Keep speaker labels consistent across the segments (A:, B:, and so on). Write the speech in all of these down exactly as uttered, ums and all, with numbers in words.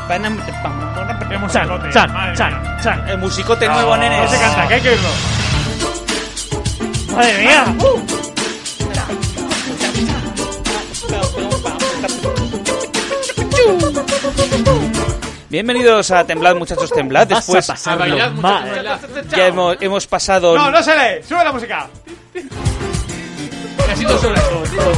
A: Chan, chan, chan, chan.
B: El musicote nuevo, nenes.
A: ¿Qué se canta? ¿Qué hay que oírlo? ¡Madre mía! Uh.
B: Bienvenidos a Temblad, muchachos, Temblad. Después
A: a bailar, muchachos,
B: ya hemos, hemos pasado...
A: No, no se lee. Sube la música.
C: Así no sobre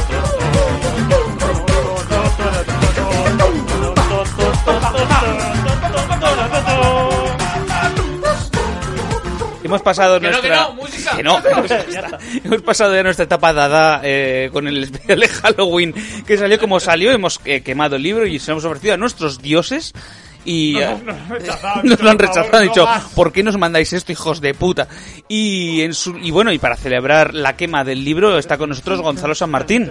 B: Hemos pasado
C: que
B: nuestra...
C: no, que no, música.
B: Que no, hemos pasado ya nuestra etapa dada eh, con el especial de Halloween que salió como salió. Hemos eh, quemado el libro y se lo hemos ofrecido a nuestros dioses. Y
A: no, no, no, rechazado,
B: nos lo han rechazado, han dicho,
A: no
B: ¿por qué nos mandáis esto, hijos de puta? Y en su, y bueno, y para celebrar la quema del libro está con nosotros Gonzalo San Martín.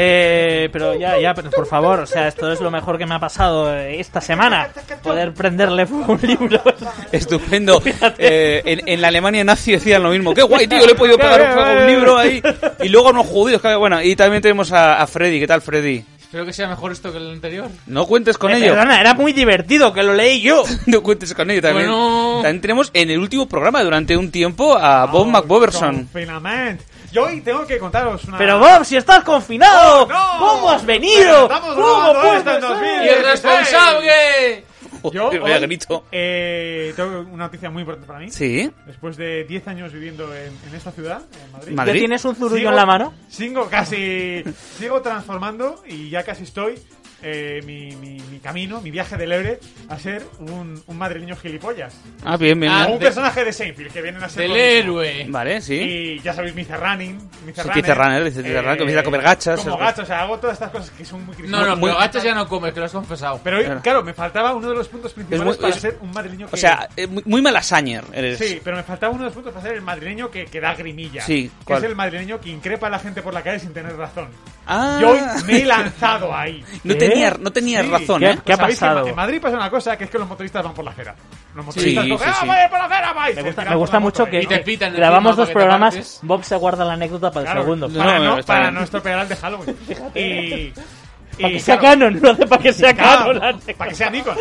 D: Eh, pero ya, ya, pero por favor, o sea, esto es lo mejor que me ha pasado esta semana, poder prenderle fuego a un libro.
B: Estupendo. Eh, en, en la Alemania nazi decían lo mismo. ¡Qué guay, tío! Le he podido pegar fuego a un libro ahí. Y luego no judíos. Bueno, y también tenemos a, a Freddy. ¿Qué tal, Freddy?
C: Espero que sea mejor esto que el anterior.
B: No cuentes con
D: eh,
B: ello.
D: Perdona, era muy divertido, que lo leí yo.
B: No cuentes con ello. También,
C: bueno...
B: también tenemos en el último programa durante un tiempo a Bob
A: oh,
B: McBoverson.
A: Confinamiento. Yo hoy tengo que contaros una...
D: Pero Bob, si estás confinado,
A: oh, no.
D: ¿cómo has venido?
A: Estamos
D: ¿Cómo
A: grabando
D: puedes
A: esto en dos mil
D: ser?
C: ¡Irresponsable!
A: Yo
B: Joder, vaya
A: hoy,
B: grito.
A: eh, tengo una noticia muy importante para mí.
B: Sí.
A: Después de diez años viviendo en, en esta ciudad, en Madrid.
B: Madrid.
D: ¿Ya tienes un zurullo
A: Sigo-
D: en la mano?
A: Sigo casi... Sigo transformando y ya casi estoy... Eh, mi, mi, mi camino, mi viaje del Ebre a ser un, un madrileño gilipollas.
B: Ah, bien, bien.
C: Ah,
A: O
B: bien.
A: un
C: de-
A: personaje de Seinfeld que vienen a ser
C: Del
A: lo mismo.
C: héroe.
B: Vale, sí.
A: Y ya sabéis, mister Running, mister
B: Sí,
A: Runner,
B: Mister Runner, dice Mister Runner, que empieza a comer gachas.
A: Como
B: Es-
A: gachas, o sea, hago todas estas cosas que son muy
C: No, no,
B: Muy-
C: pero gachas ya no comes, que lo has confesado.
A: Pero hoy,
B: Claro.
A: claro, me faltaba uno de los puntos principales
B: muy-
A: para
B: es-
A: ser un madrileño que...
B: O sea, eh, muy, muy malasañer eres.
A: Sí, pero me faltaba uno de los puntos para ser el madrileño que, que da grimilla.
B: Sí,
A: que
B: ¿cuál?
A: es el madrileño que increpa a la gente por la calle sin tener razón.
B: Ah.
A: Y hoy me he lanzado ahí.
B: No
D: ¿Qué?
B: tenía, no tenías
A: Sí.
B: razón,
D: ¿Qué?
B: ¿eh?
D: ¿Qué ha
A: ¿Sabéis que en-
D: pasado?
A: En Madrid pasa una cosa, que es que los motoristas van por la acera. Los motoristas
B: Sí,
A: cogen,
B: sí,
A: ¡ah,
B: sí.
A: vaya por la acera, vais!
D: Me
A: Se
D: gusta,
A: tiran
D: me
A: por
D: gusta
A: la
D: mucho
A: moto
D: que
A: ahí.
C: Y te pitan el
D: grabamos
C: firma
D: dos
C: para que te
D: programas,
C: apartes.
D: Bob se guarda la anécdota para el
A: Claro,
D: segundo.
B: No,
A: Para,
B: no,
A: no,
B: está
A: para
B: bien.
A: no estropear el de Halloween. Y...
D: Para que
A: y,
D: sea
A: claro,
D: canon, no hace para que sea
A: Claro,
D: canon. la
A: para que sea Nikon.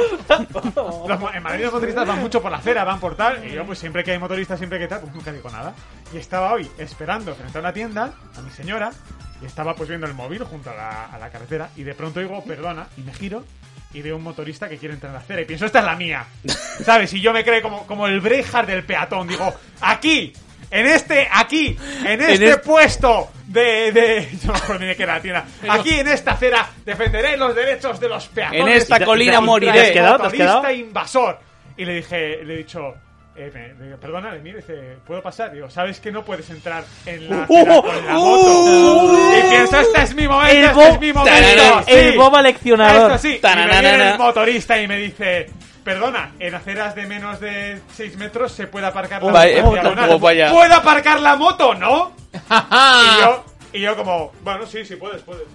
A: Los mo- en Madrid los motoristas van mucho por la acera, van por tal. Y yo, pues siempre que hay motoristas, siempre que tal, pues nunca digo nada. Y estaba hoy esperando frente a una tienda a mi señora. Y estaba pues viendo el móvil junto a la, a la carretera. Y de pronto digo, perdona. Y me giro y veo un motorista que quiere entrar en la acera. Y pienso, esta es la mía. ¿Sabes? Y yo me creo como, como el Braveheart del peatón. Digo, aquí. En este, aquí, en este
B: este-
A: puesto de, de... Yo no me acuerdo ni de qué era la tienda. Aquí en esta acera defenderé los derechos de los peatones.
B: En esta
A: Y te-
B: colina
A: y te-
B: moriré.
A: y te has
D: ¿Te has quedado? ¿Te has
A: motorista
D: quedado?
A: invasor. Y le dije, le he dicho... Eh, me, le digo, perdona, le miro y dice, ¿puedo pasar? Digo, ¿sabes que no puedes entrar en la acera con la moto? Y pienso, este es mi momento,
D: El
A: este
D: Bob-
A: es mi momento.
D: El
A: sí.
D: Bob aleccionador.
A: Esto sí. Y me
B: Tananana.
A: viene el motorista y me dice... Perdona, en aceras de menos de seis metros se puede aparcar la
B: Oh, vaya,
A: moto. diagonal.
B: oh, vaya.
A: ¿Puedo aparcar la moto, no? y yo... Y yo como, bueno, sí, sí, puedes, puedes.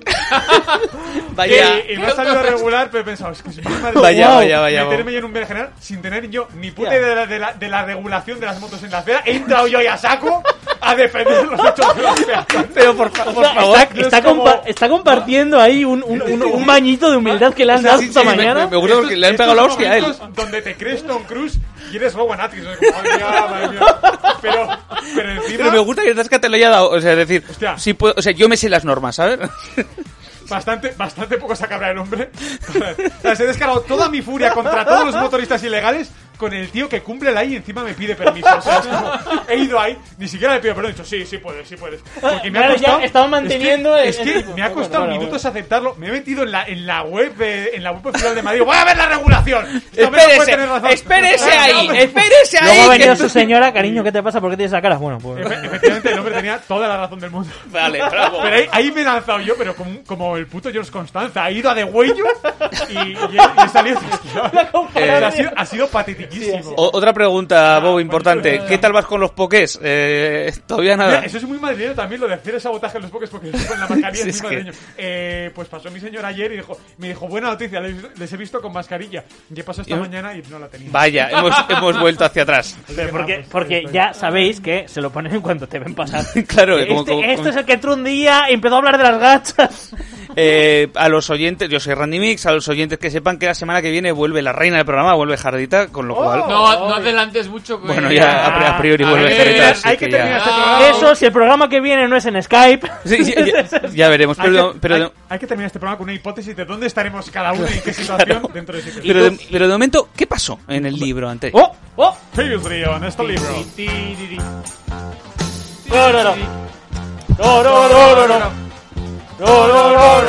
B: Vaya.
A: Y, y me ha salido regular, pero he pensado, es que es muy mal.
B: Vaya,
A: Wow,
B: vaya, vaya,
A: meterme yo en un berenjenal sin tener yo ni puta idea de la, de, la, de la regulación de las motos en la acera. He entrado yo ahí a saco a defender los hechos de los peatones.
B: Pero por, fa- por favor.
D: Está, está,
A: es como-
D: compa- está compartiendo ahí un, un, un, un bañito de humildad que le han
A: O sea,
D: dado
A: sí,
D: esta
A: sí, me-
D: mañana.
B: me- me gusta porque le han
A: Estos
B: pegado la hostia a él.
A: momentos donde te crees Tom Cruise y eres Rowan Atkinson. Madre mía, madre mía. Pero, pero encima...
B: Pero me gusta que Tasca te lo haya dado. O sea, es decir,
A: Hostia.
B: sí puedo- o sea, yo me sé las normas, ¿sabes?
A: Bastante, bastante poco se cabra el hombre. O sea, se he descargado toda mi furia contra todos los motoristas ilegales con el tío que cumple la ley y encima me pide permiso. O sea, es como, he ido ahí, ni siquiera le pido perdón, he dicho, sí, sí puedes, sí puedes. Porque me ha
D: Claro,
A: costado...
D: ya estaba manteniendo
A: es que,
D: el-
A: es que
D: el-
A: me ha costado
D: bueno,
A: minutos aceptarlo. Me he metido en la, en la web de, en la web oficial de Madrid. ¡Voy a ver la regulación! Esto me lo puede tener razón.
B: espérese
A: Ah,
B: ahí,
A: no,
B: espérese ahí.
D: Luego ha venido
B: que-
D: su señora, cariño, ¿qué te pasa? ¿Por qué tienes esa cara? Bueno, pues...
A: Efe- Efectivamente, el hombre tenía toda la razón del mundo.
B: Vale, bravo.
A: Pero ahí, ahí me he lanzado yo, pero como, como el puto George Constanza. Ha ido a degüello y, y, he, y he salido trasquilado. O sea, ha, sido, ha sido patetiquísimo.
B: O- otra pregunta, Bob, importante. ¿Qué tal vas con los pokés? Eh, todavía nada.
A: Mira, eso es muy madrileño también, lo de hacer el sabotaje en los pokés, porque eso con la mascarilla
B: Sí,
A: es
B: es
A: muy
B: que-
A: madrileño. Eh, pues pasó mi señora ayer y dijo, me dijo, buena noticia, les, les he visto con mascarilla. ¿Qué pasó esta
B: Yo-
A: mañana? Y no la tenía.
B: Vaya, hemos, hemos vuelto hacia atrás.
D: Pero porque,
A: pues,
D: porque
A: pues,
D: ya sabéis que se lo ponen en cuanto te ven pasar.
B: Claro,
D: Este,
B: como- como-
D: este es el que entró un día y empezó a hablar de las gachas.
B: Eh, a los oyentes, yo soy Randy Mix, a los oyentes que sepan que la semana que viene vuelve la reina del programa, vuelve Jardita, con lo cual...
C: No, no adelantes mucho. Que...
B: Bueno, ya a pri- a priori
C: A
B: vuelve
C: ver,
B: Jardita, así
A: hay que
B: que ya...
A: terminar este programa.
D: Eso, si el programa que viene no es en Skype.
B: Sí, sí, ya, ya veremos,
A: Hay
B: pero...
A: que,
B: pero
A: hay- hay que terminar este programa con una hipótesis de dónde estaremos cada uno y en qué situación dentro de ese tiempo.
B: Pero de, pero de momento, ¿qué pasó en el libro anterior?
D: ¡Oh! ¡Oh!
A: Previously on este libro.
D: No, no, no. No, no, no, no, no. No, no, no,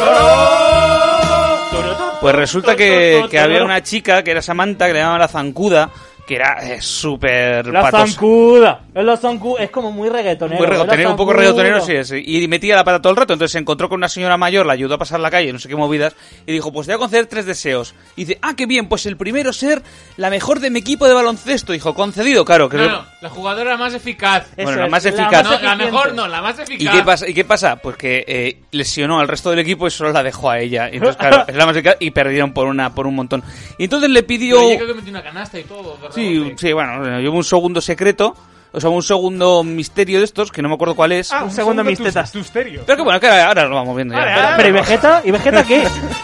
D: no.
B: Pues resulta que, que había una chica que era Samantha, que le llamaban la Zancuda, que era eh, súper
D: La
B: patosa.
D: zancuda. Es la zancuda. Es como muy reggaetonero.
B: Muy reggaetonero,
D: la
B: un poco
D: zancuda.
B: reggaetonero, sí, sí. Y metía la pata todo el rato. Entonces se encontró con una señora mayor, la ayudó a pasar la calle, no sé qué movidas, y dijo, pues te voy a conceder tres deseos. Y dice, ah, qué bien, pues el primero ser la mejor de mi equipo de baloncesto. Dijo, concedido, claro. Que
C: No, no, la jugadora más eficaz.
D: Eso
B: Bueno, la
D: es,
B: más eficaz.
C: No, la
D: eficiente.
C: mejor no, la más
B: ¿Y
C: eficaz.
B: qué pasa? ¿Y qué pasa? Pues que eh, lesionó al resto del equipo y solo la dejó a ella. Y entonces, claro, es la más eficaz y perdieron por una por un montón. Y entonces le pidió...
C: Pero yo creo que metió una canasta y todo. de
B: Sí,
C: rebote.
B: sí, bueno, llevo un segundo secreto, o sea, un segundo misterio de estos, que no me acuerdo cuál es.
A: Ah,
D: un segundo mis
A: tus-
D: tetas.
A: tus terios.
B: Pero que bueno, que ahora, ahora lo vamos viendo ya.
A: Vale,
B: Pero-
A: ahora-
D: Pero ¿y Vegeta? ¿Y Vegeta qué?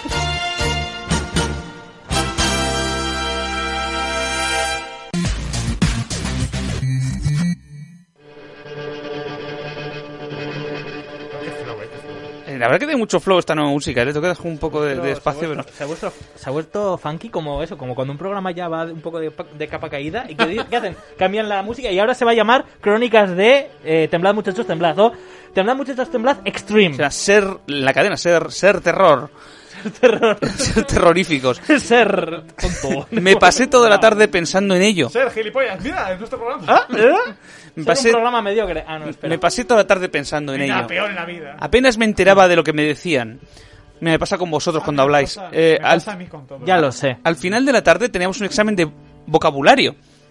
B: eh, la verdad que tiene mucho flow esta nueva música, le tengo que dejar un poco de, de espacio, pero...
D: Se ha, vuelto, se ha vuelto funky como eso, como cuando un programa ya va un poco de, pa- de capa caída. ¿Y qué, di- qué hacen? Cambian la música y ahora se va a llamar Crónicas de eh, Temblad muchachos, temblad, ¿no? Temblad muchachos, temblad Extreme.
B: O sea, ser, la cadena, ser, ser terror,
D: Terror.
B: ser terroríficos.
D: Ser tonto.
B: Me pasé toda la tarde pensando en ello.
A: Ser gilipollas, mira, es nuestro programa.
D: ¿Ah? ¿Eh?
B: Me
D: Ser
B: pasé,
D: un programa mediocre. Ah, no, espera.
B: me pasé toda la tarde pensando en
A: Venga,
B: ello.
A: peor en la vida.
B: Apenas me enteraba de lo que me decían. Me pasa con vosotros cuando
A: Me
B: habláis.
A: pasa-
B: Eh,
A: me
B: al,
A: pasa a mí con todo.
D: Ya lo sé.
B: al final de la tarde teníamos un examen de vocabulario.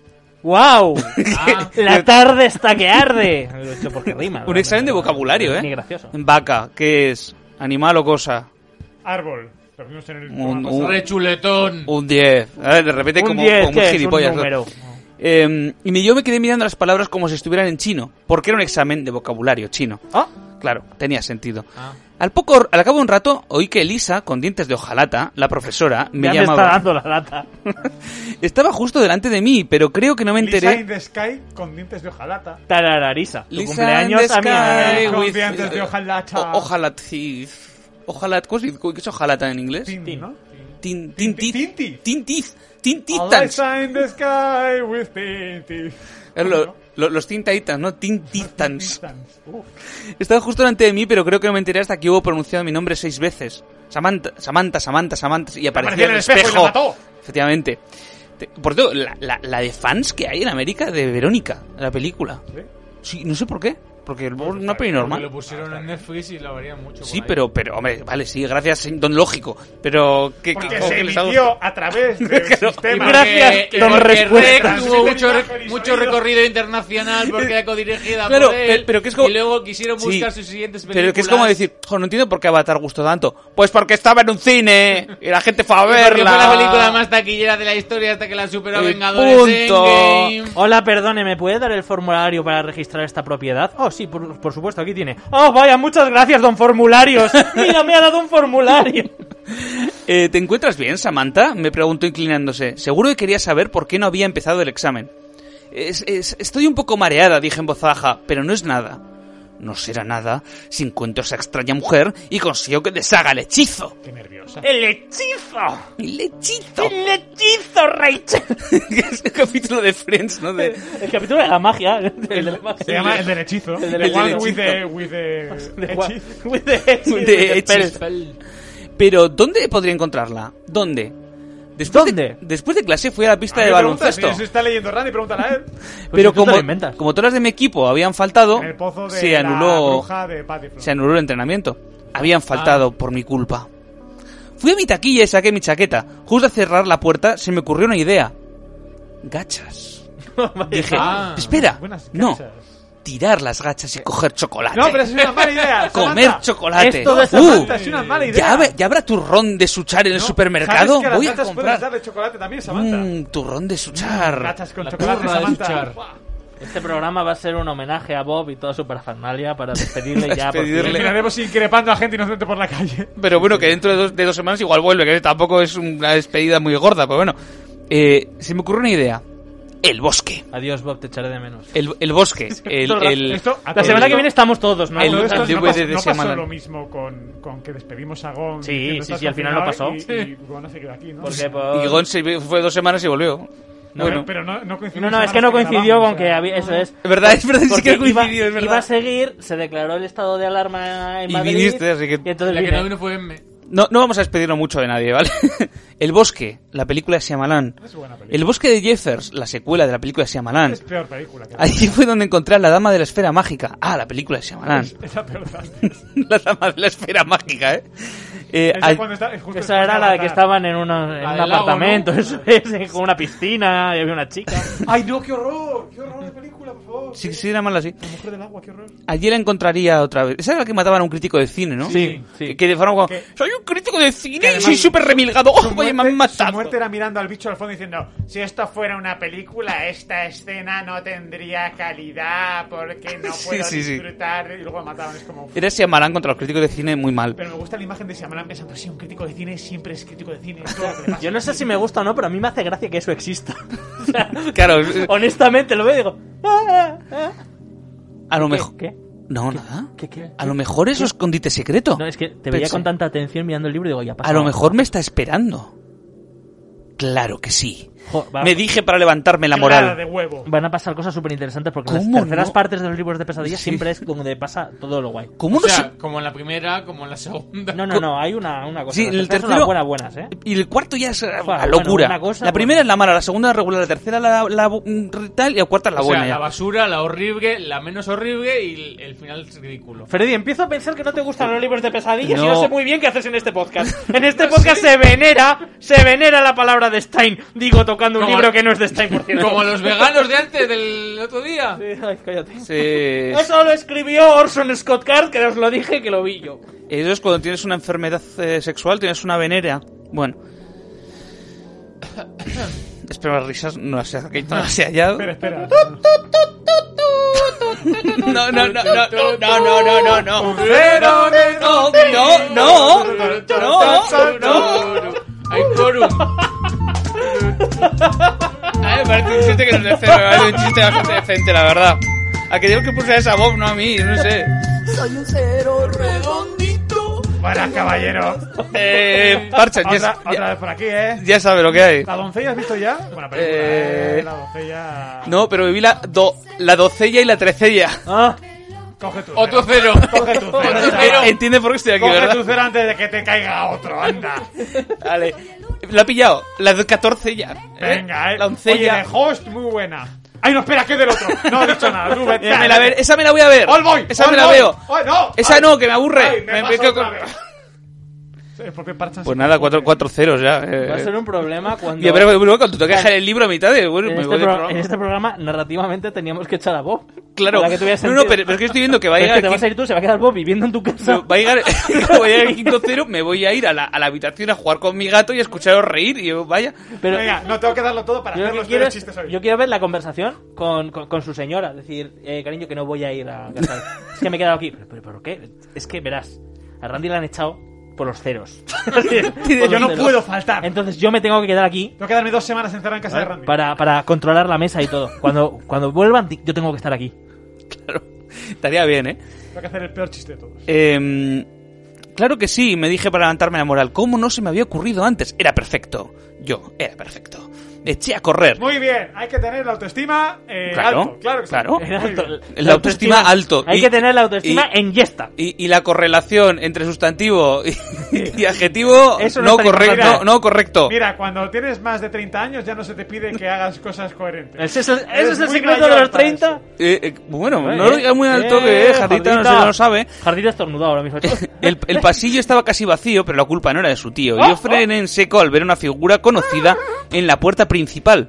D: ¡Wow!
C: Ah,
D: La tarde está que arde. Lo he hecho porque rima.
B: Un examen de vocabulario, ¿eh?
D: Ni gracioso.
B: Vaca, ¿qué es? Animal o cosa.
A: Árbol. Lo vimos en el
B: Un-
A: programa
B: un-
A: pasado.
C: Rechuletón.
B: Un diez. A ver, de repente
D: Un
B: como,
D: diez,
B: como
D: ¿qué
B: muy
D: es? Un
B: gilipollas. ¿no?
D: número.
B: Eh, y me- yo me quedé mirando las palabras como si estuvieran en chino, porque era un examen de vocabulario chino.
D: ¿Ah?
B: Claro, tenía sentido.
C: Ah.
B: Al poco, al cabo de un rato, oí que Elisa, con dientes de hojalata, la profesora, me
D: Ya me
B: llamaba.
D: está dando la lata.
B: Estaba justo delante de mí, pero creo que no me
A: Lisa
B: enteré.
A: in the Sky con dientes de hojalata.
D: Tarararisa. Tu
B: Lisa
D: cumpleaños
B: in the
D: a mí.
B: sky
A: Con
B: with-
A: dientes de hojalata.
B: O- Ojalata, sí. Ojalata, ¿cómo se dice? ¿Qué es ojalata en inglés?
A: Tin, ¿no?
B: Tin, tin, tin,
A: Tinti.
B: tintiz, tintitans.
A: Lisa in the Sky with tinti.
B: Claro, lo- lo- los Teen Titans, ¿no? Teen Titans.
A: Uf.
B: Estaba justo delante de mí, pero creo que no me enteré hasta que hubo pronunciado mi nombre seis veces. Samantha, Samantha, Samantha, Samantha. Y apareció
A: Apareció
B: en el
A: en el espejo y
B: espejo.
A: la mató.
B: Efectivamente. Te- Por cierto, la, la, la de fans que hay en América de Verónica, la película.
A: ¿Sí?
B: Sí, no sé por qué. Porque es una peli
C: Porque
B: normal.
C: lo pusieron en Netflix y lo verían mucho.
B: Sí,
C: por ahí.
B: pero, pero, hombre, vale, sí, gracias, don lógico. Pero, ¿qué,
A: Porque
B: qué-
A: se
B: qué les ha
A: emitió
B: gustado?
A: a través del
B: Claro.
C: Y
A: sistema.
C: porque-
D: Gracias,
C: y
D: don
C: porque
D: Respuesta.
C: Rec tuvo mucho,
A: Transmite
C: re-
A: imagen y
C: mucho
A: sonido.
C: recorrido internacional porque era codirigida
B: Claro,
C: por él.
B: pero- pero que es como-
C: Y luego quisieron
B: Sí,
C: buscar sus siguientes películas.
B: Pero que es como decir, "Jo, no entiendo por qué Avatar gustó tanto. Pues porque estaba en un cine y la gente fue a
C: Y porque
B: verla.
C: fue la película más taquillera de la historia hasta que la superó
B: Y
C: Vengadores
B: punto.
C: Endgame.
D: Hola, perdone, ¿me puede dar el formulario para registrar esta propiedad? Oh, sí, por, por supuesto, aquí tiene. Oh, vaya, muchas gracias, don Formularios. Mira, me ha dado un formulario.
B: Eh, ¿Te encuentras bien, Samantha? Me preguntó inclinándose. Seguro que quería saber por qué no había empezado el examen. Es, es- estoy un poco mareada, dije en voz baja, pero no es nada. No será nada si encuentro a esa extraña mujer y consigo que deshaga el hechizo.
A: Qué nerviosa.
D: ¡El hechizo!
B: ¡El hechizo!
D: ¡El hechizo, Rachel!
B: Que es el capítulo de Friends, ¿no? De...
D: El capítulo de la magia. El de la magia.
A: Se llama el del hechizo.
D: El del
A: The one
B: hechizo.
A: with the, with the
D: De-
A: hechizo.
D: with the hechizo.
B: With the
D: With the
B: hechizo.
D: spell.
B: Pero, ¿dónde podría encontrarla? ¿Dónde? Después
D: ¿Dónde?
B: De, después de clase fui a la pista
A: A
B: de
A: mí me pregunta,
B: baloncesto.
A: Si se está leyendo Randy, pregúntale a él.
B: Pero
D: Pues si tú te
B: como,
D: lo inventas.
B: como todas las de mi equipo habían faltado,
A: En el pozo de
B: se
A: la
B: anuló,
A: bruja de Patiflon.
B: se anuló el entrenamiento. Habían faltado por mi culpa. Fui a mi taquilla y saqué mi chaqueta. Justo a cerrar la puerta se me ocurrió una idea. Gachas. Dije,
C: Ah.
B: espera,
A: Buenas
B: no,
A: cachas.
B: tirar las gachas y coger chocolate.
A: No, pero es una mala idea.
B: Comer
A: Samantha.
B: chocolate.
D: Esto de
B: Uh,
A: Samantha, es una mala idea.
B: ¿ya, habrá- ¿Ya habrá turrón de suchar en el
A: No,
B: supermercado?
A: ¿sabes que a las
B: Voy a
A: gachas puedes
B: comprar.
A: darle chocolate también, Samantha?
B: Mm, turrón de suchar.
A: Gachas con
C: La
A: chocolate,
C: turra de
A: Samantha.
C: Suchar.
A: Buah.
D: Este programa va a ser un homenaje a Bob y toda su parafernalia para despedirle ya. por fin.
B: Despedirle.
A: Terminaremos increpando a gente inocente por la calle.
B: Pero bueno, que dentro de dos, de dos semanas igual vuelve, que tampoco es una despedida muy gorda, pero bueno. Eh, se me ocurre una idea. El bosque.
D: Adiós, Bob, te echaré de menos.
B: El, el bosque. El, el,
A: Esto, a
D: La
A: todo
D: semana
A: esto-
D: que viene estamos todos, ¿no?
B: el-
A: todo esto
B: el
A: no
B: D V D
A: pasó,
B: de
A: no pasó
B: Shyamalan.
A: lo mismo con, con que despedimos a Gon.
D: Sí,
A: diciendo,
D: sí,
A: "Estás
D: sí, al final no
A: confinado",
D: pasó.
A: Y, y Gon se quedó aquí, ¿no?
D: Porque por-
B: y Gon se fue dos semanas y volvió.
A: No,
B: Bueno,
A: pero no, no coincidió.
D: No, no,
A: en
D: es que no
A: semanas
D: coincidió
A: grabamos,
D: con
A: o
D: que
A: sea,
D: había... Eso es.
B: es verdad, es verdad, sí
D: Porque
B: que ha
D: iba,
B: coincidido, es verdad.
D: iba a seguir, se declaró el estado de alarma en
B: Y
D: Madrid.
B: viniste, así que-
D: y entonces
C: La que
D: vine.
C: no vino fue M.
B: No, no vamos a despedirnos mucho de nadie, ¿vale? El bosque, la película de Shyamalan.
A: Es buena película.
B: El bosque de Jeffers, la secuela de la película de Shyamalan.
A: Es peor película que
B: Allí fue donde encontré a la dama de la esfera mágica. Ah, la película de Shyamalan.
A: es, es la peor.
B: La dama de la esfera mágica, ¿eh? eh
A: Esa
B: al-
A: cuando está, es justo
D: Esa
A: después
D: era
A: de
D: la de que
A: Avatar.
D: estaban en, una, en
C: La
D: un
C: del lago,
D: apartamento,
C: ¿no?
D: eso es, con una piscina y había una chica.
A: Ay, no, qué horror. Qué horror de película, por favor.
B: Sí, sí, era mal así.
A: La mujer del agua, qué horror.
B: Allí la encontraría otra vez. Esa era la que mataban a un crítico de cine, ¿no?
D: Sí, sí.
B: Que, que de forma como,
A: Que-
B: soy un crítico de cine y
A: además-
B: soy súper remilgado. ¡Oh,
A: Su
B: oye, me han
A: muerte, su
B: matado!
A: muerte era mirando al bicho al fondo diciendo, si esto fuera una película, esta escena no tendría calidad porque no
B: Sí,
A: puedo
B: sí, sí.
A: disfrutar. Y luego mataban, es como...
B: Era Shyamalan contra los críticos de cine muy mal.
A: Pero me gusta la imagen de Shyamalan pensando, sí, un crítico de cine siempre es crítico de cine. es todo lo que le pasa".
D: Yo no sé si me gusta o no, pero a mí me hace gracia que eso exista. O sea,
B: Claro, eh,
D: honestamente lo veo y digo... "Ah, ah".
B: a lo
D: ¿Qué?
B: mejor...
D: ¿Qué?
B: No, nada.
D: ¿Qué, qué?
B: A lo mejor es su escondite secreto.
D: No, es que te veía
B: Pensé-
D: con tanta atención mirando el libro y digo, ya pasa.
B: A lo mejor me está esperando. Claro que sí.
D: Jo, va-
B: Me dije para levantarme la
A: Clara
B: moral.
A: de huevo.
D: Van a pasar cosas súper interesantes porque las
B: ¿Cómo
D: terceras
B: no?
D: partes de los libros de pesadillas
B: Sí.
D: siempre es donde pasa todo lo guay.
B: ¿Cómo
C: O
B: no
C: sea,
B: sé?
C: como en la primera, como en la segunda.
D: No, no, no, hay una, una cosa.
B: Sí,
D: las
B: el
D: terceras son
B: tercero-
D: las buenas, buenas, ¿eh?
B: Y el cuarto ya es eh,
D: Fua,
B: la
D: bueno,
B: locura.
D: una cosa,
B: la primera
D: bueno.
B: es la mala, la segunda es la regular, la tercera la, la bu- tal y la cuarta es la
C: o
B: buena.
C: sea,
B: ya.
C: la basura, la horrible, la menos horrible y el, el final es ridículo.
D: Freddy, empiezo a pensar que no te gustan los libros de pesadillas y
B: No.
D: no sé muy bien qué haces en este podcast. En este podcast se venera, se venera la palabra de Stein. Digo, tocando un
C: Como-
D: libro que no es de Stein, por cierto.
C: Como los veganos de antes del otro día.
D: Sí, ay, cállate.
B: Sí.
D: Eso lo escribió Orson Scott Card, que os lo dije que lo vi yo.
B: Eso es cuando tienes una enfermedad eh, sexual, tienes una venera. Bueno. Espero las risas no se ha no se ha hallado.
A: Espera, espera.
B: No, no, no, no, no, no, no, no, no, no.
A: Pero de-
B: No, no, no, no, no.
C: Hay quórum.
B: A mí me parece un chiste que no es de cero, me parece un chiste bastante decente, la verdad. A que digo que puse esa voz, no a mí, no sé.
A: Buenas, caballero.
B: Eh, Parcha, ya,
A: Otra, otra
B: ya,
A: vez por aquí, ¿eh?
B: ya sabe lo que hay.
A: ¿La doncella has visto ya? Buena película,
B: Eh,
A: ¿eh? La doncella...
B: No, pero vi la, do, la docella y la trecella.
D: Ah,
A: Coge tu
C: Otro
A: cero.
C: cero.
A: Coge tu cero,
C: Otro
A: chaval.
C: cero.
B: Entiende por qué estoy aquí,
A: Coge
B: ¿verdad?
A: tu cero antes de que te caiga otro, anda.
B: Vale. La he pillado. La de catorce ya.
A: Venga, eh.
B: La
A: Oye,
B: oncella.
A: de host, muy buena. Ay, no, espera, que es del otro. No he dicho nada. Tú vete.
B: Eh, me la ver, esa me la voy a ver.
A: All boy,
B: Esa
A: all
B: me la
A: boy.
B: veo.
A: Ay, no.
B: Esa
A: Ay.
B: no, que me aburre.
A: Ay, me
B: Me-
A: paso
B: me quedo
A: otra
B: con-
A: vez. El propio Parchas.
B: Pues nada, cuatro, cuatro ceros ya. eh.
D: va a ser un problema cuando...
B: Y pero, pero, pero cuando te dejar el libro a mitad de. Bueno,
D: En
B: me
D: este,
B: voy de
D: pro-
B: programa.
D: en este programa, narrativamente, teníamos que echar a Bob.
B: Claro.
D: Para que tuviera
B: No,
D: sentido.
B: no, pero, pero es que estoy viendo que va a
D: Pero es
B: llegar.
D: que te vas a
B: aquí-
D: ir tú, se va a quedar Bob viviendo en tu casa.
B: Va a llegar, va a llegar el quinto cero, me voy a ir a la, a la habitación a jugar con mi gato y a escucharos reír. Y yo, vaya.
D: Pero
A: Venga, no tengo que darlo todo para
D: yo lo
A: hacer
D: que
A: los
D: quiero
A: tres
D: es,
A: chistes hoy.
D: yo quiero ver la conversación con, con, con su señora. Decir, eh, cariño, que no voy a ir a casa. Es que me he quedado aquí. ¿Pero, pero, pero qué? Es que verás, a Randy le han echado por los ceros. Por los
A: Yo no
D: ceros.
A: puedo faltar.
D: Entonces yo me tengo que quedar aquí
A: Tengo que darme dos semanas encerrado en casa de Randy.
D: para, para controlar la mesa y todo. Cuando, cuando vuelvan, yo tengo que estar aquí.
B: Claro. Estaría bien, ¿eh?
A: Tengo que hacer el peor chiste de todos.
B: Eh, claro que sí, me dije para levantarme la moral. ¿Cómo no se me había ocurrido antes? Era perfecto. Yo, era perfecto. Eché a correr.
A: Muy bien, hay que tener la autoestima eh,
B: Claro,
A: alto. Claro que sí.
B: claro.
A: Muy bien.
B: La autoestima alto.
D: Hay
B: Y-
D: que tener la autoestima
B: y-
D: en yesta.
B: Y, y la correlación entre sustantivo y, y adjetivo
D: Eso no
B: no,
D: estaría
B: correcto,
A: mal.
B: no, no correcto.
A: Mira, cuando tienes más de treinta años ya no se te pide que hagas cosas coherentes.
D: Ese es el, ese
A: Eres
D: es el
A: muy
D: secreto
A: mayor
D: de los
A: para
D: treinta.
A: eso.
B: Eh, eh, bueno,
D: Eh,
B: no lo digas muy alto,
D: eh,
B: que eh, Jardita no sé
D: Jardita.
B: si lo sabe.
D: Jardita estornudado ahora mismo.
B: El, el pasillo estaba casi vacío, pero la culpa no era de su tío.
D: Oh,
B: Yo frené en seco al ver una figura conocida en la puerta principal.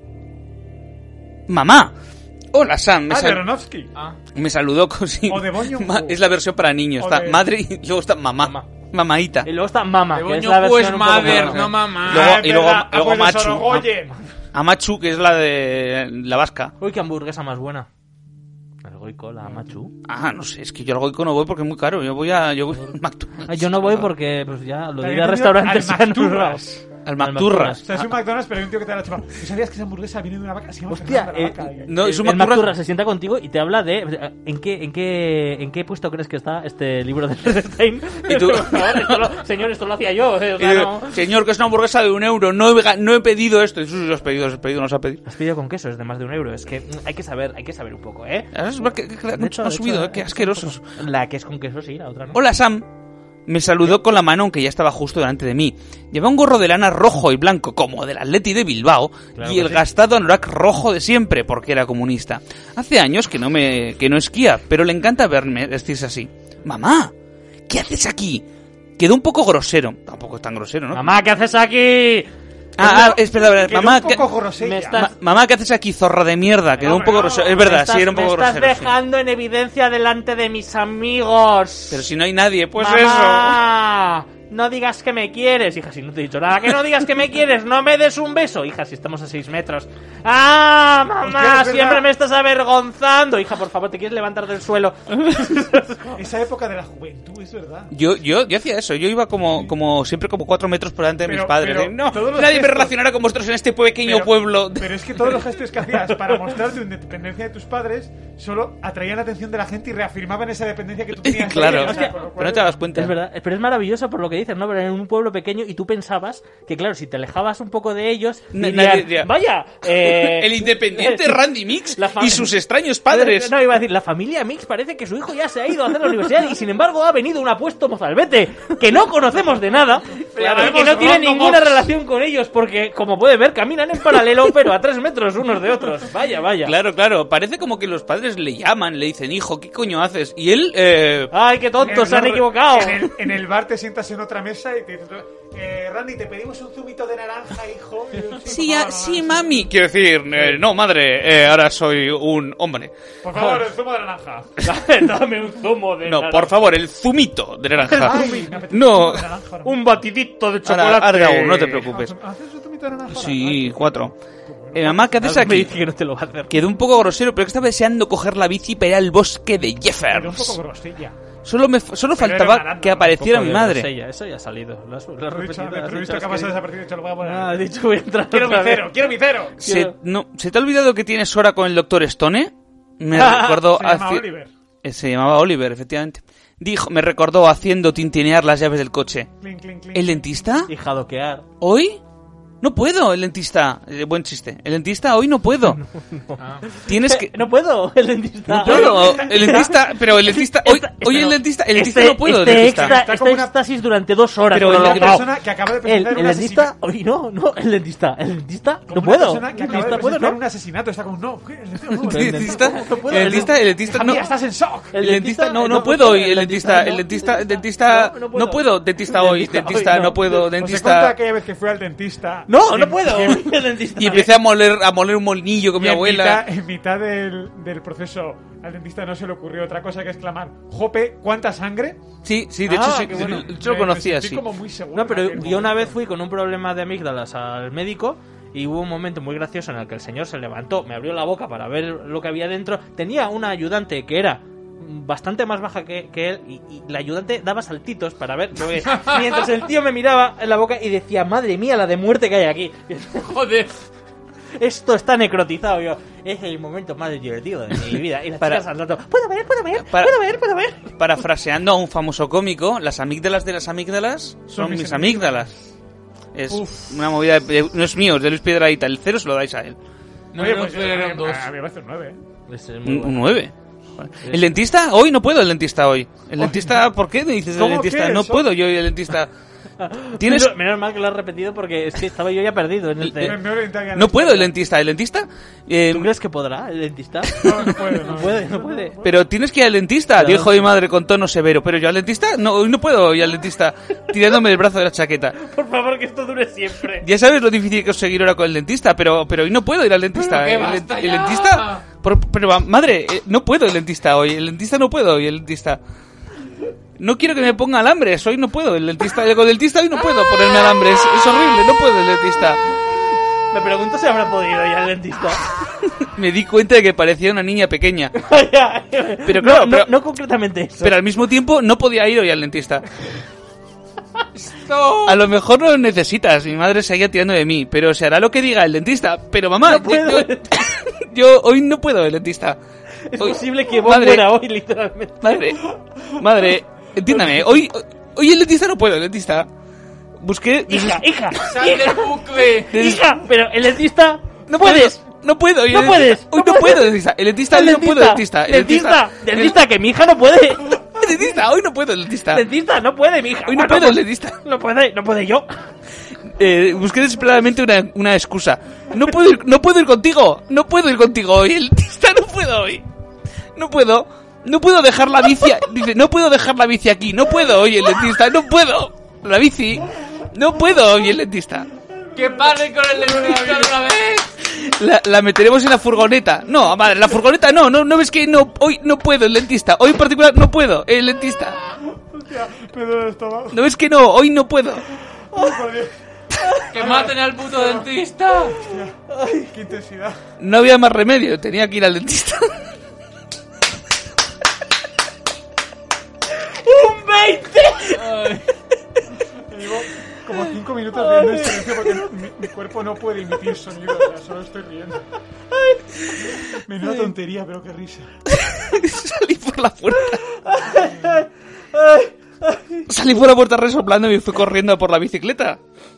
B: ¡Mamá! Hola, Sam. Me,
A: Ah, de
B: sal-
A: Aronofsky.
C: Ah.
B: me saludó con sí.
A: O de Boño
B: Ma-
A: Hu.
B: Es la versión para niños.
A: O
B: Está
A: de-
B: madre y luego está mamá.
D: Mamá.
B: Mamaíta.
D: Y luego está Mama,
C: De
D: que es
C: Boño
D: la
C: Hu
D: versión
C: es
D: un poco
C: mother,
D: más-
C: no mamá.
B: Luego-
A: Ah, es
B: y luego-
A: verdad. Ah,
B: luego
A: pues de
B: Machu.
A: Sorogoyen.
B: Amachu, que es la de la vasca.
D: Uy, qué hamburguesa más buena. El Goico, la Amachu.
B: Ah, no sé, es que yo al Goico no voy porque es muy caro. Yo voy a yo voy al McDonald's.
D: Ay, yo no voy porque pues ya lo
A: También
D: diré a
A: he
D: restaurantes.
A: tenido al
D: ya no
A: Macturras.
B: Al McTurras.
A: O sea, es un McDonald's, pero hay un tío que te la ha chupado. ¿Tú sabías que esa hamburguesa viene de una vaca? Se llama
D: Hostia,
A: Fernanda la
D: eh,
A: vaca.
B: No, es un
D: el
B: McTurras.
D: McTurras se sienta contigo y te habla de en qué en qué en qué puesto crees que está este libro de Stein.
B: Y tú-
D: Por favor, esto lo- señor, esto lo hacía yo. eh, o
B: Y
D: sea,
B: digo,
D: no.
B: señor, que es una hamburguesa de un euro. No he, ga- no he pedido esto. Y tú sí lo has pedido, lo has pedido, no lo has pedido.
D: Has pedido con queso, es de más de un euro. Es que mm, hay que saber, hay que saber un poco, ¿eh?
B: Es verdad que, que- que
D: De
B: mucho
D: hecho,
B: ha
D: de
B: subido,
D: hecho,
B: eh, qué
D: eh,
B: asquerosos.
D: La que es con queso, sí, la otra no.
B: Hola, Sam. Me saludó con la mano aunque ya estaba justo delante de mí. Llevaba un gorro de lana rojo y blanco, como del Atleti de Bilbao,
D: Claro
B: y
D: que
B: el
D: sí.
B: gastado anorak rojo de siempre, porque era comunista. Hace años que no me que no esquía, pero le encanta verme vestirse así. Mamá, ¿qué haces aquí? Quedó un poco grosero. Tampoco es tan grosero, ¿no?
D: Mamá, ¿qué haces aquí?
B: Ah, ah, espera, espera,
A: Quedó
B: mamá,
A: un
B: ¿qué-
A: poco grosella.
D: me está-
B: ma- mamá, ¿qué haces aquí, zorra de mierda? Quedó un
A: Hombre,
B: poco
A: no,
B: grosero. Es
A: me
B: verdad,
D: estás,
B: sí, era un poco
D: me estás
B: grosero. sí.
D: dejando en evidencia delante de mis amigos.
B: Pero si no hay nadie, pues
D: Mamá, no digas que me quieres. Hija, si no te he dicho nada, que no digas que me quieres. No me des un beso. Hija, si estamos a seis metros. ¡Ah, mamá!
A: Hostia, es verdad.
D: Siempre me estás avergonzando. Hija, por favor, ¿te quieres levantar del suelo?
A: Esa época de la juventud, es verdad.
B: eso. Yo, yo, yo hacía eso. Yo iba como, como siempre como cuatro metros por delante de
A: Pero-
B: mis padres.
A: pero
B: de, no,
A: todos los
B: nadie me
A: gestos-
B: relacionará con vosotros en este pequeño
A: Pero-
B: pueblo.
A: Pero es que todos los gestos que hacías para mostrar tu independencia de tus padres solo atraían la atención de la gente y reafirmaban esa dependencia que tú tenías. de
B: Claro,
A: ellos, o sea, con lo
B: pero
A: cual-
B: no te das cuenta.
D: Es verdad, pero es maravilloso por lo que dices, ¿no? Pero en un pueblo pequeño y tú pensabas que, claro, si te alejabas un poco de ellos,
B: Na-
D: dirían,
B: nadie diría,
D: vaya, eh,
B: El independiente Randy Mix
D: La fam-
B: y sus extraños padres.
D: No, iba a decir, la familia Mix parece que su hijo ya se ha ido a hacer la universidad y sin embargo ha venido un apuesto mozalbete que no conocemos de nada y que no tiene
A: Rondo
D: ninguna
A: Mox.
D: relación con ellos porque, como puede ver, caminan en paralelo pero a tres metros unos de otros. Vaya, vaya.
B: Claro, claro. Parece como que los padres le llaman, le dicen, hijo, ¿qué coño haces? Y él, eh...
D: Ay, qué
A: En
D: tontos,
A: el
D: se han
A: bar-
D: equivocado.
A: En el, en el bar te sientas en otra mesa y te dicen, eh, Randy, te pedimos un zumito de naranja, hijo. Y yo,
B: Sí,
A: por
B: ya,
A: favor,
B: sí,
A: mamá,
B: mami. Quiero decir, eh, no, madre, eh, ahora soy un hombre.
A: Por favor, el zumo de naranja.
D: Dame un zumo de
B: No,
D: naranja.
B: por favor, el zumito de naranja.
A: Ay, me apetece
B: No.
A: un zumo de naranja ahora.
D: Un batidito de
B: Ahora,
D: chocolate.
B: ahora aún, no te preocupes.
A: ¿Haces un zumito de naranja? ahora?
B: Sí, cuatro. Eh, mamá, ¿qué haces
D: Me
B: aquí?
D: dice que no te lo va a hacer.
B: Quedó un poco grosero, pero que estaba deseando coger la bici para ir al bosque de
A: Pero un poco
B: Jeffers.
A: grosella.
B: Solo, me, solo
A: Pero era
B: faltaba
A: una lana,
B: que
A: un
B: apareciera
D: Un
B: mi
D: poco de
B: madre.
D: grosella, eso ya ha salido. Lo has, lo has
A: Lo he dicho,
D: repetido,
A: lo he
D: has
A: visto
D: dicho,
A: que ha
D: has
A: pasado
D: querido-
A: desapercibido, te lo voy a poner.
D: Ah, has dicho voy a entrar
A: Quiero mi
D: otra vez.
A: cero, quiero mi cero.
B: Se,
D: Quiero-
B: no, ¿Se te ha olvidado que tienes hora con el doctor Stone? Me
D: Ah,
B: recordó...
A: Se llama
B: haci-
A: Oliver.
B: Eh, Se llamaba Oliver, efectivamente. Dijo, me recordó haciendo tintinear las llaves del coche.
A: Clink, clink, clink.
B: ¿El dentista?
D: Y jadoquear.
B: ¿Hoy? No puedo, el dentista. Eh, buen chiste. El dentista hoy no puedo. Tienes que...
D: No puedo, el dentista.
B: No puedo, el dentista, pero el dentista, hoy, hoy el dentista, el dentista
D: este,
B: no puedo, el
D: este
B: dentista.
D: Extra,
A: Está
D: este
A: como una-
D: éxtasis durante dos horas.
B: Pero
D: con
B: el-
D: lo
A: Una
D: logrado.
A: persona que acaba de
D: El,
A: presentar
D: el
A: un
D: dentista,
A: asesinato.
D: hoy no, no, el dentista, el dentista,
A: Como
D: no
A: una
D: puedo.
A: persona que
D: El
A: acaba de
D: dentista puedo,
A: presentar
D: no.
A: un asesinato está como, no, ¿qué? El dentista no,
B: El dentista,
D: no puedo,
B: el dentista, el dentista,
A: Hija
B: no.
A: mía, estás en shock.
B: El dentista, no, no
D: no
B: puedo hoy,
D: puedo,
B: el dentista, el dentista, el dentista,
D: no, no
B: no
D: puedo.
B: puedo, dentista
D: El
B: hoy,
D: dentista
B: dentista,
D: hoy, no.
B: no puedo,
A: Os he contado
B: dentista.
A: aquella vez que fui al dentista.
D: No, no
A: En-
D: puedo.
A: en-
D: El dentista.
B: Y empecé a moler, a moler un molinillo con
A: y
B: mi
A: en
B: abuela.
A: mitad- En mitad del, del proceso, al dentista no se le ocurrió otra cosa que exclamar: Jope, ¿cuánta sangre?
B: Sí, sí, de hecho
D: Ah,
B: sí,
D: qué bueno.
B: yo lo
A: Me-
B: conocía,
A: me sentí
B: sí.
A: como muy seguro
D: No, pero
A: en aquel
D: yo una vez
A: momento.
D: fui con un problema de amígdalas al médico y hubo un momento muy gracioso en el que el señor se levantó, me abrió la boca para ver lo que había dentro. Tenía una ayudante que era bastante más baja que, que él y, y la ayudante daba saltitos para ver porque mientras el tío me miraba en la boca y decía, madre mía, la de muerte que hay aquí.
C: Joder.
D: Esto está necrotizado. Yo, es el momento más divertido de mi vida. Y las
B: Para-
D: chicas saltando, ¿puedo ver, puedo ver,
B: Para-
D: puedo ver, puedo ver?
B: Parafraseando a un famoso cómico, las amígdalas de las amígdalas son
A: mis
B: mis amígdalas. Es una movida, de- no es mío, es de Luis Piedrahíta. El cero se lo dais a él.
C: No,
A: Oye,
C: no,
A: pues,
C: pero
A: eh,
C: eran dos.
A: a mí me parece un nueve. ¿eh?
D: Ese es muy
B: Un,
D: bueno.
B: un nueve. ¿El dentista? Hoy no puedo el dentista hoy. ¿El dentista? ¿Por qué me dices el
A: ¿Cómo
B: dentista?
A: que
B: No
A: eso?
B: puedo yo y el dentista. ¿Tienes?
D: Menos, menos mal que lo has repetido porque es que estaba yo ya perdido en este...
A: Me- me orienté a-
B: No puedo el dentista. ¿El dentista? Eh,
D: ¿Tú crees que podrá el dentista?
A: No, no puedo,
D: No puede, no puede.
B: pero tienes que ir al dentista,
D: Claro.
B: dijo mi madre con tono severo. Pero yo al dentista, no, hoy no puedo ir al dentista, tirándome el brazo de la chaqueta.
D: Por favor, que esto dure siempre.
B: Ya sabes lo difícil que es conseguir ahora con el dentista, pero, pero hoy no puedo ir al dentista.
C: Pero que
B: el,
C: basta
B: el
C: ya.
B: dentista. Por- pero va- madre, eh, no puedo el dentista hoy. El dentista no puedo hoy, el dentista. No quiero que me ponga alambres, hoy no puedo. El dentista, con el dentista hoy no puedo ponerme alambres. Es horrible, no puedo el dentista.
D: Me pregunto si habrá podido ir al dentista.
B: Me di cuenta de que parecía una niña pequeña. Pero
D: no,
B: claro,
D: no,
B: pero,
D: no concretamente eso.
B: pero al mismo tiempo no podía ir hoy al dentista.
C: Esto...
B: A lo mejor no lo necesitas, mi madre seguía tirando de mí, pero se hará lo que diga el dentista. Pero mamá,
D: No puedo.
B: yo, yo hoy no puedo el dentista.
D: Es
B: Hoy-
D: posible que vos
B: madre,
D: muera hoy, literalmente.
B: Madre, madre, entiéndame, hoy, hoy el dentista no puedo, el dentista. Busqué...
D: Hija, hija,
C: ¡Sal del
D: hija,
C: bucle!
D: hija, pero el dentista...
B: No
D: puedes.
B: puedo, no puedo. hoy
D: No
B: el
D: puedes,
B: dentista- Hoy
D: no
B: no,
D: puedes.
B: puedo, el dentista. El dentista, hoy no puedo, el dentista. El
D: Dentista, dentista, que mi hija no puede.
B: El dentista, hoy no puedo, el dentista.
D: Dentista, no puede, mi hija.
B: Hoy no
D: Bueno,
B: puedo, el
D: pues,
B: dentista.
D: No puede, no puede yo.
B: Eh, busqué desesperadamente una, una excusa. No puedo, ir, no puedo ir contigo. No puedo ir contigo hoy. El dentista no puedo hoy. No puedo. No puedo dejar la bici. a- Dice, no puedo dejar la bici aquí. No puedo hoy el dentista. No puedo. La bici. No puedo hoy el dentista.
C: ¡Que pare con el dentista de una vez!
B: La, la meteremos en la furgoneta. No, madre, la furgoneta no. No, no ves que no, hoy no puedo el dentista. Hoy en particular no puedo el dentista.
A: Hostia, me duele el estómago.
B: No ves que no, hoy no puedo.
A: Ay, por Dios.
C: ¡Que maten al puto dentista!
A: Ay, qué intensidad.
B: No había más remedio, tenía que ir al dentista.
D: ¡Un veinte!
C: Ay.
A: Llevo como cinco minutos riendo en silencio porque mi, mi cuerpo no puede emitir sonido. O sea, solo estoy riendo. Menuda tontería, pero qué risa.
B: Salí por la puerta. Salí por la puerta resoplando y me fui corriendo por la bicicleta.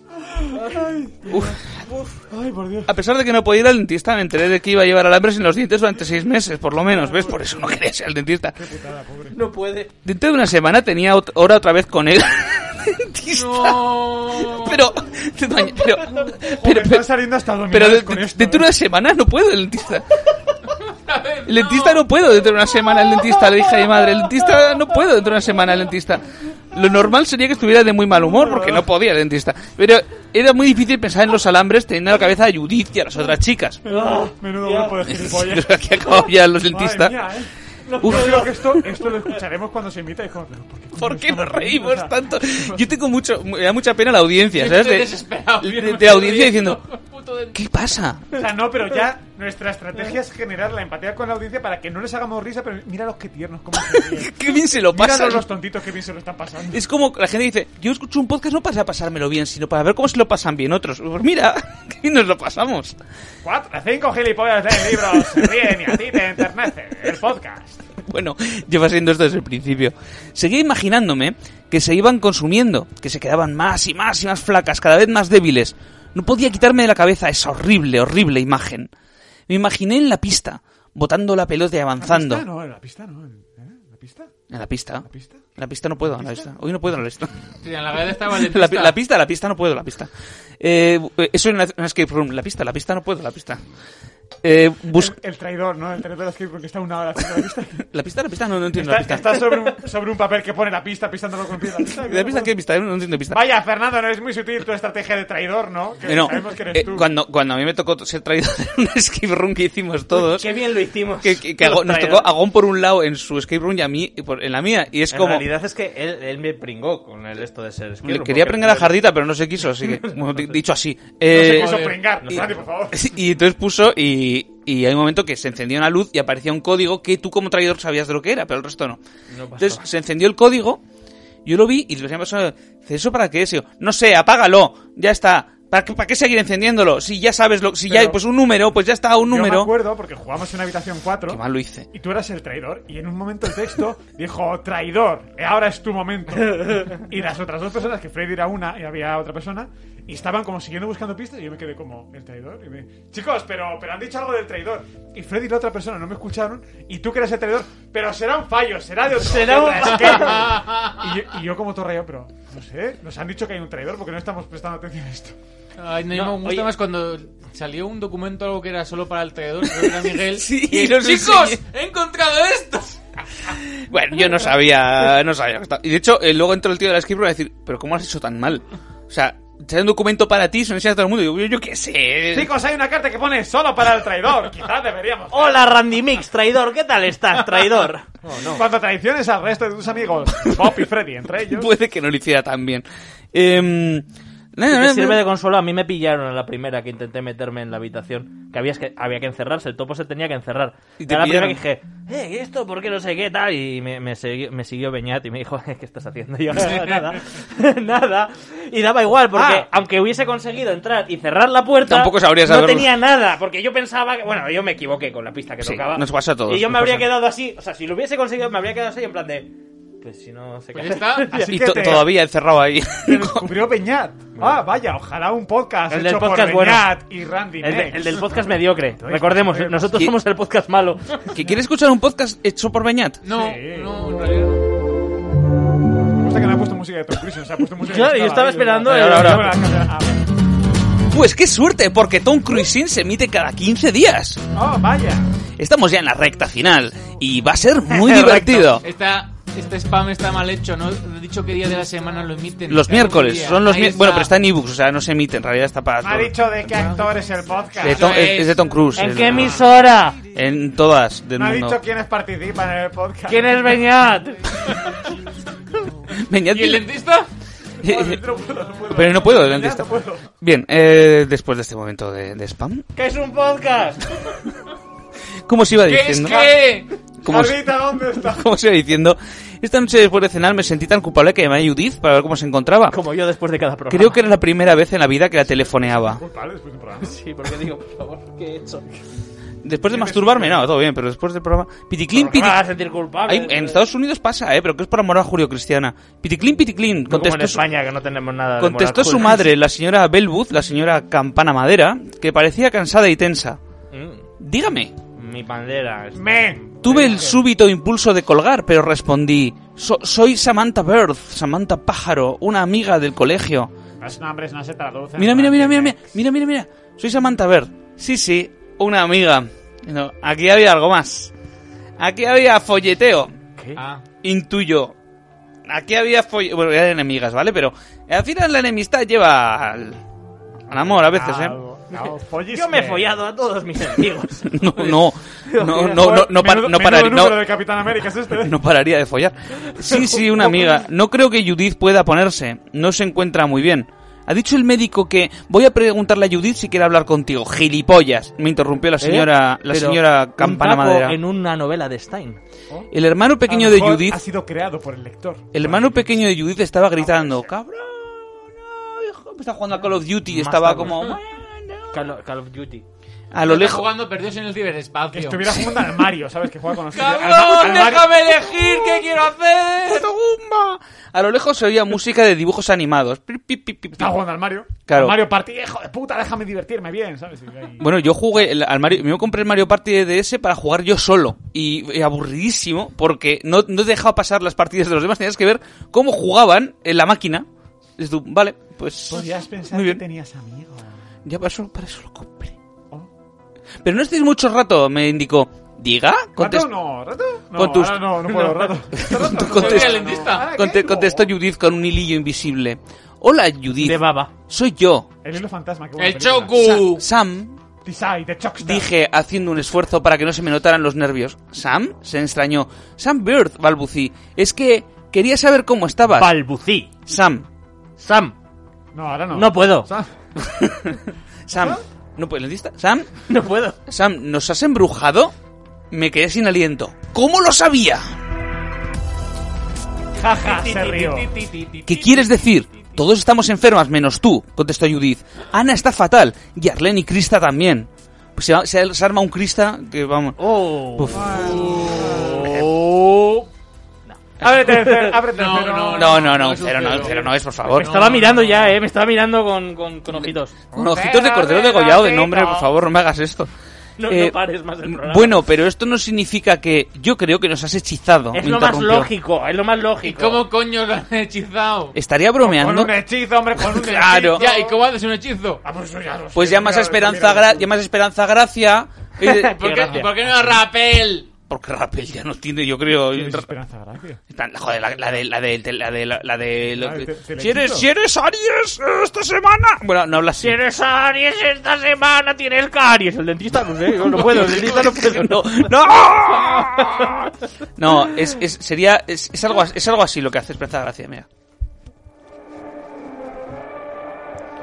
B: Uf.
A: Ay, por Dios.
B: A pesar de que no podía ir al dentista, me enteré de que iba a llevar alambres en los dientes durante seis meses, por lo menos, ¿ves? Por eso no quería ser al dentista.
A: Qué putada, pobre.
D: No puede.
B: Dentro de una semana tenía ot- hora otra vez con él. Dentista.
C: ¡No!
B: Pero, pero, pero,
A: Joder,
B: pero,
A: están saliendo hasta
B: pero
A: abdominales
B: de-
A: con
B: de-
A: esto.
B: dentro de
A: ¿eh?
B: una semana no puedo el dentista. El dentista no puedo dentro de una semana, el dentista, le dije a mi madre, el dentista no puedo dentro de una semana, el dentista. Lo normal sería que estuviera de muy mal humor, porque no podía el dentista. Pero era muy difícil pensar en los alambres teniendo en la cabeza a Judith y a las otras chicas.
A: Menudo, menudo
D: Ya.
A: grupo de gilipollas.
B: Aquí acabó ya los dentistas.
A: Madre mía, ¿eh?
B: Uf.
A: Yo creo que esto, esto lo escucharemos cuando se emita y como, pero ¿por qué, coño
B: ¿Por qué
A: estamos
B: nos
A: riendo?
B: reímos
A: O sea,
B: tanto? Yo tengo mucho, me da mucha pena la audiencia,
C: Yo
B: ¿sabes?
C: estoy
B: De,
C: desesperado.
B: de-
C: yo no
B: de
C: me estoy
B: la audiencia
C: riendo.
B: diciendo,
C: Puto dentista.
B: ¿qué pasa?
A: O sea, no, pero ya nuestra estrategia es generar la empatía con la audiencia para que no les hagamos risa, pero mira los que tiernos, cómo se ríen.
B: Qué bien se lo
A: Míralos
B: pasan.
A: los tontitos que bien se lo están pasando.
B: Es como la gente dice, yo escucho un podcast no para pasármelo bien, sino para ver cómo se lo pasan bien otros. Pues mira, qué bien nos lo pasamos.
A: Cuatro, cinco gilipollas de libros se ríen y a ti te enternece el podcast.
B: Bueno, lleva siendo esto desde el principio. Seguía imaginándome que se iban consumiendo, que se quedaban más y más y más flacas, cada vez más débiles. No podía quitarme de la cabeza esa horrible, horrible imagen. Me imaginé en la pista, botando la pelota y avanzando.
A: ¿La pista? No, en la pista no. ¿Eh? ¿La pista?
B: En la pista.
A: ¿La pista?
B: En la pista no puedo, en la pista. Hoy no puedo en la pista.
C: Sí, en la galleta estaba el
B: La,
C: dentista.
B: pi- la pista, la pista no puedo, la pista. Eh, eso en una, una escape room. La pista, la pista no puedo, la pista. Eh, bus-
A: El, el traidor, ¿no? El traidor es que porque está una hora haciendo la pista.
B: La pista, la pista, no, no entiendo
A: Está,
B: la pista.
A: está sobre, un, sobre un papel que pone la pista, pisándolo con piedra.
B: ¿La pista qué pista? No entiendo pista.
A: Vaya, Fernando, no es muy sutil tu estrategia de traidor, ¿no? Que
B: Eh, no,
A: sabemos que eres
B: eh,
A: tú.
B: cuando, cuando a mí me tocó ser traidor en un escape room que hicimos todos,
D: Qué bien lo hicimos.
B: que, que- que
D: Los
B: Agón- nos tocó
D: traidores.
B: Agón por un lado en su escape room y a mí por- en la mía. Y es
D: En
B: como...
D: realidad es que él, él me pringó con el esto de ser escape
B: Le
D: room,
B: quería
D: porque-
B: pringar a Jardita, pero no se quiso, así que, bueno, di- dicho así.
A: No
B: Eh,
A: se quiso
C: joder.
A: pringar.
C: No,
A: Fernando, por favor.
B: Y entonces puso y, y hay un momento que se encendió una luz y aparecía un código que tú como traidor sabías de lo que era, pero el resto no.
D: No pasó.
B: Entonces se encendió el código, yo lo vi y la persona dice, ¿eso para qué es? Y yo, no sé, apágalo, ya está. ¿Para qué, ¿Para qué seguir encendiéndolo? Si ya sabes lo, si ya hay
A: Pero-
B: pues un número, pues ya está un
A: Yo me
B: número.
A: acuerdo porque jugamos en habitación cuatro.
B: Qué mal lo hice.
A: Y tú eras el traidor. Y en un momento el texto dijo, traidor, ahora es tu momento. Y las otras dos personas, que Freddy era una y había otra persona, y estaban como siguiendo buscando pistas y yo me quedé como, ¿el traidor? Y me, chicos, pero, pero han dicho algo del traidor. Y Freddy y la otra persona no me escucharon. Y tú que eres el traidor, pero será un fallo, será de otro.
D: Será
A: de
D: un
A: otra esquema". y, yo, y yo como todo rayado, pero no sé, nos han dicho que hay un traidor porque no estamos prestando atención a esto.
C: Ay, no,
D: No,
C: me gusta
D: oye.
C: más cuando salió un documento algo que era solo para el traidor, creo que era Miguel.
B: Sí,
C: y,
B: nos
C: chicos,
B: enseñé.
C: he encontrado esto.
B: Bueno, yo no sabía, no sabía. que estaba- Y de hecho, eh, luego entró el tío de la escape room a decir, ¿pero cómo lo has hecho tan mal? O sea, sale un documento para ti, se lo enseñas a todo el mundo. Y digo, yo, yo qué sé.
A: Chicos, hay una carta que pone solo para el traidor. Quizás deberíamos.
D: Hola Randy Mix, traidor, ¿qué tal estás, traidor? Oh, no.
A: Cuando traiciones al resto de tus amigos, Bob y Freddy, entre ellos.
B: Puede que no lo hiciera tan bien. Eh, No,
D: Si
B: no,
D: te
B: no,
D: sirve
B: no.
D: de consuelo, a mí me pillaron en la primera que intenté meterme en la habitación. Que había que, había que encerrarse, el topo se tenía que encerrar.
B: Y
D: Y
B: te
D: la primera
B: pillaron.
D: que dije, eh, ¿y esto? ¿Por qué no sé qué tal? Y me, me, segui- me siguió Beñat y me dijo, ¿qué estás haciendo? Y yo, nada, nada. Y daba igual, porque
A: Ah.
D: aunque hubiese conseguido entrar y cerrar la puerta,
B: Tampoco sabrías
D: no
B: haberlo.
D: tenía nada. Porque yo pensaba que, bueno, yo me equivoqué con la pista que
B: Sí,
D: tocaba.
B: nos pasa a todos,
D: Y yo
B: nos
D: me habría
B: pasa.
D: quedado así, o sea, si lo hubiese conseguido, me habría quedado así en plan de, pues si no sé
C: Pues
D: qué
C: ya
D: hacer.
C: está.
A: Así
B: Y
A: que
B: to-
A: te-
B: todavía encerrado ahí.
A: Te descubrió Beñat. Ah, vaya, ojalá un podcast
D: El
A: hecho
D: del podcast
A: por
D: bueno.
A: Beñat y Randy
D: El, de-
A: Mex.
D: el del podcast mediocre. Recordemos,
A: joder,
D: nosotros
B: ¿qué?
D: somos el podcast malo.
B: ¿Que quieres escuchar un podcast hecho por Beñat?
C: No,
A: Sí.
C: no, en realidad.
A: Me gusta que no ha puesto música de Tom Cruise, o sea, ha puesto música
D: Yo-
A: que
D: yo estaba
A: ahí,
D: esperando
A: ¿verdad?
B: el-
A: Ahora,
B: ahora.
A: ahora.
B: Pues qué suerte, porque Tom Cruising se emite cada quince días.
A: Oh, vaya.
B: Estamos ya en la recta final y va a ser muy divertido.
C: Esta, este spam está mal hecho, ¿no? He dicho qué día de la semana lo emiten.
B: Los
C: Cada
B: miércoles,
C: día.
B: son los
C: Ahí
B: mi-
C: está.
B: Bueno, pero está en ebooks, o sea, no se emite, en realidad está para
A: Me ha
B: todo.
A: dicho de qué actor es el podcast.
B: De Tom-
C: Eso
B: es,
C: es.
B: es de Tom Cruise.
D: ¿En
B: es-
D: qué emisora?
B: En todas del
A: Me ha
B: mundo.
A: dicho quiénes participan en el podcast.
D: ¿Quién es Beñat?
B: Beñat
C: ¿Y el dentista?
A: Joder, no puedo, no puedo.
B: Pero no puedo, el
A: Ya
B: dentista.
A: no puedo.
B: Bien, eh, después de este momento de, de spam,
D: ¿Qué es un podcast?
B: ¿cómo se iba
C: ¿Qué es
B: diciendo?
C: qué?
B: ¿Cómo se-
A: Carlita, ¿dónde está?
B: ¿Cómo se iba diciendo? Esta noche después de cenar me sentí tan culpable que llamé a Judith para ver cómo se encontraba.
D: Como yo después de cada programa.
B: Creo que era la primera vez en la vida que la telefoneaba.
A: Culpable después de un programa.
D: Sí, porque digo, por favor, ¿qué he hecho?
B: Después de masturbarme, no, todo bien, pero después del programa... Piticlin,
D: ¿Por qué me vas a
B: pitic...
D: sentir culpable?
B: Hay- en Estados Unidos pasa, eh, pero que es por amor a Julio Cristiana. Piticlin, piticlin,
D: No como en
B: contestó, su,
D: España, que no tenemos nada de
B: contestó
D: moral
B: su
D: jurídica.
B: madre, la señora Belbooth, la señora Campana Madera, que parecía cansada y tensa.
D: Mm,
B: Dígame.
D: mi bandera. es-
A: Men.
B: Tuve el súbito impulso de colgar, pero respondí, "So- soy Samantha Bird, Samantha Pájaro, una amiga del colegio.
A: Los nombres no se traducen.
B: Mira, mira, mira, mira, mira, mira, mira, mira. Soy Samantha Bird. Sí, sí, una amiga. No, aquí había algo más. Aquí había folleteo.
D: ¿Qué?
C: Ah.
B: Intuyo. Aquí había folleteo. Bueno, eran enemigas, ¿vale? Pero al final la enemistad lleva al, al amor a veces, ¿eh?
D: Yo me he follado a todos mis enemigos.
B: No, no, no, no, no, no, par- no, pararía-
A: número
B: no,
A: de Capitán América es este.
B: no pararía de follar. Sí, sí, una amiga. No creo que Judith pueda ponerse. No se encuentra muy bien. Ha dicho el médico que voy a preguntarle a Judith si quiere hablar contigo. Gilipollas. Me interrumpió la señora, la
D: ¿Eh? Pero
B: señora Campana
D: un taco
B: Madera.
D: en una novela de Stein.
B: El hermano
A: A
B: pequeño
A: lo
B: de
A: mejor
B: Judith,
A: ha sido creado por el lector.
B: el hermano pequeño de Judith estaba gritando, cabrón, no, hijo. Estaba jugando a Call of Duty y
D: Más
B: estaba
D: tarde.
B: como, bueno.
D: Call, Call of Duty.
B: A lo
C: Está
B: lejos.
C: jugando perdidos en el
A: Que
C: ciberespacio.
A: estuviera jugando al Mario, ¿sabes? Que juega con los...
C: ¡Cabrón!
A: Al Ma- al Mario-
C: ¡Déjame elegir qué quiero hacer!
B: ¡Tumba! A lo lejos se oía música de dibujos animados. Pi, pi, pi, pi, pi.
A: Estaba jugando al Mario.
B: Claro.
A: Al Mario Party, hijo de puta, déjame divertirme bien, ¿sabes? Y ahí-
B: Bueno, yo jugué el- al Mario, me compré el Mario Party de D S para jugar yo solo y, y aburridísimo porque no, no he dejado pasar las partidas de los demás, tenías que ver cómo jugaban en la máquina. Y tú, vale, pues
A: Podrías pensar
B: muy
A: que
B: bien.
A: tenías amigos.
B: Ya para eso, para eso lo compré.
A: Oh.
B: Pero no estéis mucho rato, me indicó. ¿Diga?
A: ¿Rato
B: Contest-
A: no? ¿Rato? No,
B: Con tus-
A: ahora no, no puedo, rato. Rato,
B: Contest-
C: Soy el dentista.
A: ¿Ahora qué?
B: conte-
A: No.
B: contestó Judith con un hilillo invisible. Hola, Judith.
D: De baba.
B: Soy yo,
A: El hilo fantasma, qué buena
C: ¡El
A: película.
C: Choku!
B: Sam.
A: Tisai, de Chockstar.
B: Dije, haciendo un esfuerzo para que no se me notaran los nervios. ¿Sam? Se extrañó. Sam Bird, balbucí. Es que quería saber cómo estabas.
D: Balbucí.
B: Sam.
D: Sam.
A: No, ahora no.
D: No puedo.
A: Sa-
B: Sam. ¿No puedes lista? Sam.
D: No puedo.
B: Sam, ¿nos has embrujado? Me quedé sin aliento. ¿Cómo lo sabía?
A: Jaja, se rió.
B: ¿Qué quieres decir? Todos estamos enfermas menos tú, contestó Judith. Ana está fatal. Y Arlene y Krista también. Pues se, se- se arma un Krista que vamos...
D: Oh.
B: Uf.
D: Oh.
A: Ábrete, Fer, ábrete,
C: No,
A: Fer,
C: no,
B: No, no, no,
C: no es un
B: pero no,
C: cero.
B: pero no es, por
D: Me
B: favor.
D: estaba mirando ya, eh. Me estaba mirando con, con, con ojitos.
B: Con ojitos de cordero degollado de nombre, por favor, no me hagas esto.
D: No,
B: Eh,
D: no pares más el programa.
B: Bueno, pero esto no significa que yo creo que nos has hechizado.
D: es
B: me
D: lo más
B: interrumpió.
D: lógico, es lo más
C: ¿Y
D: lógico.
C: cómo coño lo han hechizado?
B: ¿Estaría
A: Con
B: bromeando?
A: un hechizo, hombre, con un hechizo.
B: Claro.
C: Ya, ¿y cómo haces un hechizo?
A: Ah, pues eso ya lo sé,
B: Pues llamas a
A: ya,
B: Esperanza,
A: mira,
B: Gra- llamas a Esperanza Gracia. y-
C: ¿Por qué,
D: gracia.
C: ¿por qué no Rapel?
B: Porque Rappel ya no tiene, yo creo.
A: ¿Quién es Esperanza Gracia?
B: Joder, la, la de la de la de la, la de lo-
A: Ah, te- te
B: si eres
A: hechizo.
B: si eres Aries esta semana. Bueno, no hablas así.
D: Si eres Aries esta semana tienes caries. El dentista no sé, yo no puedo, el dentista no puedo.
B: No, no. No, es, es sería es, es algo as- es algo así lo que hace Esperanza Gracia, mira.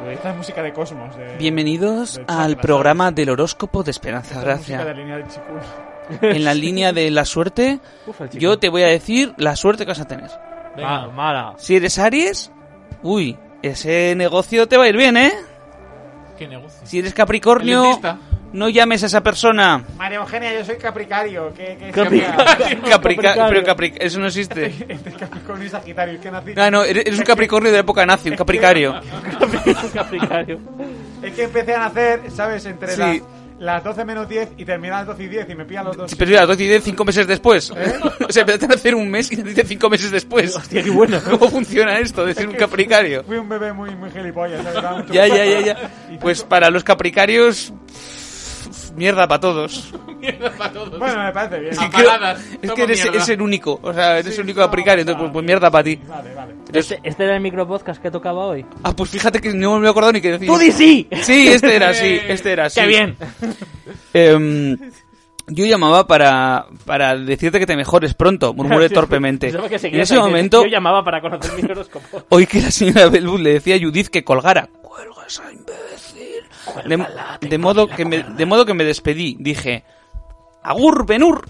A: Esta es música de Cosmos. De,
B: Bienvenidos
A: de
B: al
A: Chakra,
B: programa del horóscopo de Esperanza
A: ¿sabes? Esta es música de
B: Gracia.
A: línea de Chikun.
B: En la línea de la suerte,
D: Uf, el chico.
B: yo te voy a decir la suerte que vas a tener.
C: Venga.
D: Ma- mala.
B: Si eres Aries, uy, ese negocio te va a ir bien, ¿eh?
C: ¿Qué negocio?
B: Si eres Capricornio,
C: El dentista.
B: no llames a esa persona.
A: María Eugenia, yo soy Capricario. ¿Qué, qué
D: Capricario.
B: Caprica pero Capri eso no existe.
A: Entre Capricornio y Sagitario, que nací.
B: Ah, no, eres eres un Capricornio de la época nazi, un Capricario.
D: Capricario.
A: Es que empecé a nacer, ¿sabes? Entre
B: Sí.
A: las, las doce menos diez y terminé a las doce y diez y me pillan los dos.
B: Sí, pero mira, tú dices cinco meses después. O sea, empezaste a hacer un mes y te dices cinco meses después.
D: Hostia, qué bueno.
B: ¿Cómo funciona esto de ser un Capricario?
A: Fui un bebé muy, muy gilipollas, ¿sabes? Daba mucho
B: Ya,
A: gusto.
B: ya, ya, ya.
A: Y
B: Pues
A: tanto-
B: para los Capricarios, mierda para todos.
C: Mierda para todos.
A: Bueno, me parece bien.
C: Sí, Apagadas.
B: Es
C: Somos
B: que eres,
C: mierda.
B: eres el único, o sea, eres
A: Sí,
B: el único
A: no,
B: Capricario, entonces pues,
A: vale.
B: pues mierda para ti.
A: Vale, vale.
D: Este, este era el micropodcast que tocaba hoy.
B: Ah, pues fíjate que no me he acordado ni qué decir.
D: ¡Tú di sí!
B: Sí, este era, sí, este era, sí.
D: ¡Qué bien!
B: Em, yo llamaba para, para decirte que te mejores pronto, murmuré
D: Sí,
B: torpemente.
D: pensaba que
B: En
D: seguías
B: ese
D: diciendo,
B: momento,
D: Yo llamaba para conocer mi horóscopo.
B: oí que la señora Belbus le decía a Judith que colgara. Cuelga esa imbécil. De, de modo que me, de modo que me despedí. Dije, Agur, Benur.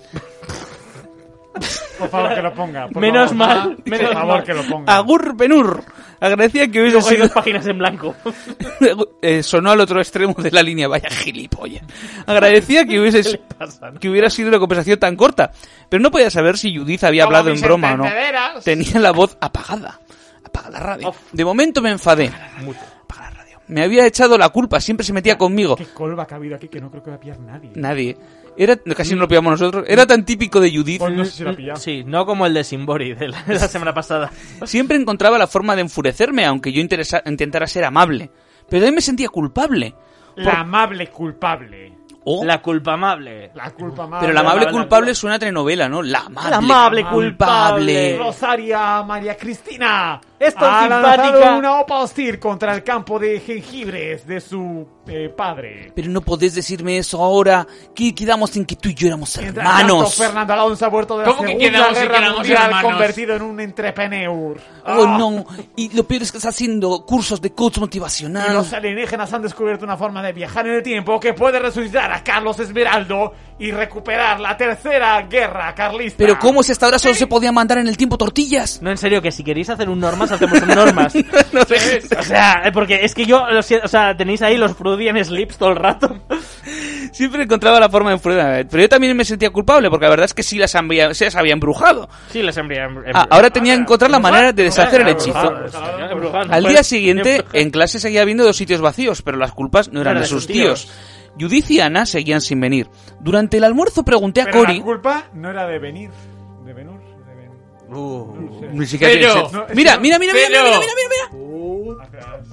A: Por favor, que lo ponga. por
D: Menos
A: favor.
D: mal,
A: Por
D: menos
A: favor,
D: mal.
A: que lo ponga.
B: Agur, Benur. Agradecía que hubiese
D: Luego hay
B: sido...
D: dos páginas en blanco.
B: Eh, sonó al otro extremo de la línea, vaya gilipollas. Agradecía que hubiese
D: pasa, no?
B: que hubiera sido una conversación tan corta, pero no podía saber si Judith había
A: Como
B: hablado en
A: mis
B: broma o no.
A: entendederas.
B: Tenía la voz apagada. Apaga la radio.
D: Off.
B: De momento me enfadé.
D: Mucho.
B: Apaga la radio. Me había echado la culpa, siempre se metía conmigo.
A: Qué colva que ha habido aquí que no creo que va a pillar nadie.
B: Nadie. Era, casi no lo pillamos nosotros. Era tan típico de Judith.
A: Pues no sé si lo ha pillado.
D: Sí, no como el de Simbori de la, de la semana pasada.
B: Siempre encontraba la forma de enfurecerme, aunque yo interesa- intentara ser amable. Pero también me sentía culpable.
A: La amable culpable.
B: Oh,
D: La culpa amable.
A: La culpa amable.
B: pero la amable
D: amable
B: culpable suena a telenovela, ¿no? La amable,
D: La amable culpable.
A: Rosaria María Cristina
D: Es tan
A: ha
D: simpática.
A: lanzado una opa hostil contra el campo de jengibres de su eh, padre.
B: Pero no podés decirme eso ahora. Que quedamos en que tú y yo éramos
A: Mientras tanto,
B: hermanos.
A: Fernando Alonso ha vuelto de la
C: ¿Cómo que
A: Segunda
C: quedamos en que
A: Guerra
C: éramos
A: Mundial
C: hermanos?
A: convertido en un entrepreneur.
B: Oh,
A: Ah.
B: no. Y lo peor es que está haciendo cursos de coach
A: Y
B: motivacional.
A: los alienígenas han descubierto una forma de viajar en el tiempo que puede resucitar a Carlos Esmeraldo y recuperar la tercera guerra carlista.
B: Pero ¿cómo si hasta ahora solo se podía mandar en el tiempo tortillas?
D: No, en serio, que si queréis hacer un normas, hacemos un normas.
B: No sé.
D: O sea, eh, porque es que yo, lo siento, o sea, tenéis ahí los Freudian slips todo el rato.
B: Siempre encontraba la forma de enfrentarme. Pero yo también me sentía culpable, porque la verdad es que sí las había, se las había embrujado.
D: Sí, les envié.
B: Ah, ahora tenía que encontrar la manera de deshacer el hechizo. Al día siguiente, en clase seguía habiendo dos sitios vacíos, pero las culpas no eran
D: Era
B: de sus tíos. Judith y Ana seguían sin venir. Durante el almuerzo pregunté a
A: Pero
B: Cory...
A: la culpa no era de venir. De venir. De venir.
B: Uh,
A: No sé.
B: ni siquiera
C: Pero-
B: tiene sed.
A: no, es
B: Mira,
A: que-
B: mira, mira, mira, mira,
C: pero-
B: mira, mira, mira.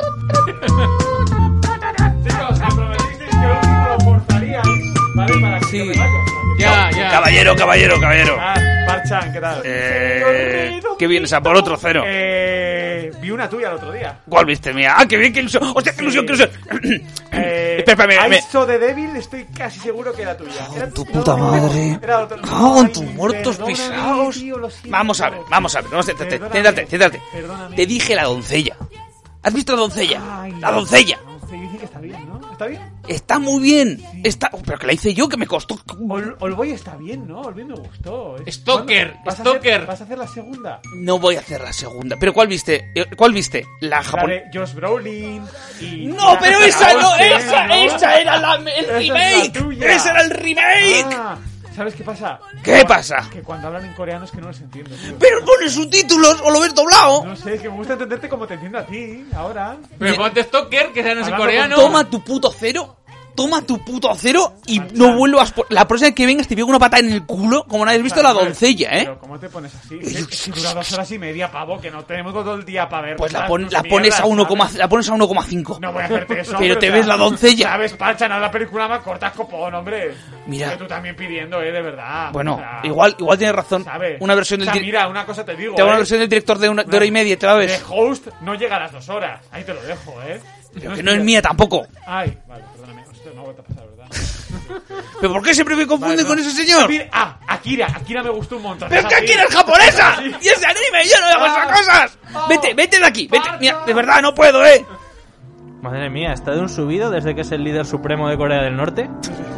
A: Chicos, me prometisteis que lo único lo forzaríais, ¿vale? Para que
B: Sí.
A: yo me vaya.
C: Ya, ya.
B: Caballero, caballero, caballero.
A: Ah, Parchan, ¿qué tal?
B: Eh, ¿qué vienes a por otro cero?
A: Eh, vi una tuya el otro día.
B: ¿Cuál viste mía? ¡Ah, qué bien, qué ilusión! ¡Hostia, qué ilusión, qué ilusión!
A: Eh,
B: Espera, espera, me-
A: Aiso de Devil, estoy casi seguro que era tuya. Era
B: tu
A: no,
B: puta
A: no,
B: madre.
A: Era otro.
B: Cago en
A: Ay,
B: tus muertos
A: perdóname,
B: pisados.
A: tío, lo siento.
B: Vamos a ver, vamos a ver. Vamos a siéntate,
A: Perdóname,
B: siéntate, siéntate.
A: perdóname.
B: Te dije la doncella. ¿Has visto la doncella?
A: Ay,
B: La doncella.
A: No, se dice que está bien, ¿no? ¿Está bien?
B: Está muy bien. Está... Pero que la hice yo, que me costó...
A: Ol- Olboy está bien, ¿no? Olboy me gustó. ¿eh?
C: Stalker,
A: ¿Cuándo? ¿Vas a
C: Stalker.
A: hacer- ¿Vas a hacer la segunda?
B: No voy a hacer la segunda. ¿Pero cuál viste? Eh, ¿Cuál viste? La
A: La
B: japonesa.
A: de Josh Brolin y...
B: No,
A: la-
B: pero
A: la
B: esa no,
A: Olsen,
B: esa,
A: ¿no?
B: esa era la, el
A: Esa es la
B: remake.
A: tuya.
B: Ese era el remake.
A: Ah, ¿sabes qué pasa?
B: ¿Qué pasa?
A: Que cuando hablan en coreano es que no los entiendo, tío.
B: Pero pones subtítulos o lo ves doblado.
A: No sé, es que me gusta entenderte como te entiendo a ti, ahora.
C: Pero ponte Stalker, que sea no sé
A: Hablando
C: coreano.
B: Toma tu puto cero. Toma tu puto cero y
A: Marcha.
B: no vuelvas por... La próxima vez que vengas te pego una pata en el culo como no hayas visto la
A: Claro,
B: doncella, ¿eh?
A: Pero ¿cómo te pones así? Es que dura dos horas y media, pavo, que no tenemos todo el día para ver.
B: Pues la,
A: todas
B: pon-
A: tus
B: la pones a
A: mierdas,
B: uno coma-
A: ¿sabes?
B: la pones a uno coma cinco.
A: No voy a hacerte eso.
B: Pero
A: hombre,
B: te
A: o
B: ves
A: sea,
B: la doncella.
A: ¿Sabes, Pacha? No, la película me cortas copón, hombre.
B: Mira.
A: Que tú también pidiendo, eh, de verdad.
B: Bueno,
A: O sea,
B: igual igual tienes razón.
A: ¿sabes?
B: Una versión del
A: O sea,
B: dir-
A: mira, una cosa te digo.
B: te hago una
A: eh.
B: versión del director de, una, de hora y media, te la
A: De
B: ves.
A: host no llega a las dos horas. Ahí te lo dejo, eh.
B: Pero que no es mía tampoco.
A: Ay, vale, perdóname. Hostia, no ha vuelto a pasar, ¿verdad?
B: ¿Pero por qué siempre me confunde
A: Vale,
B: con
A: no.
B: ese señor?
A: Mira, ah, Akira. Akira me gustó un montón.
B: ¡Pero es que
A: así.
B: aquí eres japonesa!
A: Sí.
B: ¡Y ese anime! ¡Yo no hago esas
A: Ah,
B: cosas!
A: ah,
B: ¡Vete, vete de aquí! ¡Vete!
A: Marta.
B: Mira, de verdad, no puedo, ¿eh?
D: Madre mía, está de un subido desde que es el líder supremo de Corea del Norte.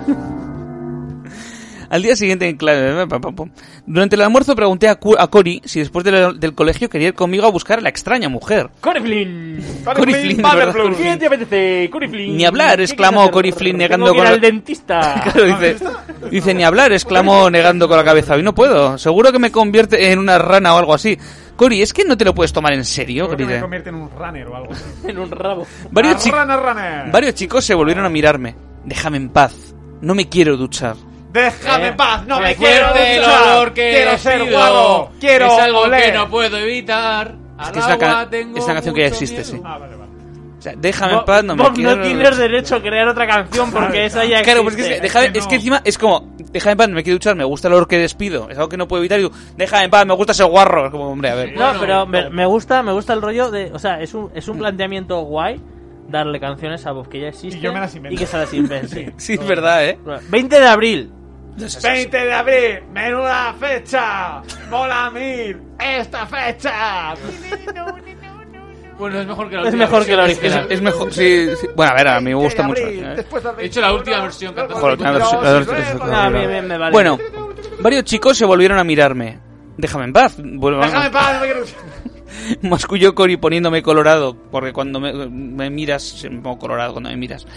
B: Al día siguiente, en clave, durante el almuerzo pregunté a, Cu- a Cory si después de- del colegio quería ir conmigo a buscar a la extraña mujer.
D: ¡Cory Flynn!
B: Cory Flynn, de verdad.
D: ¿Qué te apetece? ¡Cory Flynn!
B: Ni hablar,
D: ¿Qué
B: exclamó
D: quieres
B: Cory
D: hacer?
B: Flynn
D: Tengo
B: negando
D: que ir
B: con
D: al
B: la-
D: dentista.
B: Claro, dice, dice, ni hablar, exclamó negando con la cabeza. Hoy no puedo, seguro que me convierte en una rana o algo así. Cory, ¿es que no te lo puedes tomar en serio?
A: Creo que me
B: Grité.
A: convierte en un runner o algo así.
D: En un rabo.
B: Varios,
A: La
B: chi-
A: runner, runner.
B: varios chicos se volvieron a mirarme. Déjame en paz, no me quiero duchar.
A: Déjame
C: Eh,
A: en paz, no me
C: que
A: quiero
C: fuerte el
A: duchar.
C: olor que
A: Quiero ser
C: despido.
A: guapo. Quiero
C: Es algo
A: oler.
C: que no puedo evitar.
B: Es
C: Al
B: que es una ca-
C: agua tengo
B: es una canción que ya
C: mucho
B: existe,
C: miedo.
B: sí.
A: Ah, vale, vale.
B: O sea, déjame en
D: Bob,
B: paz, no me
D: Bob,
B: quiero...
D: no tienes derecho a crear otra canción porque esa ya
B: Claro,
D: existe.
B: pues es que,
A: Es
B: déjame-
A: que
B: es
A: no.
B: que encima es como, déjame en paz, me quiero duchar, me gusta el olor que despido, es algo que no puedo evitar y tú, déjame en paz, me gusta ese guarro. Es como, hombre, a ver.
D: No,
C: Bueno,
D: pero
C: no.
D: me, me gusta me gusta el rollo de... O sea, es un, es un planteamiento guay darle canciones a Bob que ya existen
A: Y yo me las invento.
D: y que se las invente.
B: Sí, es verdad, ¿eh?
D: veinte de abril.
A: veinte de abril, menuda fecha. Mola mil. Esta fecha.
C: Bueno, es mejor que la
D: Es
C: última
D: mejor que la
C: versión.
D: original.
B: Es mejor, sí, sí. Bueno, a ver, a mí me gusta
A: veinte
B: mucho.
A: de abril,
B: ¿eh?
A: después del
C: He hecho la última
A: veintiuno,
C: versión,
A: luego
C: cantando.
B: Joder, la versión- la
A: veintidós,
B: versión-
A: luego
B: la
D: No, a mí
B: versión-
D: me, me vale.
B: Bueno, varios chicos se volvieron a mirarme. Déjame en paz. Bueno,
A: Déjame en paz, no me quiero duchar.
B: masculló Cory poniéndome colorado, porque cuando me, me miras, se me pongo colorado cuando me miras.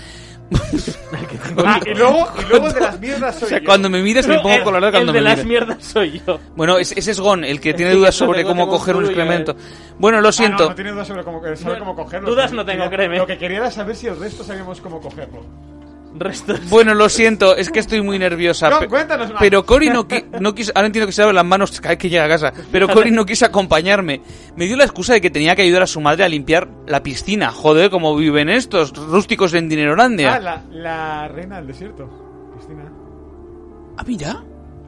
A: Ah, y luego, y luego de las mierdas soy
B: O sea,
A: yo.
B: cuando me miras me pongo
D: El-
B: colorado cuando
D: el de
B: me
D: las
B: miras.
D: mierdas soy yo.
B: Bueno, es- ese es Gon, el que tiene
D: que
B: dudas
D: yo no
B: sobre
D: tengo-
B: cómo
D: tengo
B: coger un
D: tuyo,
B: excremento.
D: eh.
B: Bueno, lo
A: Ah,
B: siento.
A: no, no tiene dudas sobre cómo, saber cómo cogerlo.
D: Dudas no tengo,
A: Quería-
D: créeme.
A: Lo que quería era saber si el resto sabíamos cómo cogerlo.
D: Restos.
B: Bueno, lo siento, es que estoy muy nerviosa.
A: No,
B: pe-
A: cuéntanos más.
B: Pero Cory no, qui- no quiso. Ahora entiendo que se lava las manos cada vez que llega a casa. Pero Cory no quiso acompañarme. Me dio la excusa de que tenía que ayudar a su madre a limpiar la piscina. Joder, cómo viven estos rústicos en Dinerolandia.
A: Ah, la, la reina del desierto. Cristina.
B: Ah, mira.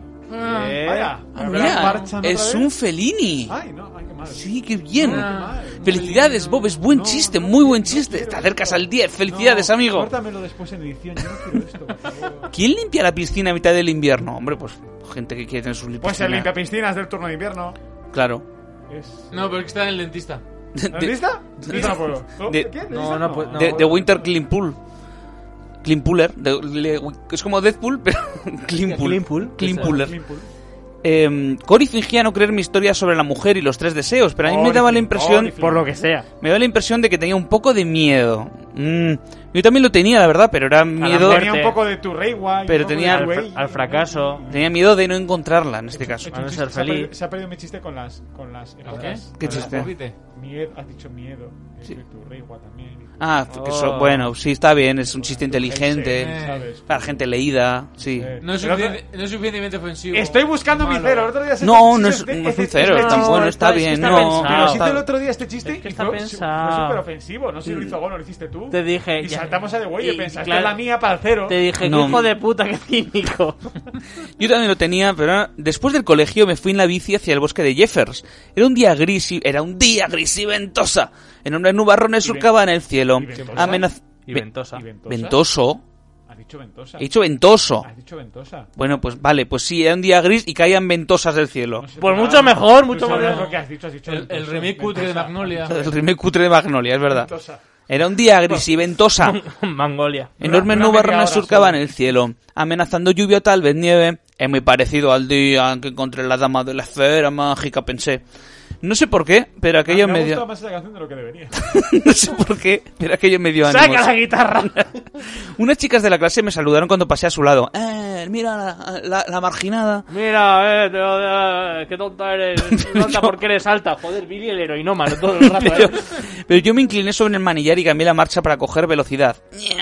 C: Ah,
D: Eh,
A: Vaya.
B: Ah,
A: ¿me
B: mira.
A: verás marchando otra
B: Es
A: vez?
B: un Fellini.
A: Ay, no, ay, qué madre.
B: Sí, qué bien.
C: Ah,
B: Felicidades, Bob, es buen
A: No,
B: chiste,
A: no
B: muy
A: quiero,
B: buen
A: no
B: chiste.
A: quiero
B: Te acercas
A: esto.
B: al diez. Felicidades,
A: No,
B: amigo.
A: Córtamelo después en edición, yo no quiero esto, por favor.
B: ¿Quién limpia la piscina a mitad del invierno? Hombre, pues gente que quiere tener sus
A: Pues el
B: piscina.
A: limpiapiscinas del turno de invierno.
B: Claro.
A: Es...
C: No, pero es que está en el dentista.
A: ¿La lista? Lista no puedo.
B: de-
A: ¿Quién?
D: no,
A: ¿Lista?
D: no puedo- no.
B: De, de Winter Clean Pool. Clean Pooler. de- le- es como Deadpool, pero Clean Pool.
D: Clean Pool.
B: Clean
D: Exacto.
B: Pooler.
A: Clean Pool.
B: Eh, Cory fingía no creer mi historia sobre la mujer y los tres deseos, pero a mí me
A: Cory
B: daba la
A: Flynn,
B: impresión...
A: Cory Flynn.
D: Por lo que sea.
B: Me daba la impresión de que tenía un poco de miedo. Mm, yo también lo tenía, la verdad, pero era miedo...
D: muerte.
A: Tenía un poco de tu rey guay.
B: Pero
A: un poco
B: tenía-
A: de tu
B: al
D: fra-
A: rey.
D: al fracaso.
B: Tenía miedo de no encontrarla, en este caso.
A: He hecho
D: Van
A: un
D: a
A: chiste,
D: ser
A: se ha
D: feliz.
A: perdido- Se ha perdido mi chiste con las, con las épocas.
B: ¿Qué
A: Con
B: chiste?
A: las-
C: Repite.
A: Miedo, has dicho miedo. que
B: Sí.
A: soy tu rey guay también.
B: Ah, que eso-
D: Oh.
B: bueno, sí, está bien, es un chiste inteligente.
C: Eh,
A: ¿sabes?
B: Para gente leída, sí.
A: Eh,
C: No es,
A: pero-
C: sufici- no es suficientemente ofensivo.
A: Estoy buscando mi
C: Malo.
A: cero. El otro día se-
B: No,
A: se-
B: no
A: se-
B: es,
A: este-
B: no es un
A: este-
B: cero,
A: este
B: es tan
A: chiste-
B: bueno,
D: no,
B: está
D: es que
B: bien,
D: está
B: no.
D: pensado.
A: Pero
B: no,
A: hice
B: está-
A: el otro día este chiste
D: Es que
A: y
D: está
A: fue,
D: pensado.
A: fue súper ofensivo. No sé si lo hizo Gon o lo hiciste tú.
D: Te dije,
A: Y
D: ya-
A: saltamos a de güey y
D: y-
A: pensaste,
D: claro.
A: esta es la mía para el cero.
D: Te dije,
B: No.
D: qué hijo de puta, qué cínico.
B: Yo también lo tenía, pero después del colegio me fui en la bici hacia el bosque de Jeffers. Era un día gris y, era un día gris y ventosa. Enormes nubarrones
A: Y ven-
B: surcaban el cielo.
A: y ventosa.
B: Amenaz-
D: Y
B: Ve-
D: ventosa.
A: ¿Y ventosa?
B: Ventoso.
A: Has dicho ventosa.
B: He dicho ventoso.
A: Has dicho ventosa.
B: Bueno, pues vale, pues sí, era un día gris y caían ventosas del cielo.
A: No sé,
D: Pues
A: pero-
D: mucho mejor,
A: Tú
D: mucho
A: sabes
D: mejor.
A: lo que has dicho, has dicho
C: El,
A: ventosa.
C: el remake cutre de
A: Ventosa.
C: Magnolia.
B: El remake cutre de Magnolia, es verdad.
A: Ventosa.
B: Era un día gris y ventosa.
D: Mongolia.
B: Enormes
A: Una- una
B: nubarrones
A: media hora
B: surcaban
A: solo.
B: el cielo, amenazando lluvia o tal vez nieve. Es muy parecido al día en que encontré la dama de la esfera mágica, pensé. No sé por qué, pero aquello
A: Ah, me
B: me
A: ha
B: dio...
A: gustado más esa canción de lo que debería.
B: No sé por qué, pero aquello me dio ánimos.
D: ¡Saca la guitarra!
B: Unas chicas de la clase me saludaron cuando pasé a su lado. Eh, mira la, la- la marginada.
D: Mira, eh, te odio, qué tonta eres. Tonta porque eres alta. Joder, Billy el heroinómano todo el rato.
B: Pero,
D: ¿eh?
B: pero yo me incliné sobre el manillar y cambié la marcha para coger velocidad.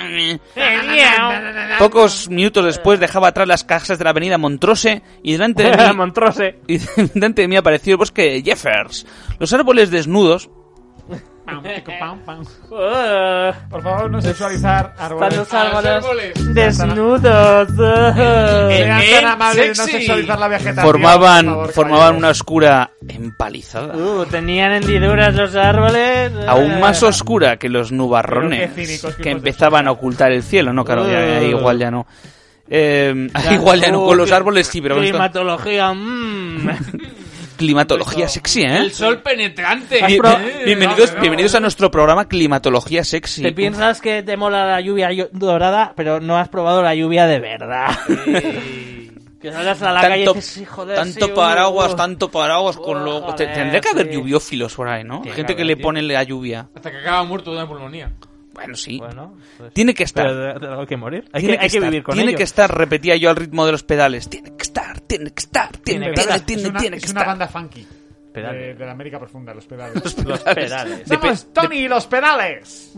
B: Pocos minutos después dejaba atrás las casas de la avenida Montrose y delante de mí...
D: Montrose.
B: Y delante de mí apareció el bosque de Jeffers. Los árboles desnudos.
A: Pam, pico, pam, pam.
D: Uh,
A: Por favor, no sexualizar
D: están
A: árboles.
D: los
C: A los
D: árboles
C: árboles.
D: desnudos. Uh.
A: Sean
C: Eh,
A: tan amables de no
C: sexy.
A: sexualizar la vegetación.
B: Formaban,
A: por favor,
B: formaban
A: caballeros.
B: una oscura empalizada.
D: Uh, tenían hendiduras los árboles.
B: Aún más
D: Uh.
B: oscura que los nubarrones
A: Pero qué cínicos, qué
B: que
A: hijos de
B: empezaban a ocultar el cielo. No, claro, ya, ya,
D: Uh.
B: igual ya no. Eh,
D: Ya,
B: igual ya no,
D: uh,
B: con los
D: qué
B: árboles sí, pero con esto-
D: climatología. mm.
B: Climatología sexy, ¿eh?
C: El sol penetrante.
B: Bien-
D: pro-
B: bien- bienvenidos, bienvenidos a nuestro programa Climatología Sexy.
D: Te piensas que te mola la lluvia yo- dorada, pero no has probado la lluvia de verdad. Que sales a la calle y
B: Tanto,
D: dices, joder,
B: tanto
D: sí,
B: paraguas,
D: uh,
B: tanto paraguas con lo...
D: joder,
B: te- Tendría que haber
D: sí.
B: lluviófilos por ahí, ¿no?
D: Tiene
B: Gente
D: que
B: que
D: haber,
B: le
D: tío.
B: pone la lluvia.
C: Hasta que acaba muerto de una pulmonía.
B: Bueno, sí.
D: Bueno, pues-
B: Tiene que estar.
D: pero de, de algo hay que morir. Hay,
B: Tiene
D: que, hay que
B: estar,
D: vivir con
B: Tiene
D: ello.
B: que estar, repetía yo al ritmo de los pedales. Tiene que estar, tiene que estar, tiene,
D: Tiene
B: tiene,
D: que
B: tiene,
A: es una,
B: tiene
A: es
B: que
A: una
B: estar.
A: banda funky.
D: Pedales.
A: De, de la América Profunda, los pedales.
D: Los pedales.
A: Somos Tony y los pedales.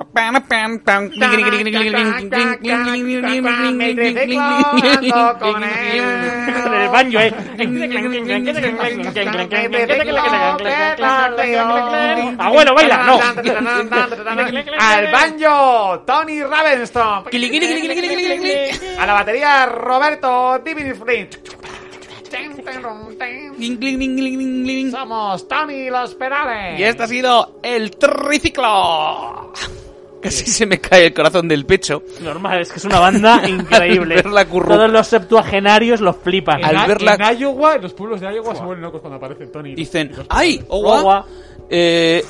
D: Con el baño, eh. Abuelo, baila. No.
A: Al banjo, Tony Ravenstone. A la batería, Roberto Diviniflin. Somos Tony y los pedales.
B: Y este ha sido el triciclo. Casi se me cae el corazón del pecho.
D: Normal, es que es una banda increíble.
B: Al ver la curru-
D: Todos los septuagenarios los flipan.
A: En,
B: Al
A: A-
B: verla-
A: en Iowa, en los pueblos de Iowa se vuelven locos cuando aparece Tony.
B: Dicen,
A: Y los
B: ¡ay!
A: pedales.
B: ¡Ogua!
D: Ogua.
B: Eh...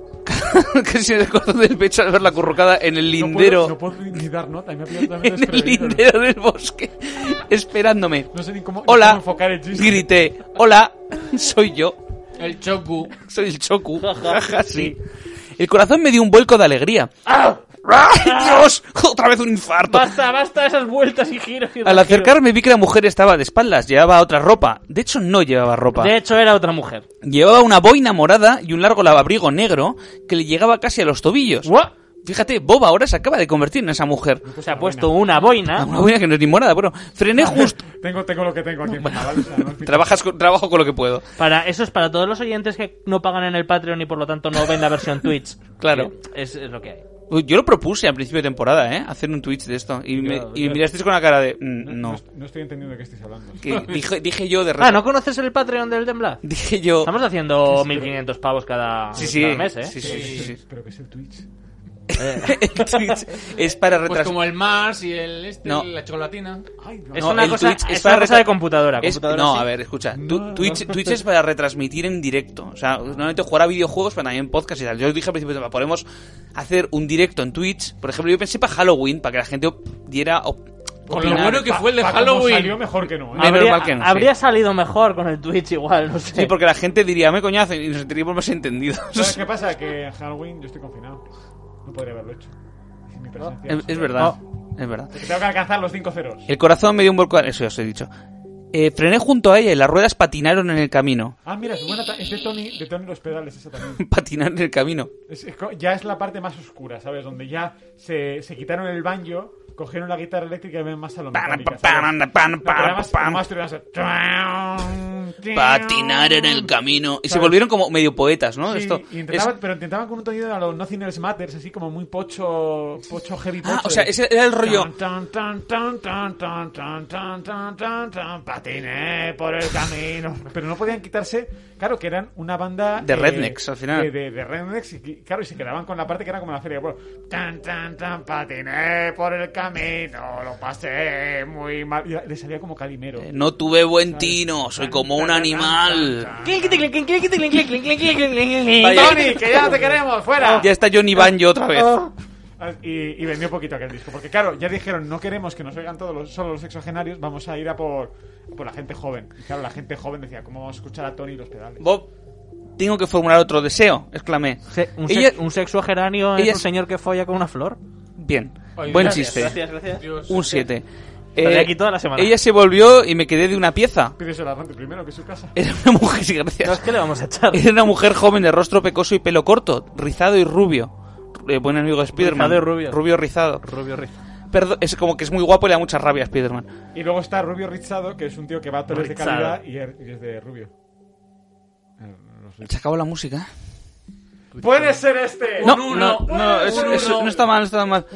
B: Casi se me cae el corazón del pecho al ver la currucada en el lindero.
A: No puedo, no puedo ni dar nota, y me ha pillado también
B: En el
A: desprevenido.
B: lindero del bosque. Esperándome.
A: No sé ni cómo, ni
B: Hola.
A: cómo enfocar el chiste.
B: Grité. Hola. Soy yo.
C: El Choku.
B: Soy el Choku. Jaja, sí. El corazón me dio un vuelco de alegría. ¡Ay, Dios! ¡Otra vez un infarto!
D: Basta, basta esas vueltas y giros. y
B: Al
D: regiros.
B: acercarme vi que la mujer estaba de espaldas, llevaba otra ropa. De hecho, no llevaba ropa.
D: De hecho, era otra mujer.
B: Llevaba una boina morada y un largo lavabrigo negro que le llegaba casi a los tobillos.
D: ¿What?
B: Fíjate, Bob ahora se acaba de convertir en esa mujer.
D: Se ha puesto una boina.
B: Ah, una boina que no es ni morada. Bueno, frené justo...
A: Tengo, tengo lo que tengo aquí encima, ¿vale? O sea, no es mi-
B: Trabajas con- trabajo con lo que puedo.
D: Para, eso es para todos los oyentes que no pagan en el Patreon y por lo tanto no ven la versión Twitch.
B: Claro.
D: Que Es, es lo que hay.
B: Uy, yo lo propuse al principio de temporada, ¿eh? Hacer un Twitch de esto. Y me,
A: Yo-
B: y
A: yo-
B: me mirasteis con la cara de... mm,
A: No,
B: no.
A: no, no estoy entendiendo de qué estáis hablando.
B: Que dije, dije yo de...
D: Ah, ¿no conoces el Patreon del Temblad?
B: Dije yo...
D: Estamos haciendo mil quinientos pavos cada,
B: Sí, sí.
D: cada mes, ¿eh?
B: Sí, sí, sí, sí.
A: Pero que es el Twitch.
B: El Twitch es para
C: Pues
B: retrasar...
C: como el Mars y el este,
B: No.
C: la chocolatina.
A: Ay, no.
D: Es
B: No,
D: una
B: el
D: cosa,
B: Twitch
D: es
B: es para
D: una cosa
B: retra-
D: de computadora.
B: Es-
D: computadora
B: no,
D: sí.
B: a ver, escucha. Tu-
A: No,
B: Twitch,
A: no.
B: Twitch es para retransmitir en directo. O sea, normalmente jugar a videojuegos, pero también podcast y tal. Yo dije al principio, de, podemos hacer un directo en Twitch. Por ejemplo, yo pensé para Halloween, para que la gente op- diera... op-
C: Con lo
B: opinar.
C: bueno que fue el de
A: Pa- pa- como
C: Halloween.
A: Salió mejor que no, ¿eh?
B: Menos
D: Habría,
B: mal que no, sí.
D: habría salido mejor con el Twitch igual, no sé.
B: Sí, porque la gente diría, me coñazo, y nos sentiríamos más entendidos.
A: ¿Sabes qué pasa? Que en Halloween yo estoy confinado. No podría haberlo hecho. Sin mi presencia.
B: Es, es verdad, es verdad.
A: Porque tengo que alcanzar los cinco ceros.
B: El corazón me dio un vuelco... Eso ya os he dicho. Eh, frené junto a ella y las ruedas patinaron en el camino.
A: Ah, mira, es buena. ta- Es de Tony, de Tony los pedales, esa también.
B: Patinar en el camino.
A: Es- es co- ya es la parte más oscura, ¿sabes? Donde ya se, se quitaron el banjo, cogieron la guitarra eléctrica y ven más a lo mecánica, ¿sabes? No, pero además, como más tuvieron que hacer-
B: Patinar en el camino. Y se volvieron como medio poetas, ¿no?
A: Sí,
B: Esto
A: y intentaban,
B: es-
A: pero intentaban con un tono a los Nothing Else Matters, así como muy pocho, pocho heavy pocho.
B: Ah, o sea,
A: de-
B: ese era el rollo...
A: Tan, tan, tan, tan, tan, tan, tan, tan, tan, tan, patiné por el camino. Pero no podían quitarse, claro, que eran una banda
B: De rednecks, al final.
A: De, de, de rednecks, y que- claro, y se quedaban con la parte que era como la feria. Bueno, tan, tan, tan, patiné por el camino, lo pasé muy mal. Y le salía como calimero.
B: Eh, No tuve buen tino, soy como un animal. Vaya.
A: Tony, que ya no te queremos, fuera.
B: Ya está Johnny Banjo otra vez.
A: Y, y vendió poquito aquel disco. Porque claro, ya dijeron, no queremos que nos oigan todos los, solo los sexogenarios, vamos a ir a por, por la gente joven. Y claro, la gente joven decía, ¿cómo vamos a escuchar a Tony y los pedales?
B: Bob, tengo que formular otro deseo, exclamé.
D: Se- un,
B: Ella-
D: sex- un sexuageranio
B: ella
D: es un
B: es-
D: señor que folla con una flor.
B: Bien,
C: Ay,
B: buen
C: gracias,
B: chiste.
D: Gracias, gracias.
C: Dios.
B: Un siete.
D: Estaré aquí toda la semana.
B: Ella se volvió y me quedé de una pieza.
A: Pides el arranque primero, que es su casa.
B: Era una mujer, sí,
D: No,
B: gracias.
D: es que le vamos a echar.
B: Era una mujer joven de rostro pecoso y pelo corto, rizado y rubio. Eh, buen amigo de Spiderman.
D: Rizado y rubio.
B: Rubio rizado.
D: Rubio Riz.
B: Perdón, es como que es muy guapo y le da mucha rabia a Spiderman.
A: Y luego está Rubio Rizado, que es un tío que va a toros de
D: Rizado.
A: calidad y es, y es de Rubio. Eh, no sé.
B: Se acabó la música.
A: ¡Puede ser este!
B: No,
C: uno,
B: no, no,
C: un
B: eso,
C: uno.
B: eso no está mal, no está mal.
C: Un uno.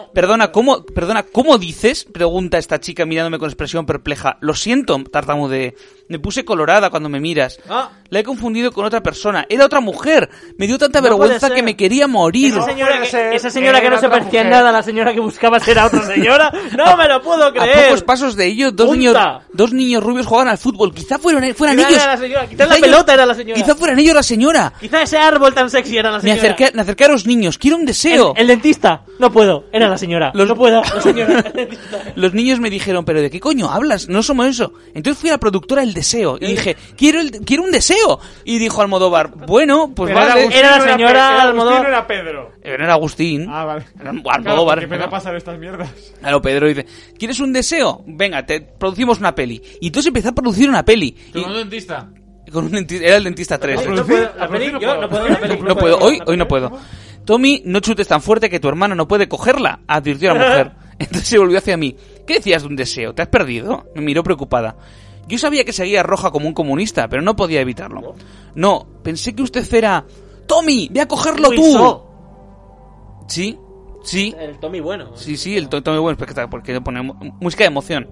B: Perdona, ¿cómo, perdona, ¿cómo dices? Pregunta esta chica mirándome con expresión perpleja. Lo siento, tartamudeé. Me puse colorada cuando me miras.
D: Ah.
B: La he confundido con otra persona. Era otra mujer. Me dio tanta
D: No puede
B: vergüenza
D: ser.
B: que me quería morir.
D: Esa señora,
A: puede
D: que,
A: ser.
D: esa señora que no
A: Era
D: se
A: otra
D: parecía en
A: mujer.
D: nada a la señora que buscaba ser a otra señora. No me lo puedo
B: A
D: creer.
B: pocos pasos de ello, dos
D: Punta.
B: niños, dos niños rubios jugaban al fútbol. Quizá fueran, fueran
D: Quizá
B: ellos.
D: era la señora, quizá la
B: ellos-
D: pelota era la señora.
B: Quizá fueran ellos la señora.
D: Quizá ese árbol tan sexy era la
B: Me
D: señora.
B: acerqué, me acerqué a los niños. Quiero un deseo.
D: El, el dentista. No puedo. Era la señora.
B: Los-
D: No puedo. La señora. El dentista.
B: Los niños me dijeron, ¿pero de qué coño hablas? No somos eso. Entonces fui a la productora El Deseo y dije, quiero el, quiero un deseo. Y dijo Almodóvar, bueno, pues
A: Pero
B: vale.
A: Agustín,
D: Era la
A: no
D: señora
A: Pe- era
D: Almodóvar.
A: Agustín, no era Pedro.
B: Pero era Agustín.
A: Ah, vale.
B: Era
A: Claro,
B: Almodóvar.
A: ¿qué pena pasan estas mierdas?
B: Claro, Pedro dice, ¿quieres un deseo? Venga, te producimos una peli. Y entonces empecé a producir una peli.
C: Tú
B: Y-
C: con un dentista.
B: con un denti- era el dentista tres.
A: ¿La
D: No
A: producir?
D: puedo. La
A: ¿La
D: peli,
A: producir?
D: yo no puedo. La peli.
B: No puedo, hoy, hoy no puedo. Tommy, no chutes tan fuerte que tu hermana no puede cogerla, advirtió la mujer. Entonces se volvió hacia mí. ¿Qué decías de un deseo? ¿Te has perdido? Me miró preocupada. Yo sabía que seguía roja como un comunista, pero no podía evitarlo. No, pensé que usted era... ¡Tommy, ve a cogerlo
D: Uy,
B: tú!
D: so.
B: Sí, sí,
D: El Tommy bueno.
B: sí, sí, el to- Tommy bueno, porque, porque pone mu- música de emoción.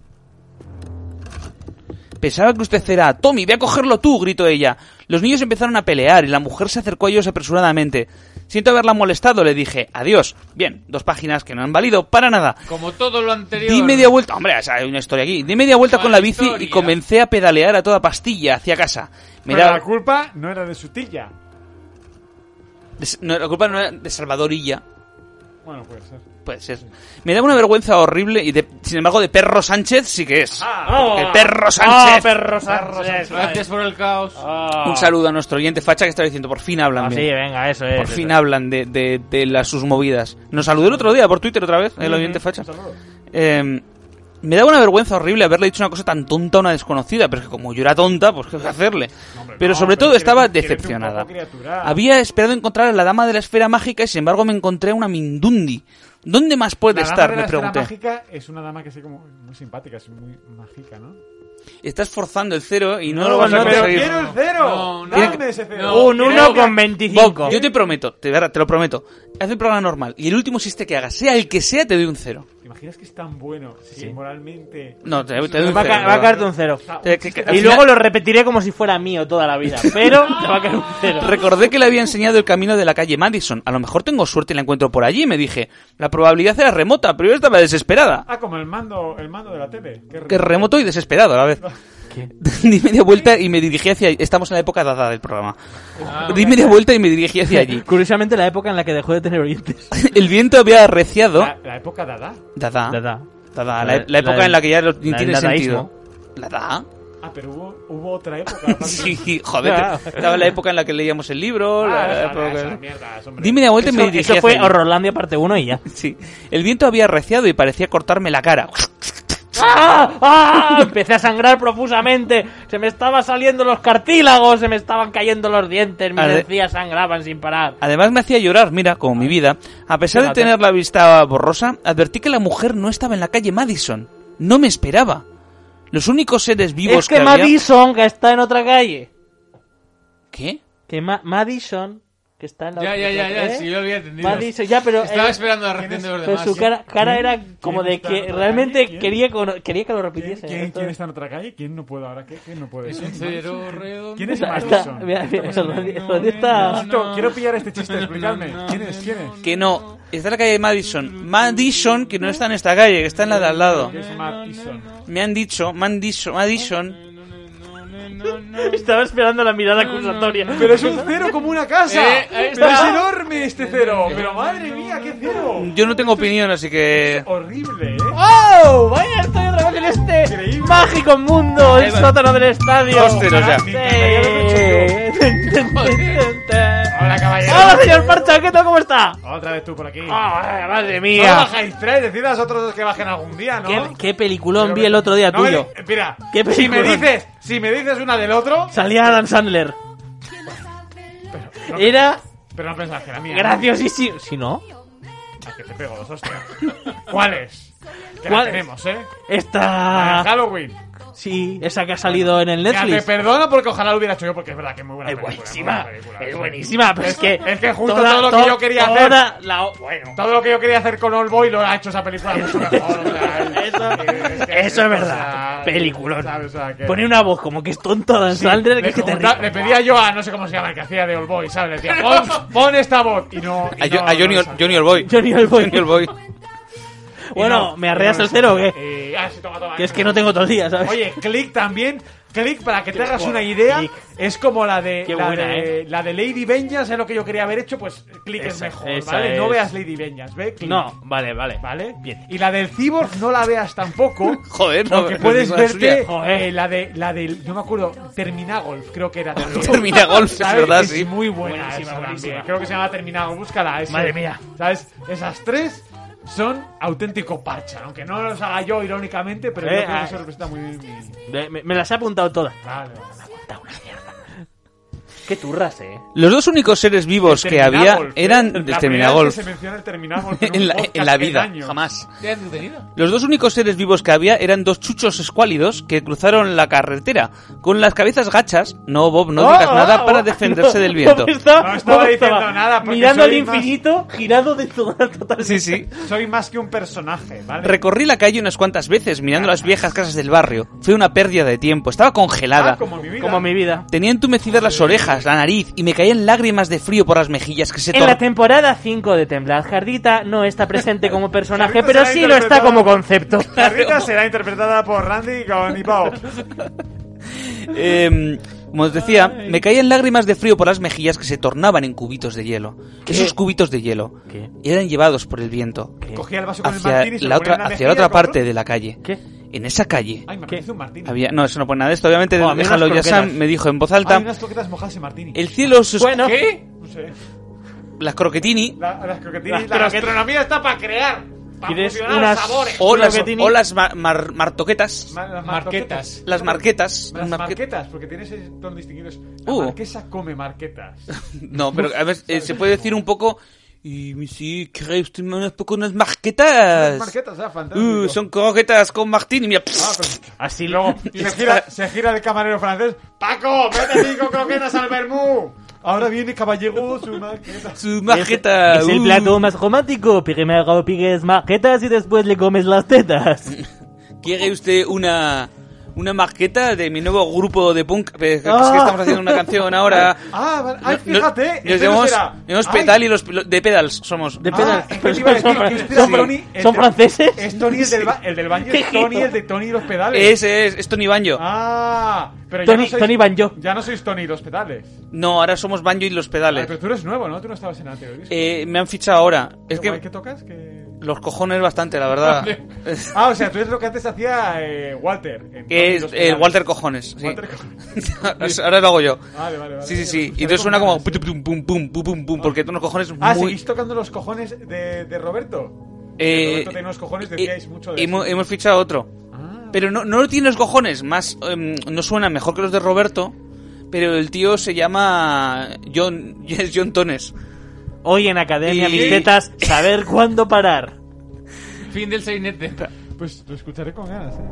B: Pensaba que usted era... Tommy, ve a cogerlo tú, gritó ella. Los niños empezaron a pelear y la mujer se acercó a ellos apresuradamente. Siento haberla molestado, le dije. Adiós. Bien, dos páginas que no han valido para nada.
C: Como todo lo anterior.
B: Di media vuelta... Hombre, o sea, hay una historia aquí. Di media vuelta con la bici y
C: historia.
B: comencé a pedalear a toda pastilla hacia casa. Me
A: Pero
B: da...
A: la culpa no era de su tilla.
B: de- no, la culpa no era de Salvadorilla.
A: Bueno, puede ser.
B: Puede ser. Me da una vergüenza horrible y, de, sin embargo, de Perro Sánchez sí que es.
D: Ah,
B: El Perro Sánchez.
D: Ah, perro Sánchez.
C: Gracias por el caos.
D: Ah.
B: Un saludo a nuestro oyente facha que está diciendo, por fin hablan
D: Ah, sí,
B: bien.
D: venga, eso es.
B: Por
D: eso
B: fin
D: es.
B: hablan de, de, de las sus movidas. Nos saludó el otro día por Twitter otra vez, el oyente facha. Eh, me da una vergüenza horrible haberle dicho una cosa tan tonta a una desconocida, pero es que como yo era tonta, pues qué voy a hacerle.
A: hombre,
B: Pero
A: no,
B: sobre
A: pero
B: todo
A: quiérete-
B: estaba
A: quiérete un
B: decepcionada.
A: poco, criatura.
B: Había esperado encontrar a la dama de la esfera mágica y sin embargo me encontré a una Mindundi. ¿Dónde más puede
A: La dama
B: estar?
A: de
B: Me
A: la esfera
B: pregunté.
A: mágica es una dama que es como muy simpática, es muy mágica, ¿no?
B: Estás forzando el cero y no,
D: No,
B: lo vas
D: no
B: a
D: te-
A: pero
B: conseguir.
A: quiero el cero.
C: No, no.
A: Dame ese cero.
C: No,
D: Un uno con veinticinco.
B: Bob, yo te prometo, te, verá, te lo prometo. Haz el programa normal y el último chiste que hagas, sea el que sea, te doy un cero.
A: ¿Te imaginas que es tan bueno si moralmente...
B: No, te, te doy un
D: Va a,
B: cero.
D: ca- va a caerte un cero.
B: Te- que- que- al
D: Y
B: final-
D: luego lo repetiré como si fuera mío toda la vida. Pero te va a caer un cero.
B: Recordé que le había enseñado el camino de la calle Madison. A lo mejor tengo suerte y la encuentro por allí, me dije. La probabilidad era remota, pero yo estaba desesperada.
A: Ah, como el mando, el mando de la tele. Qué
B: Que remoto y desesperado a la vez. Di media vuelta y me dirigí hacia allí. Estamos en la época dada del programa.
C: Ah,
B: Di media vuelta y me dirigí hacia allí.
D: Curiosamente, la época en la que dejó de tener oyentes.
B: El viento había arreciado.
A: La, la época dada.
B: Dada.
D: Dada.
B: Dada,
D: La-
B: la, la época
D: la-
B: en la que ya lo- ni
D: la
B: tiene
D: del
B: sentido.
D: dadaísmo.
B: ¿La da?
A: Ah, pero hubo, hubo otra época.
B: Sí, joder. Estaba la época en la que leíamos el libro.
A: Ah,
B: la
A: esa,
B: época-
A: esa mierda, hombre.
B: Di media vuelta y me
D: Eso,
B: dirigí
D: eso fue
B: hacia allí.
D: Horrorlandia parte uno y ya.
B: Sí. El viento había arreciado y parecía cortarme la cara.
D: ¡Ah! ¡Ah! Empecé a sangrar profusamente. Se me estaban saliendo los cartílagos, se me estaban cayendo los dientes, mis
B: Ade-
D: encías sangraban sin parar.
B: Además me hacía llorar, mira, como mi vida. A pesar de
D: Fíjate.
B: tener la vista borrosa, advertí que la mujer no estaba en la calle Madison. No me esperaba. Los únicos seres vivos
D: Es que,
B: que había...
D: Madison, que está en otra calle.
B: ¿Qué?
D: Que Ma- Madison, que está en la
C: Ya,
D: otra
C: ya, ya, ya,
D: ¿eh?
C: sí, lo había entendido.
D: Madison, ya, pero...
C: Estaba
D: eh,
C: esperando la reacción de los
D: pero
C: demás.
D: su
C: sí.
D: cara, cara era como
A: ¿Quién
D: de
A: está
D: que
A: en otra
D: realmente
A: calle? ¿Quién?
D: quería, cono- quería que lo
A: ¿Quién,
D: repitiese.
A: quién,
D: Esto-
A: quién está en otra calle? ¿Quién no puede ahora? ¿Qué? ¿Quién no puede?
C: Es un cero redondo.
A: ¿Quién es
D: Está- está-
A: Madison?
D: mira, mira, eso,
C: No,
D: eso,
C: no,
D: está...
C: no,
A: Esto, quiero pillar este chiste, explicadme.
C: no, no,
A: ¿Quién es? ¿Quién es?
B: Que no. Está en la calle Madison. Madison, que no está en esta calle, que está en la de al lado.
A: ¿Qué es Madison?
B: Me han dicho, Madison, Madison.
D: Estaba esperando la mirada acusatoria.
A: Pero es un cero como una casa.
C: Eh, ahí
A: Pero
C: está.
A: es enorme este cero. Pero madre mía, qué cero.
B: Yo no tengo opinión, así que...
A: Horrible, ¿eh?
D: ¡Oh! ¡Vaya, estoy otra vez en este
A: Increíble.
D: mágico mundo! ¡El
B: va.
D: sótano del estadio!
B: Dos ceros ya.
D: Sí.
A: Hola, caballero.
D: ¡Hola, señor Parchaqueto! ¿Cómo está?
A: Otra vez tú por aquí.
D: ¡Ah, madre
A: No
D: mía!
A: bajáis tres, decid a los otros dos que bajen algún día, ¿no?
D: ¿Qué, qué peliculón
A: Pero
D: vi el otro día
A: no,
D: tuyo?
A: eh, Mira,
D: ¿Qué
A: si me
D: película?
A: dices, si me dices una del otro,
D: Salía Adam Sandler.
A: no,
D: Era
A: pero no pensás que era mía. ¿no?
D: graciosísimo. ¿Si no?
A: Ah, que te pego dos hostias. ¿Cuáles? Que
D: ¿Cuáles?
A: la tenemos, ¿eh? La de
D: Esta...
A: Halloween.
D: Sí, esa que ha salido en el
A: Mira,
D: Netflix.
A: te perdono porque ojalá lo hubiera hecho yo, porque es verdad que es muy buena
D: Es
A: película.
D: buenísima,
A: muy buena película,
D: es
A: sí.
D: buenísima, pero es que...
A: Es que justo
D: toda-
A: todo lo que
D: to-
A: yo quería
D: toda
A: hacer...
D: la- bueno,
A: Todo lo que yo quería hacer con Oldboy lo ha hecho esa película mucho mejor. O sea,
D: Eso-
A: es que-
D: eso es
A: o
D: verdad.
A: sea,
D: Peliculón.
A: ¿sabes? O sea, que-
D: Pone una voz como que es tonto Dan
A: Sí,
D: Sandler, que
A: le,
D: es que te
A: pregunta-
D: ríes.
A: le pedía yo a no sé cómo se llama el que hacía de Oldboy, ¿sabes? Le decía, pon, pon esta voz. Y no. y
B: A, Jo-
A: no-
B: a Johnny,
A: no
B: Ol-
A: sale.
B: Johnny Olboy.
D: Johnny Olboy.
B: Johnny Olboy.
A: Y
D: Bueno,
A: no,
D: ¿me
A: y
D: arreas
A: no
D: el cero o
A: sale.
D: qué?
A: Y- ah, sí, toma, toma.
D: Que es que no tengo todo el día, ¿sabes?
A: Oye, Click también. Click, para que te hagas una idea,
D: Click.
A: es como la de
D: Qué
A: la,
D: buena,
A: de,
D: ¿eh?
A: la de Lady Vengeance, es lo que yo quería haber hecho, pues Click es
D: Esa-
A: mejor,
D: esa
A: ¿vale? No
D: es-
A: veas Lady Vengeance, ve Click.
D: No, vale, vale.
A: ¿Vale?
D: Bien.
A: Y la del Cyborg no la veas tampoco.
B: Joder, no.
A: Porque
B: no
A: puedes
B: digo la
A: verte
B: suya.
D: Joder.
A: eh, la de la del, no me acuerdo, Terminagolf, creo que era. también.
B: Terminagolf, es
A: ¿Sabes?
B: verdad,
A: Es
B: sí.
A: muy buena
D: Buenísima,
A: esa
D: buenísima.
A: también. Creo que se llama Terminagolf, búscala. ese.
D: Madre mía.
A: ¿Sabes? Esas tres son auténtico parcha, aunque no los haga yo irónicamente, pero
D: Eh,
A: yo creo que
D: ah.
A: eso representa muy bien mi...
D: Me, me- me las he apuntado todas.
A: Vale, vale.
D: Qué turras, eh.
B: Los dos únicos seres vivos
A: El
B: que había
A: Terminagolf, ¿eh?
B: eran
A: La
B: del
A: primera
B: Terminagolf.
A: vez que se menciona el Terminagolf en, un
B: En la,
A: podcast
B: en la vida,
A: años.
B: jamás.
C: ¿Te has detenido?
B: Los dos únicos seres vivos que había eran dos chuchos escuálidos que cruzaron la carretera con las cabezas gachas. No, Bob, no
D: Oh,
B: digas
D: oh,
B: nada
D: oh,
B: para
D: oh,
B: defenderse
D: no,
B: del viento.
D: Bob estaba-
A: No estaba
D: Bob
A: diciendo
D: estaba
A: nada, porque
D: mirando al
A: soy más-
D: infinito, girado de toda totalmente.
B: Sí, sí.
A: Soy más que un personaje, ¿vale?
B: Recorrí la calle unas cuantas veces mirando las viejas casas del barrio. Fue una pérdida de tiempo. Estaba congelada.
A: Ah, como mi vida.
D: Como mi vida.
B: Tenía entumecidas las orejas, la nariz y me caían lágrimas de frío por las mejillas que se
D: En la
B: tor-
D: temporada cinco de Temblad, Jardita no está presente como personaje,
A: Jardita
D: pero
A: será
D: sí lo está
A: interpretada-
D: como concepto.
A: La Rita será interpretada por Randy con Ipao.
B: Eh, como os decía, me caían lágrimas de frío por las mejillas que se tornaban en cubitos de hielo. Esos cubitos de hielo
D: ¿Qué?
B: eran llevados por el viento
A: Cogía el vaso con el
B: hacia
A: martini y se lo
B: la
A: ponía
B: otra,
A: en la
B: hacia
A: mejilla
B: la otra
A: con-
B: parte de la calle.
D: ¿Qué?
B: En esa calle
A: Ay, me
D: ¿Qué?
A: apetece un martini.
B: había... No, eso no pone nada de esto. Obviamente,
D: Oh, a mí
B: déjalo,
D: unas
B: ya Sam
D: croquetas.
B: me dijo en voz
A: Hay
B: alta.
A: unas croquetas mojadas en martini.
B: El cielo se...
D: Bueno.
C: ¿Qué?
A: No sé.
B: Las croquetini
A: La, las croquetinis,
D: Las
A: la
D: croquetas.
A: gastronomía está para crear. Para
D: ¿Quieres
A: fusionar
D: unas-
A: sabores.
B: o las,
D: croquetini.
B: o las mar- mar- martoquetas.
A: Ma- las
C: Marquetas.
B: Las marquetas.
A: Las
B: Marque-
A: marquetas, porque tienes ese tono distinguido. La
B: Uh.
A: marquesa come marquetas.
B: No, pero a ver, eh, se puede decir un poco... Y si queréis usted unas poco unas marquetas.
A: Las marquetas, ah, fantástico.
B: Uh, son croquetas con martini. Mira,
A: Ah, pero-
D: Así
A: Luego, y se gira, se gira el camarero francés. ¡Paco, mete cinco croquetas al vermú! Ahora viene caballero, su marqueta.
B: su marqueta.
D: Es, es el
B: uh.
D: plato más romántico. Primero piques marquetas y después le comes las tetas.
B: ¿Quiere usted una una marqueta de mi nuevo grupo de punk? Eh, que Es que
D: Ah.
B: estamos haciendo una canción ahora.
A: Ah, vale. Ay,
B: No-
A: fíjate.
B: Nos
A: entonces
B: llamamos,
A: era-
B: llamamos
A: Ay,
B: Pedal y los pilo- de pedals somos.
D: De
A: Ah,
D: pedal.
A: es que te iba a decir que este era
D: ¿Son,
A: Tony, el
D: ¿son
A: de-
D: franceses?
A: Es Tony el del, ba- el del baño,
D: Qué
A: es Tony
D: giro.
A: el de Tony y los pedales.
B: Ese es, es Tony Banjo.
A: Ah, pero ya
D: Tony,
A: no sois,
D: Tony Banjo.
A: ya no sois Tony y los pedales.
B: No, ahora somos Banjo y los
A: Ah,
B: pedales.
A: pero tú eres nuevo, ¿no? Tú no estabas en el anterior disco.
B: Eh, me han fichado ahora. Es
A: Qué guay,
B: que
A: ¿qué tocas? ¿Qué...
B: los cojones bastante, la verdad.
A: Ah, o sea, tú eres lo que antes hacía eh, Walter. en Tony y
B: Que es
A: los
B: el
A: pedales.
B: Walter Cojones. Sí.
A: Walter Cojones.
B: Ahora lo hago yo.
A: Vale, vale, vale.
B: Sí, sí, sí.
A: Pues
B: Y entonces suena
A: haré
B: como
A: con
B: pum, pum, pum, pum, pum, pum, porque unos cojones
A: Ah,
B: muy...
A: ¿seguís tocando los cojones de, de Roberto?
B: Eh,
A: Roberto tiene unos cojones, decíais
B: eh,
A: mucho de
B: hemos,
A: eso.
B: hemos fichado otro.
A: Ah.
B: Pero no, no tiene los cojones, más em, no suena mejor que los de Roberto, pero el tío se llama John, es John Tones.
D: Hoy en Academia
B: Y-
D: Mis Tetas, saber cuándo parar.
C: Fin del sainete.
A: Pues lo escucharé con ganas, ¿eh?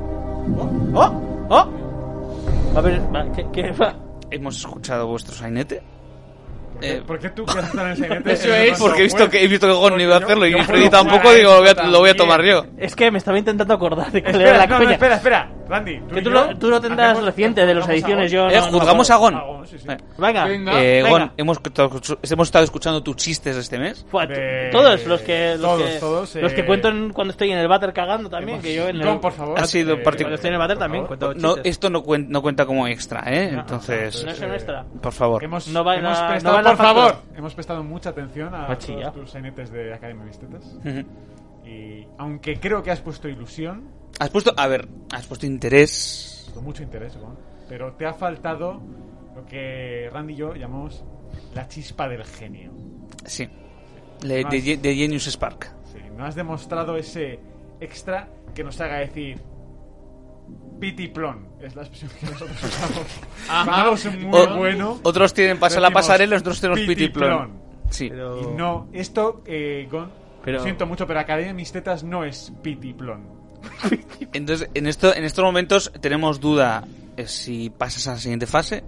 D: ¡Oh! ¡Oh! A ver, va, ¿qué, qué va?
B: Hemos escuchado vuestro sainete. Eh,
A: ¿Por qué tú quieres estar en el sainete?
C: Eso es,
B: porque he visto que he visto que Gon iba a hacerlo y
A: yo
B: he
A: puedo
B: predicado un
A: jugar
B: poco
A: a
B: y digo, lo voy a,
A: esto
B: lo voy a tomar
A: también.
B: yo.
D: Es que me estaba intentando acordar de cuál era
A: Espera,
D: la
A: no, no,
D: coña.
A: espera, espera. Randy, tú
D: Que
A: y
D: tú
A: yo
D: lo, tú lo tendrás
A: hacemos-
D: reciente de las
A: juzgamos a
D: ediciones,
A: Gon.
D: yo
B: Eh,
D: no- no
B: juzgamos
D: me
B: a
D: acuerdo.
B: Gon.
A: Ah, Gon, sí, sí.
B: Eh,
D: Venga,
C: Venga.
B: eh,
D: venga.
B: Gon, hemos, hemos estado escuchando tus chistes este mes.
D: Fua,
A: De-
D: Todos los que los
A: todos,
D: que,
A: todos,
D: los que
A: eh,
D: cuento en- cuando estoy en el váter cagando también,
A: Hemos-
D: que yo en el,
A: Gon, por favor.
B: Ha sido
A: eh,
B: particular.
D: cuando estoy en el váter
A: por
D: también
A: favor.
D: cuento
B: No,
D: chistes.
B: esto no, cuen- no cuenta como extra, ¿eh? Entonces,
D: No es nuestra.
B: por favor.
A: Hemos,
D: No va en
A: hemos
D: la- no
A: prestado,
D: va en la
A: por favor,
D: factura.
A: hemos prestado mucha atención a
D: Machilla.
A: todos tus sainetes de Academia Mistetas.
B: Ujú.
A: Y aunque creo que has puesto ilusión,
B: Has puesto, a ver, has puesto interés.
A: con mucho interés, Gon, pero te ha faltado lo que Randy y yo llamamos la chispa del genio.
B: Sí. Le-
A: Más.
B: de, de Genius Spark.
A: Sí, no has demostrado ese extra que nos haga decir pitiplón, es la expresión que nosotros usamos. Vamos, un muy
B: O-
A: bueno.
B: Otros tienen pasa la
A: Decimos
B: pasarela, nosotros tenemos
A: pitiplón.
B: pitiplón. Sí.
D: Pero-
A: Y no, esto, eh, Gon,
D: Pero-
A: lo siento mucho, pero Academia Mis Tetas no es pitiplón.
B: Entonces, en esto, en estos momentos tenemos duda eh, si pasas a la siguiente fase.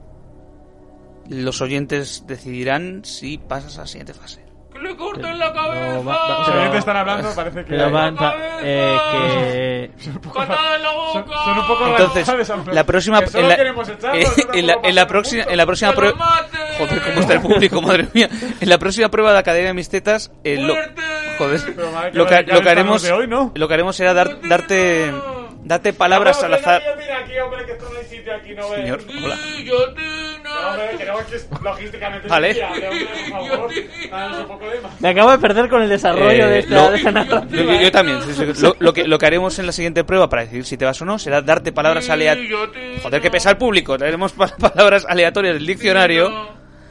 B: Los oyentes decidirán si pasas a la siguiente fase.
C: ¡Que le corten la cabeza!
D: No, va- va-
A: Los
D: pero-
A: oyentes están hablando, parece que...
D: Pero van pa- eh, que...
C: ¡Patada en la
A: Son,
C: boca!
A: son un poco
B: Entonces,
A: radicales, hombre.
B: la próxima
A: Que solo
B: en la,
A: queremos echarlos,
B: eh,
A: no
B: en la,
A: tampoco
B: en la
A: pasar
B: próxima
A: mucho.
B: en la próxima
C: ¡Que
B: prueba
C: lo maten!
B: joder cómo está el público, madre mía. En la próxima prueba de Academia de mis tetas eh, lo,
C: ¡Fuerte!
B: joder
A: Pero, madre, que
B: lo que,
A: radicales
B: lo que haremos
A: estamos de hoy, ¿no?
B: lo que haremos será dar, darte darte palabras al azar.
A: Mira aquí, hombre, que esto no hay sitio aquí, no ves.
B: Señor, hola.
A: No, hombre, que no, que es logísticamente
B: Vale.
A: es inviable, hombre, por favor. Danos un poco de más.
D: Me acabo de perder con el desarrollo
B: Eh,
D: de esta,
B: lo-
D: de esta
B: Lo
D: narrativa.
B: que- yo también. sí, sí, Lo, lo que, lo que haremos en la siguiente prueba para decidir si te vas o no será darte palabras aleatorias. Joder, que pesa el público. Tenemos pa- palabras aleatorias del diccionario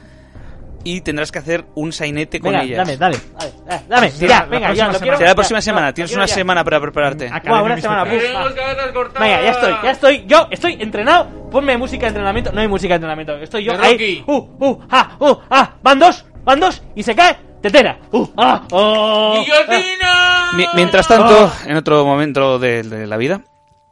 B: y tendrás que hacer un sainete con
D: Venga,
B: ellas.
D: dame, dale, dale, dale, dame,
A: Será
D: ya,
A: la
D: venga,
A: próxima
D: ya, lo
A: semana.
D: quiero.
B: Será la
D: ya,
B: próxima
D: ya,
B: semana.
D: lo
B: Tienes
D: quiero
B: una
D: ya.
B: semana para prepararte.
A: Academia
D: Buah, una
A: de
D: semana,
A: Mister
D: puf,
A: T.
D: va.
C: Tenemos cabezas cortadas.
D: Venga, ya estoy, ya estoy, yo estoy entrenado. Ponme música de entrenamiento. No hay música de entrenamiento. Estoy yo
C: De
D: ahí.
C: Rocky.
D: Uh, uh, ah, uh, ah. Van dos, van dos y se cae. Tetera. Uh, ah, oh.
C: ¡Guillotina!
B: Mi- mientras tanto, en otro momento de, de la vida,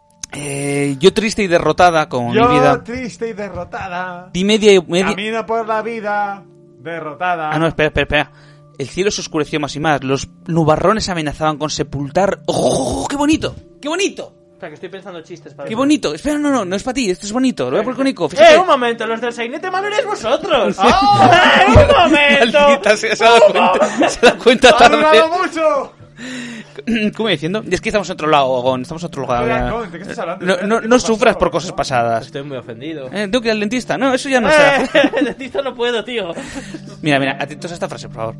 B: eh, yo triste y derrotada con
A: Yo
B: mi vida,
A: triste y derrotada.
B: di media y media.
A: Camino por la vida derrotada.
B: Ah, no, espera, espera, espera. El cielo se oscureció más y más. Los nubarrones amenazaban con sepultar. ¡Oh, qué bonito! ¡Qué bonito!
D: Espera, que estoy pensando chistes para
B: ¡Qué bonito! Espera, no, no, no es para ti, esto es bonito. Lo voy a poner con Nico.
D: ¡Eh,
B: Fíjate.
D: un momento! Los del sainete malo eres vosotros. ¡Oh! ¡Eh, un momento!
B: Maldita sea, se ha dado cuenta, se ha dado cuenta
A: ¡Ha
B: tarde.
A: durado mucho!
B: ¿Cómo iba diciendo? Es que estamos en otro lado, Ogón. Estamos en otro lugar.
A: Espera,
B: ya.
A: Gon, ¿de qué estás hablando?
B: No,
A: Espera,
B: no,
A: ¿qué
B: no
A: te
B: sufras
A: pasó?
B: por cosas pasadas.
D: Estoy muy ofendido.
B: Eh, tengo que ir al dentista. No, eso ya no
D: Eh,
B: será.
D: el dentista no puedo, tío.
B: Mira, mira, atentos a esta frase, por favor.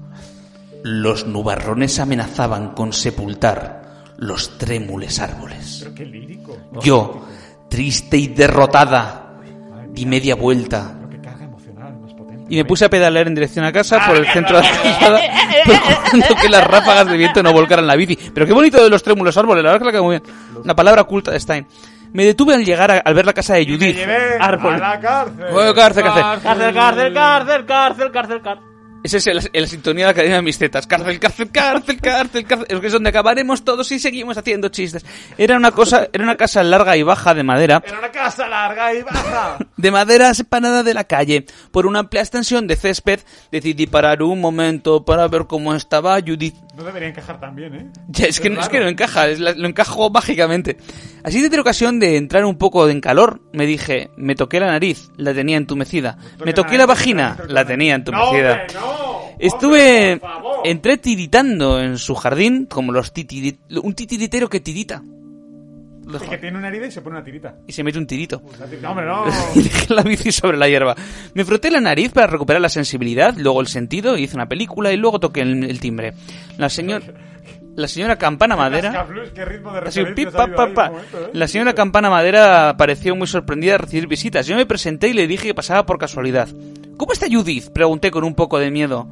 B: Los nubarrones amenazaban con sepultar los trémules árboles.
A: Pero qué lírico.
B: Yo, triste y derrotada, di media vuelta
A: Lo que carga emocional, más potente.
B: y me puse a pedalear en dirección a casa por el centro de la ciudad, procurando que las ráfagas de viento no volcaran la bici. Pero qué bonito de los trémulos árboles, la verdad que la quedó muy bien. Una palabra oculta de Stein. Me detuve al llegar a- al ver la casa de
A: Me
B: Judith.
A: llevé
D: Árbol.
A: a la cárcel.
B: Bueno, cárcel, cárcel.
D: Cárcel, cárcel, cárcel, cárcel, cárcel, cárcel.
B: Esa es el- la sintonía de la Academia de mis tetas. Cárcel, cárcel, cárcel, cárcel, cárcel. Es que es donde acabaremos todos y seguimos haciendo chistes. Era una cosa, era una casa larga y baja de madera,
A: Era una casa larga y baja.
B: de madera separada de la calle por una amplia extensión de césped. Decidí parar un momento para ver cómo estaba Judith.
A: No debería encajar tan bien, ¿eh?
B: Ya, es que,
A: Es
B: es que
A: raro.
B: no encaja, es la- lo encajo mágicamente. Así de tener ocasión de entrar un poco en calor, me dije, me toqué la nariz, la tenía entumecida. Me toqué la vagina, la tenía entumecida.
A: No, hombre, no.
B: Estuve,
A: Hombre, por favor.
B: entré tiritando en su jardín, como los titiri- un titiritero que tirita. Lo
A: Es
B: dejo.
A: que tiene una herida y se pone una tirita.
B: Y se mete un tirito.
A: No, hombre, no.
B: Y dejé la bici sobre la hierba. Me froté la nariz para recuperar la sensibilidad, luego el sentido, hice una película y luego toqué el, el timbre. La señora, la señora Campana Madera...
A: Cascaflus, qué ritmo de
B: Así,
A: referencias
B: pip,
A: ha
B: pa,
A: habido
B: pa,
A: ahí,
B: pa.
A: un momento, ¿eh?
B: La señora Campana Madera pareció muy sorprendida de recibir visitas. Yo me presenté y le dije que pasaba por casualidad. ¿Cómo está Judith?, pregunté con un poco de miedo.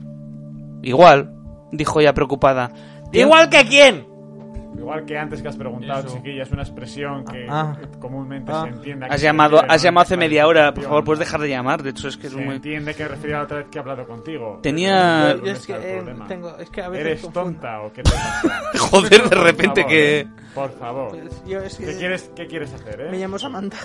B: Igual, dijo ella preocupada.
D: ¿Igual que quién?
A: Igual que antes que has preguntado,
C: Eso.
A: chiquilla, es una expresión que
D: Ah.
A: comúnmente
D: Ah.
A: se entiende.
B: Has llamado, has llamado hace media hora. Por favor, puedes dejar de llamar. De hecho, es que es
A: Se
B: muy...
A: entiende que refería a la otra vez que he hablado contigo.
B: Tenía-
A: ¿Dónde
D: Es que,
A: está el
D: eh,
A: problema?
D: tengo, es que a veces
A: ¿Eres
D: confundo.
A: tonta o qué te pasa?
B: Joder, de
A: Por
B: repente
A: favor,
B: que...
A: ¿eh? Por favor.
D: Pues yo es que
A: ¿Qué quieres, ¿Qué quieres hacer, eh?
D: me llamo Samantha.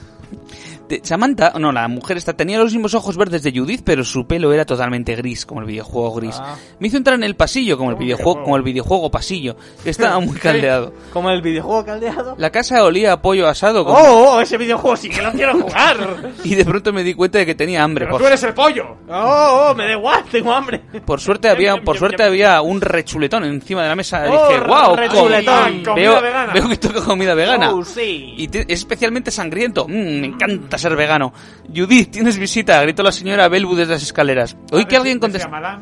B: Te- Samantha, no, la mujer esta tenía los mismos ojos verdes de Judith, pero su pelo era totalmente gris, como el videojuego gris.
D: Ah.
B: Me hizo entrar en el pasillo, como el
A: ¿Cómo
B: videojuego,
A: videojuego?
B: como el videojuego pasillo, que estaba muy caldeado.
D: Como el videojuego caldeado.
B: La casa olía a pollo asado, como-
D: ¡Oh, oh, ese videojuego sí que lo quiero jugar!
B: y de pronto me di cuenta de que tenía hambre.
A: ¡Pero
B: Por,
A: tú eres el pollo!
D: ¡Oh, oh, me da igual, tengo hambre!
B: por suerte había, por suerte había un rechuletón encima de la mesa.
D: Oh,
B: Dije, wow,
D: rechuletón.
A: Comida
B: veo,
A: vegana.
B: veo que toca comida vegana.
D: ¡Oh, sí!
B: Y te- es especialmente sangriento. Mm, me encanta ser vegano. Judith, tienes visita, gritó la señora Belbu desde las escaleras. Oí que alguien contestaba.
A: contestaba.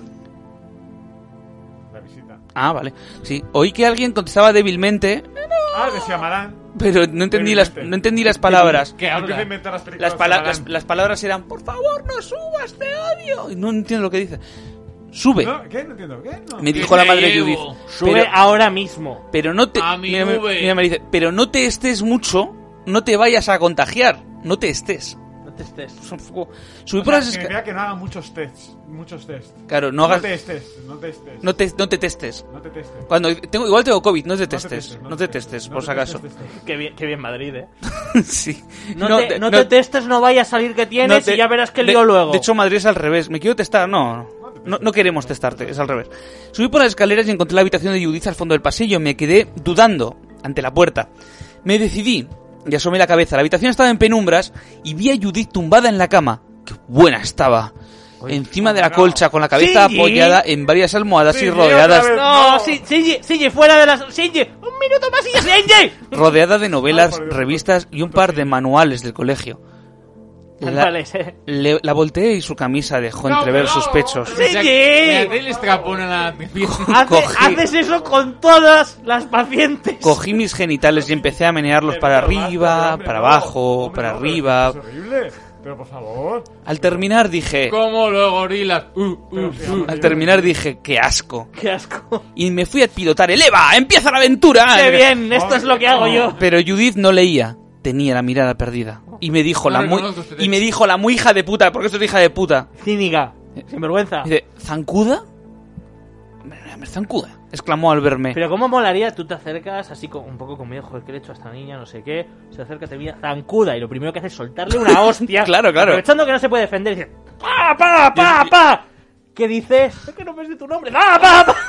A: La visita.
B: Ah, vale. Sí, oí que alguien contestaba débilmente,
A: Ah, de Shyamalan.
B: pero no entendí las,
A: Débilmente.
B: no entendí las palabras.
C: ¿Qué
A: Empieza a
C: habla?
A: inventar las películas
B: Las, pala-
A: de
B: las,
A: Shyamalan.
B: las palabras eran, por favor, no subas, te odio. Y no entiendo lo que dice. Sube,
A: ¿No? ¿Qué? No entiendo. ¿Qué? No.
B: me
C: Que
B: dijo la
C: te
B: madre
C: llevo.
B: Judith.
D: Sube
B: Pero,
D: ahora mismo.
B: pero no te...
C: A mi
B: mira, me-
C: nube.
B: mira, me dice, pero no te estés mucho, no te vayas a contagiar. No te estés.
D: test, test.
B: Subí
A: O
B: por
A: sea,
B: las escaleras.
A: significa que no haga muchos tests. Muchos tests.
B: Claro, no
A: No
B: hagas.
A: te testes, no te testes.
B: No te, no te testes.
A: No te testes.
B: Cuando tengo, igual tengo COVID, no te
A: No te
B: testes. No te testes,
A: no
B: por
A: te
B: si acaso.
A: testes, testes.
D: Qué bien, qué bien Madrid, ¿eh?
B: Sí.
D: No, te, no te testes, no vaya a salir que tienes
B: te-
D: y ya verás que
B: de-
D: lío luego.
B: De hecho, Madrid es al revés. ¿Me quiero testar? No, no, no queremos testarte, es al revés. Subí por las escaleras y encontré la habitación de Judith al fondo del pasillo. Me quedé dudando ante la puerta. Me decidí y asomé la cabeza. La habitación estaba en penumbras y vi a Judith tumbada en la cama. ¡Qué buena estaba! Encima de la colcha, con la cabeza
D: Sí.
B: apoyada en varias almohadas y
A: Sí,
B: rodeadas,
A: otra vez.
D: No,
A: No.
D: sí, Shinji, Shinji, fuera de las... Shinji, un minuto más y ya, Shinji.
B: rodeada de novelas,
A: Ay, por Dios.
B: revistas y un par de manuales del colegio. La,
D: Vale, sí.
B: le- la volteé y su camisa dejó entrever sus pechos.
D: Sí.
C: Me hace el estrapón a la pierna.
D: Hace-
B: Cogí-
D: haces eso con todas las pacientes.
B: Cogí mis genitales y empecé a menearlos para arriba, para abajo, para arriba.
A: Es horrible. Pero por favor.
B: Al terminar dije,
C: Como los gorilas. Uh, uh,
A: Pero,
C: uh.
A: sí,
B: al terminar dije, qué asco.
D: Qué asco.
B: Y me fui a pilotar el Eva, empieza la aventura.
D: Qué bien, esto es lo que hago yo.
B: Pero Judith no leía, tenía la mirada perdida. Y me dijo
C: No
B: la muy,
C: reconozco este
B: y me
C: texto.
B: dijo la muy hija de puta, porque esto es hija de puta.
D: Cínica, sin vergüenza.
B: Dice, ¿Zancuda? Hombre, ¿Zancuda? Exclamó al verme.
D: Pero cómo molaría, tú te acercas así con, un poco conmigo, joder, ¿qué le he hecho a esta niña? No sé qué. Se acerca, te mira zancuda y lo primero que hace es soltarle una hostia.
B: Claro, claro.
D: Aprovechando que no se puede defender, dice ¡pa, pa, pa, pa! ¿Qué dices? Es que no me sé tu nombre. ¡Pa, pa, pa!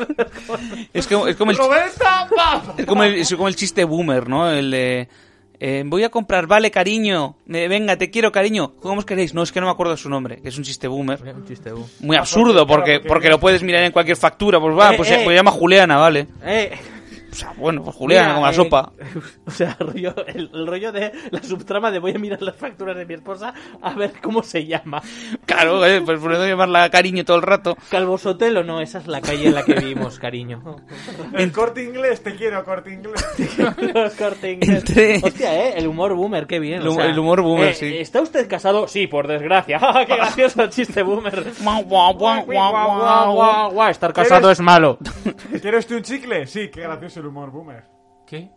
B: Es, como, es, como el,
A: ¡Roberta! ¡Pa!
B: es, como el, es como el chiste boomer, ¿no? El de... eh, voy a comprar, vale, cariño. Eh, venga, te quiero, cariño. ¿Cómo os queréis? No, es que no me acuerdo de su nombre, que es un chiste boomer.
D: Un chiste, uh.
B: Muy absurdo,
A: porque-
B: porque,
A: porque-
B: porque lo puedes mirar en cualquier factura. Pues va,
D: Eh,
B: pues
D: eh.
B: se pues llama Juliana, vale.
D: Eh,
B: O sea, bueno, pues Juliana,
D: mira,
B: como la
D: eh,
B: sopa.
D: O sea, rollo, el, el rollo de la subtrama de voy a mirar las facturas de mi esposa a ver cómo se llama.
B: Claro, eh, pues por eso llamarla cariño todo el rato.
D: Calvo Sotelo, no, esa es la calle en la que vivimos, cariño.
A: El Corte Inglés, te quiero, Corte Inglés.
D: Los Corte Inglés.
B: Entre-
D: Hostia, eh, el humor boomer, qué bien.
B: El
D: o
B: hu-
D: sea,
B: el humor boomer,
D: eh,
B: sí.
D: ¿Está usted casado? Sí, por desgracia. ¡Qué gracioso el chiste boomer!
B: Guau, guau, guau, guau,
D: Guau,
B: guau.
D: guau, guau, estar casado
A: ¿Quieres?
D: es malo.
A: ¿Quieres tú un chicle? Sí, qué gracioso el humor boomer.
C: ¿Qué?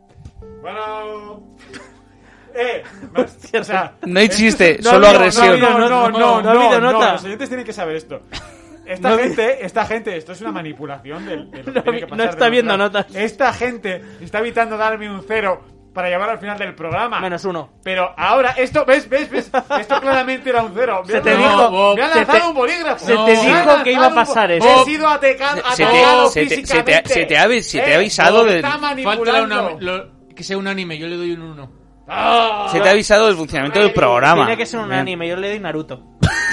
A: Bueno. Eh, más- o sea,
B: No hay chiste,
A: no
B: solo
A: ha habido-
B: agresión.
A: No, no, no, no,
D: No,
A: no,
D: no ha habido
A: no,
D: nota.
A: Los oyentes tienen que saber esto. Esta
D: No ha
A: gente, esta gente, esto es una manipulación del, de lo que
D: No
A: tiene
D: vi-
A: que
D: no
A: pasar
D: está
A: de
D: viendo
A: mostrar.
D: notas.
A: Esta gente está evitando darme un cero para llevar al final del programa.
D: Menos uno.
A: Pero ahora, esto, ¿ves? ¿Ves? ¿Ves? Esto claramente era un cero.
D: Se
A: Me
D: te
A: han-
D: dijo-
A: no, me han
D: se
A: lanzado
D: te-
A: un bolígrafo.
D: se
C: te
A: Me han
C: dijo
A: lanzado
D: que iba a
A: un-
D: pasar eso.
A: He sido atacado,
B: Se te-
A: atacado
B: se te- se te-
A: físicamente.
B: se te ha avi- se te ha
A: Eh,
B: avisado
A: me
B: de-
A: está
C: Falta
A: manipulando.
C: una, lo- que sea un anime, yo le doy un uno.
A: Ah.
B: Se te ha avisado del funcionamiento del programa.
D: Tiene que ser un
B: Bien.
D: anime, yo le doy Naruto.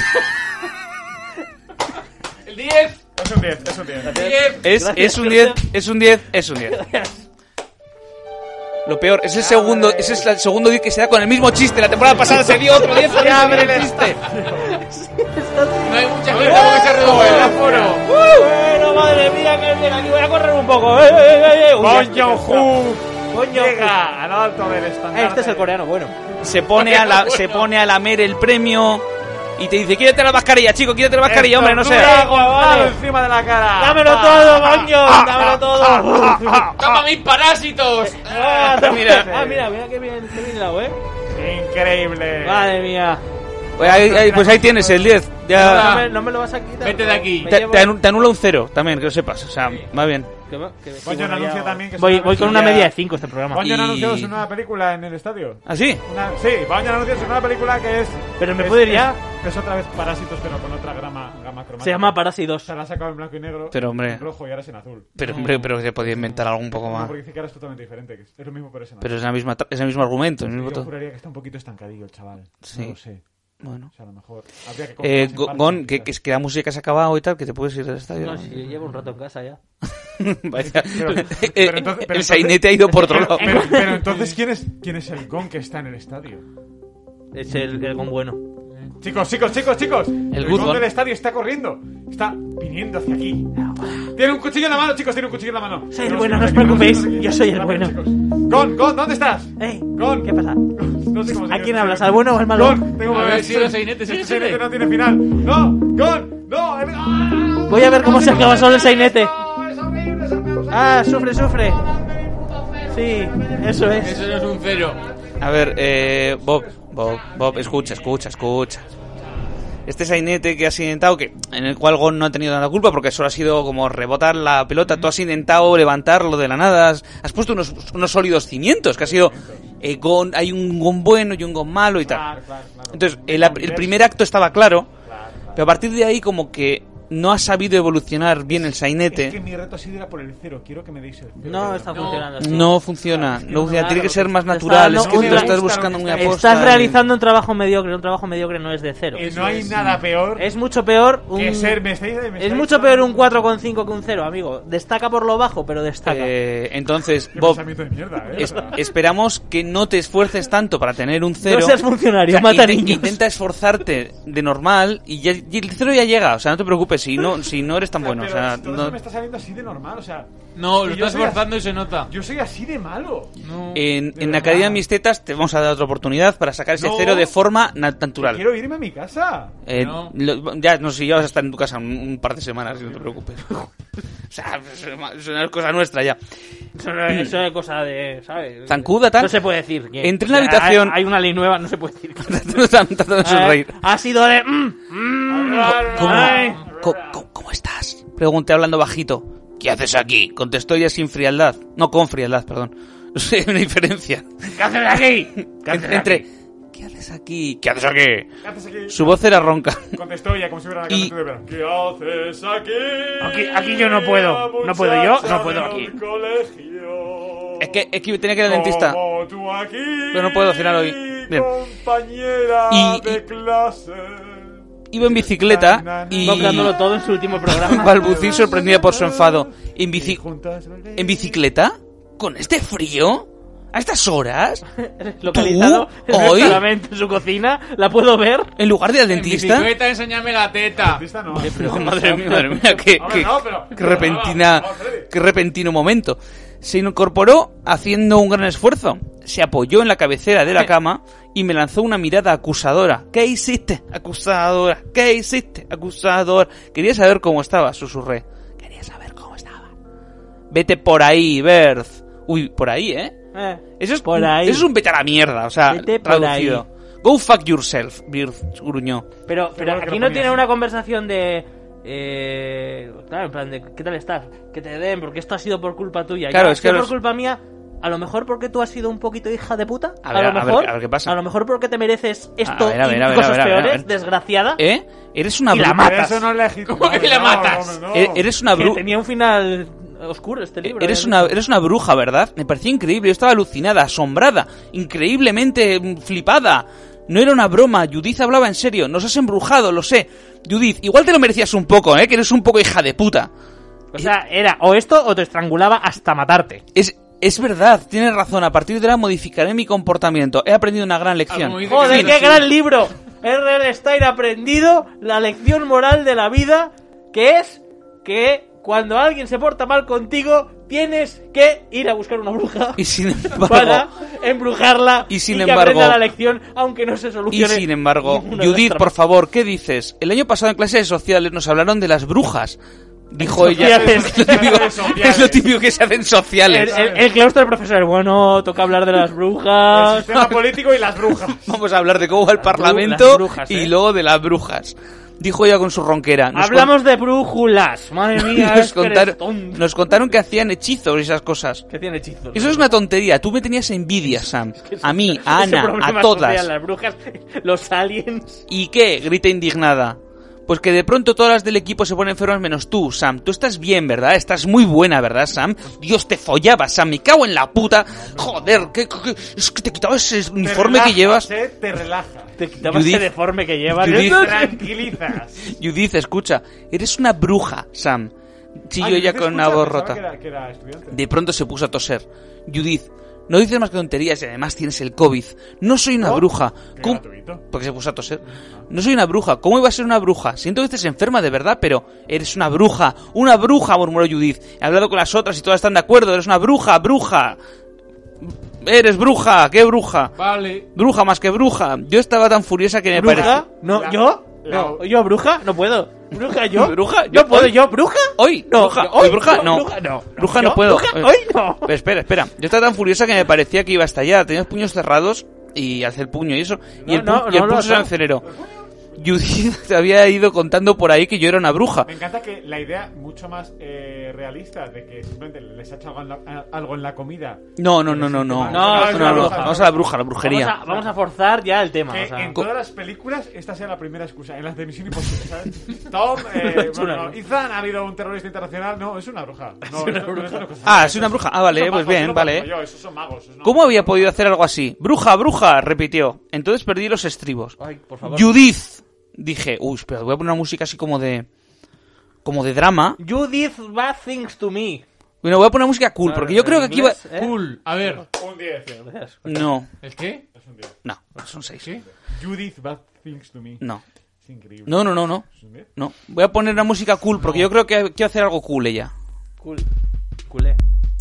C: El diez.
A: Es un diez, es un diez.
C: diez.
B: Es,
D: Gracias,
B: es un diez,
D: gracias.
B: es un diez, es un diez. Lo peor, es el segundo, ese es el segundo diez que se da con el mismo chiste. La temporada pasada se dio otro diez con
A: Ya,
B: el mismo
A: ábrele.
B: chiste.
C: No hay mucha gente porque se ha reducido el aforo.
D: Bueno, madre mía, que bien, aquí voy a correr un poco. ¡Eh, eh, eh, eh! Uy,
A: Bon
D: ya está.
A: Joon-ho
D: Coño,
A: llega al alto del
D: Eh,
A: estandarte.
D: este es el coreano, bueno.
B: Se pone a la, se pone a lamer el premio y te dice, quítate la mascarilla, chico, quítate la mascarilla, hombre, no sé.
A: Estornuda
D: Venga,
A: aguantado
D: vale.
A: encima de la cara.
D: ¡Dámelo
A: Ah,
D: todo,
A: ah,
D: coño!
A: ah,
D: ¡Dámelo
A: ah,
D: todo!
A: ah, ah,
C: ¡Toma mis parásitos!
D: Ah,
B: Mira.
D: mira, ah, mira, mira qué bien, qué bien hilado, ¿eh?
A: ah. Increíble.
D: Madre mía.
B: Pues ahí, ahí- pues ahí tienes el diez.
D: No
B: Ya
D: me, no me lo vas a quitar.
C: Vete de aquí.
D: Me
B: te,
D: llevo-
B: te anu- te anula un cero también, que lo sepas. O sea, va bien.
D: Que va- que- que
A: Bon Joon
D: bueno,
A: anuncia
D: ya-
A: también que es
D: Voy,
A: una
D: voy con una
A: versión
D: media
A: ya-
D: de cinco este programa.
A: Bon Joon ha
B: Y-
A: anunciado su nueva película en el estadio.
B: ¿Ah, sí?
A: Una, sí, Bon Joon ha anunciado su nueva película que es...
D: Pero me
A: es-
D: puedo ir ya.
A: Es, es otra vez Parásitos, pero con otra gama, gama cromática.
D: Se llama Parásitos.
A: Se la ha sacado en blanco y negro,
B: Pero, hombre.
A: en rojo y ahora es en azul.
B: Pero, hombre, pero se podía inventar algo un poco
A: No,
B: más.
A: porque dice que ahora es totalmente diferente. Que es, es lo mismo, pero es en azul.
B: Pero es, la misma, tra- es el mismo argumento. El mismo
A: Yo
B: todo.
A: juraría que está un poquito estancadillo el chaval.
B: Sí.
A: No lo sé.
B: Bueno.
A: O sea, a lo mejor habría que...
B: Eh,
A: coger más en
B: Go-
A: parte,
B: Gon, que,
A: quizás.
B: que, es que la música se ha acabado y tal, que te puedes ir del estadio.
D: No, sí, llevo un rato en casa ya.
B: Vaya.
A: Pero-
B: Eh,
A: pero entonces- pero
B: el sainete ha ido por otro lado.
A: Pero, pero entonces, ¿quién es, ¿quién es el Gon que está en el estadio?
D: Es el, el Gon bueno.
A: Chicos, chicos, chicos, chicos. El,
B: good
A: Gon
B: Gon.
A: del estadio está corriendo. Está viniendo hacia aquí. Tiene un cuchillo en la mano, chicos, tiene un cuchillo en la mano.
D: Soy el
A: Tenemos
D: bueno,
A: que
D: no os
A: ir aquí,
D: preocupéis,
A: tenemos que ir
D: yo soy el
A: Rápido,
D: bueno.
A: chicos. Gon, Gon, ¿dónde estás?
D: ¡Ey!
A: Gon.
D: ¿Qué pasa?
A: No sé cómo se
D: ¿A
A: llama.
D: quién hablas? ¿Al bueno o al malo?
A: Gon, tengo
C: A ver
A: que
C: si los sainetes
A: Este
C: se
A: sainete
C: quieren.
A: no tiene final. No, Gon, no. el- ¡Ah!
D: Voy a ver cómo se acaba solo el sainete.
A: No, es horrible, es horrible.
D: Ah, sufre, sufre. Sí, eso es.
C: Eso no es un cero.
B: A ver, eh, Bob, Bob, Bob, escucha, escucha, escucha. Este sainete que has intentado, que en el cual Gon no ha tenido tanta culpa porque solo ha sido como rebotar la pelota, tú has intentado levantarlo de la nada, has, has puesto unos, unos sólidos cimientos, que ha sido eh, Gon, hay un Gon bueno y un Gon malo y tal. Entonces, el, el primer acto estaba claro, pero a partir de ahí como que no ha sabido evolucionar bien el sainete.
A: Es que mi reto ha sido ir a por el cero, quiero que me deis el cero.
D: No está funcionando así.
B: No funciona,
A: Es que
B: no
A: no,
B: funciona, tiene que ser más
D: Está
B: natural,
D: dando
B: es que
D: un
B: tú
D: tra-
B: estás buscando muy aposta.
D: Estás
B: y-
D: realizando un trabajo mediocre, un trabajo mediocre no es de cero.
A: Y no hay nada peor
D: Es mucho peor un...
A: que ser... Me estáis, me
D: Es
A: estáis
D: mucho peor un cuatro coma cinco que un cero, amigo. Destaca por lo bajo, pero destaca.
B: Eh, entonces,
A: Qué
B: Bob,
A: pensamiento de mierda, ¿eh?
B: es- esperamos que no te esfuerces tanto para tener un cero.
D: No seas funcionario,
B: O sea,
D: mata
B: inte-
D: niños.
B: Intenta esforzarte de normal y, ya- y el cero ya llega, o sea, no te preocupes si no, si no eres tan bueno. O
A: Pero
B: sea,
A: todo
B: no-
A: eso me está saliendo así de normal, o sea...
C: No,
A: que
C: lo
A: yo
C: estás
A: soy
C: forzando
A: así-
C: y se nota.
A: Yo soy así de malo.
C: No.
B: en,
A: de
B: en la
A: verdad.
B: caída de mis tetas te vamos a dar otra oportunidad para sacar ese
A: No.
B: cero de forma na- natural.
A: Quiero irme a mi casa.
B: Eh,
C: No.
B: lo- ya, no sé, ya vas a estar en tu casa un, un par de semanas, no te preocupes. O sea, es una cosa nuestra ya.
D: Eso, no es- eso es cosa de, ¿sabes?
B: Zancuda, tal.
D: No se puede decir. que-
B: Entré en la
D: o sea,
B: habitación-
D: Hay, hay una ley nueva, no se puede decir.
B: Tratando de sonreír.
D: Eh, ha sido de... mm, mm,
B: ¿Cómo,
D: ay.
B: co- co- ¿Cómo estás? Pregunté hablando bajito. ¿Qué haces aquí? Contestó ella sin frialdad. No con frialdad, perdón. No sé, hay una diferencia.
D: ¿Qué haces aquí? ¿Qué haces
B: Entre, entre,
D: aquí?
B: ¿qué haces aquí? ¿Qué haces aquí?
A: ¿Qué haces aquí?
B: Su voz era ronca.
A: Contestó ella como si fuera una
B: Y-
A: canción de verano. ¿Qué haces aquí?
D: Aquí- aquí yo no puedo. No puedo yo, no puedo aquí.
A: Del colegio.
B: Es que, es que tenía que ir al dentista.
A: Como tú aquí,
B: Pero no puedo cenar hoy. Bien.
A: compañera
B: Y-
A: de
B: y-
A: clase.
B: Iba en bicicleta y
D: Nombrándolo todo en su último programa.
B: balbucí sorprendida por su enfado. ¿En,
A: Y
B: bici
A: juntas volvemos.
B: ¿En bicicleta? ¿Con este frío? ¿A estas horas?
D: Localizado
B: ¿Tú? ¿Hoy?
D: solamente en su cocina. ¿La puedo ver?
B: ¿En lugar de al
C: En
B: dentista?
C: bicicleta, enséñame la teta.
A: Dentista no.
B: Pero, madre mía, madre mía, qué,
A: Hombre,
B: qué-
A: no, pero-
B: qué repentina,
A: Vamos, Freddy.
B: qué repentino momento. Se incorporó haciendo un gran esfuerzo. Se apoyó en la cabecera de la cama y me lanzó una mirada acusadora. ¿Qué hiciste, acusadora? ¿Qué hiciste, acusadora? Quería saber cómo estaba, susurré. Quería saber cómo estaba. Vete por ahí, Berth. Uy, por ahí, ¿eh?
D: Eh,
B: Eso es,
D: por ahí.
B: Eso es un vete a la mierda, o sea,
D: Vete por
B: traducido. Go fuck yourself, Berth, gruñó.
D: Pero, pero
A: bueno que
D: aquí
A: lo
D: no tiene
A: ponías.
D: una conversación de... Eh, claro, en plan de ¿qué tal estás? Que te den, porque esto ha sido por culpa tuya.
B: Claro,
D: Ya,
B: es
D: ha sido
B: que
D: por
B: los-
D: culpa mía. A lo mejor porque tú has sido un poquito hija de puta.
B: A
D: A,
B: ver,
D: lo
B: a ver,
D: mejor.
B: a ver qué pasa.
D: A lo mejor porque te mereces esto
B: A ver, a ver,
D: y
B: a ver,
D: cosas
B: a ver, a ver, a
D: peores,
B: ver.
D: desgraciada.
B: ¿Eh? Eres una
D: Y la
B: bruja.
D: matas.
A: Pero eso no es legítimo.
C: ¿Cómo que
A: Hombre,
C: la
A: no,
C: matas?
A: hombre, no.
B: E- Eres una
D: Que
B: bruja.
D: tenía un final oscuro este libro.
B: Eres
D: ¿eh?
B: una, eres una bruja, ¿verdad? Me parecía increíble. Yo estaba alucinada, asombrada, increíblemente mm, flipada. No era una broma. Judith hablaba en serio. Nos has embrujado, lo sé. Judith, igual te lo merecías un poco, ¿eh? Que eres un poco hija de puta.
D: O sea, era o esto o te estrangulaba hasta matarte.
B: Es, es verdad, tienes razón. A partir de ahora modificaré mi comportamiento. He aprendido una gran lección.
C: Algo muy- Dice
D: Joder,
C: que sí,
D: qué
C: sí.
D: gran libro. R R. Stein ha aprendido la lección moral de la vida, que es que cuando alguien se porta mal contigo, tienes que ir a buscar una bruja
B: Y sin embargo...
D: para embrujarla
B: y sin
D: que
B: embargo-
D: aprenda la lección, aunque no se
B: Y
D: solucione.
B: sin embargo,
D: ninguna de las
B: Judith, por
D: tramas.
B: favor, ¿qué dices? El año pasado en clases sociales nos hablaron de las brujas. Dijo ella.
D: Sociales.
B: Es lo típico, es lo típico que se hacen
D: El,
B: sociales.
D: el- el claustro del profesor, bueno, toca hablar de las
A: El
D: brujas.
A: sistema político y las brujas.
B: Vamos a hablar de cómo va el
D: bru-
B: parlamento
D: las brujas,
B: y
D: ¿eh?
B: luego de las brujas. Dijo ella con su ronquera. Nos
D: Hablamos de brújulas. Madre
B: con-
D: mía,
B: nos,
D: es que eres
B: contaron,
D: tonto.
B: nos contaron que hacían hechizos y esas cosas.
D: Que tiene hechizos.
B: Eso es una tontería. Tú me tenías envidia, Sam. A mí, a
D: Ese
B: Ana,
D: problema
B: a todas.
D: social, las brujas, los aliens.
B: ¿Y qué? Grita indignada. Pues que de pronto todas las del equipo se ponen enfermas menos tú, Sam. Tú estás bien, ¿verdad? Estás muy buena, ¿verdad, Sam? Dios te follaba, Sam. Me cago en la puta. Joder, ¿qué, qué- es que te quitaba ese
A: Te
B: uniforme que
A: relajas,
B: llevas.
A: eh, Te relajas.
D: Te quitabas
B: Judith-
D: ese deforme que llevas.
B: Judith-
A: Te tranquilizas.
B: Judith, escucha. Eres una bruja, Sam. Chilló
A: Ah,
B: ella
A: Judith,
B: con una
A: escucha,
B: voz
A: pensaba
B: rota.
A: Que era, que era estudiante.
B: De pronto se puso a toser. Judith, no dices más que tonterías y además tienes el COVID. No soy una
A: ¿Oh?
B: bruja.
A: Qué
B: ¿Cómo?
A: gratuito.
B: Porque se puso a toser. No soy una bruja. ¿Cómo iba a ser una bruja? Siento que estés enferma de verdad, pero eres una bruja. Una bruja, murmuró Judith. He hablado con las otras y todas están de acuerdo. Eres una bruja, bruja. Eres bruja. ¿Qué bruja?
C: Vale.
B: Bruja más que bruja. Yo estaba tan furiosa que me
D: ¿Bruja?
B: pareció...
D: No,
A: La-
D: ¿yo?
A: la-
D: No, ¿yo bruja? No puedo. ¿Bruja yo?
B: ¿Bruja?
D: ¿Yo
B: Yo-
D: puedo?
B: hoy-
D: ¿Yo bruja?
B: Hoy,
D: No,
B: bruja,
D: yo-
B: hoy,
D: hoy,
B: bruja,
D: no,
B: no.
D: bruja no.
B: Bruja
D: ¿Yo?
B: no puedo.
D: ¿Bruja?
B: Eh,
D: Hoy no.
B: Pero espera, espera. Yo estaba tan furiosa que me parecía que iba a estallar. Tenía los puños cerrados y alcé el puño y eso, y
D: No,
B: el, pu-
D: no,
B: y el
D: no lo
B: pulso se
D: has
B: aceleró. Judith te había ido contando por ahí que yo era una bruja.
A: Me encanta que la idea mucho más eh, realista de que simplemente les ha hecho algo en la, algo en la comida.
B: No, no, no, no, no.
D: No,
B: no,
D: es
B: no,
D: una
B: no.
D: bruja.
B: Vamos a la bruja, la brujería.
D: Vamos a, vamos a forzar ya el tema.
A: Que
D: O sea,
A: en todas las películas esta sea la primera excusa. En las de Misión Imposible, ¿sabes? Tom, eh, bueno, no, Ethan, ha habido un terrorista internacional. No, es una bruja. No,
D: una
A: esto-
D: bruja.
A: esto no es cosa-
B: Ah, es una bruja. Ah, vale,
A: Esos
B: pues
A: magos,
B: bien,
A: eso no
B: vale.
A: conozco yo, esos son magos. esos no-
B: ¿Cómo había podido hacer algo así? Bruja, bruja, repitió. Entonces perdí los estribos.
D: Ay, por favor.
B: Judith, dije. Uy, espera, voy a poner una música así como de... Como de drama.
D: You did bad things to me.
B: Bueno, voy a poner música cool, porque yo creo que aquí va...
D: Inglés, ¿eh?
C: Cool. A ver.
A: Un diez.
B: No,
C: ¿El qué?
A: Es un diez.
B: no, son seis.
C: ¿Qué?
A: Judith Bad Things to Me.
B: No,
A: Es increíble.
B: no, no, no, no.
A: ¿Es un diez?
B: No, voy a poner una música cool, porque yo creo que quiero hacer algo cool ella.
D: Cool. Culé.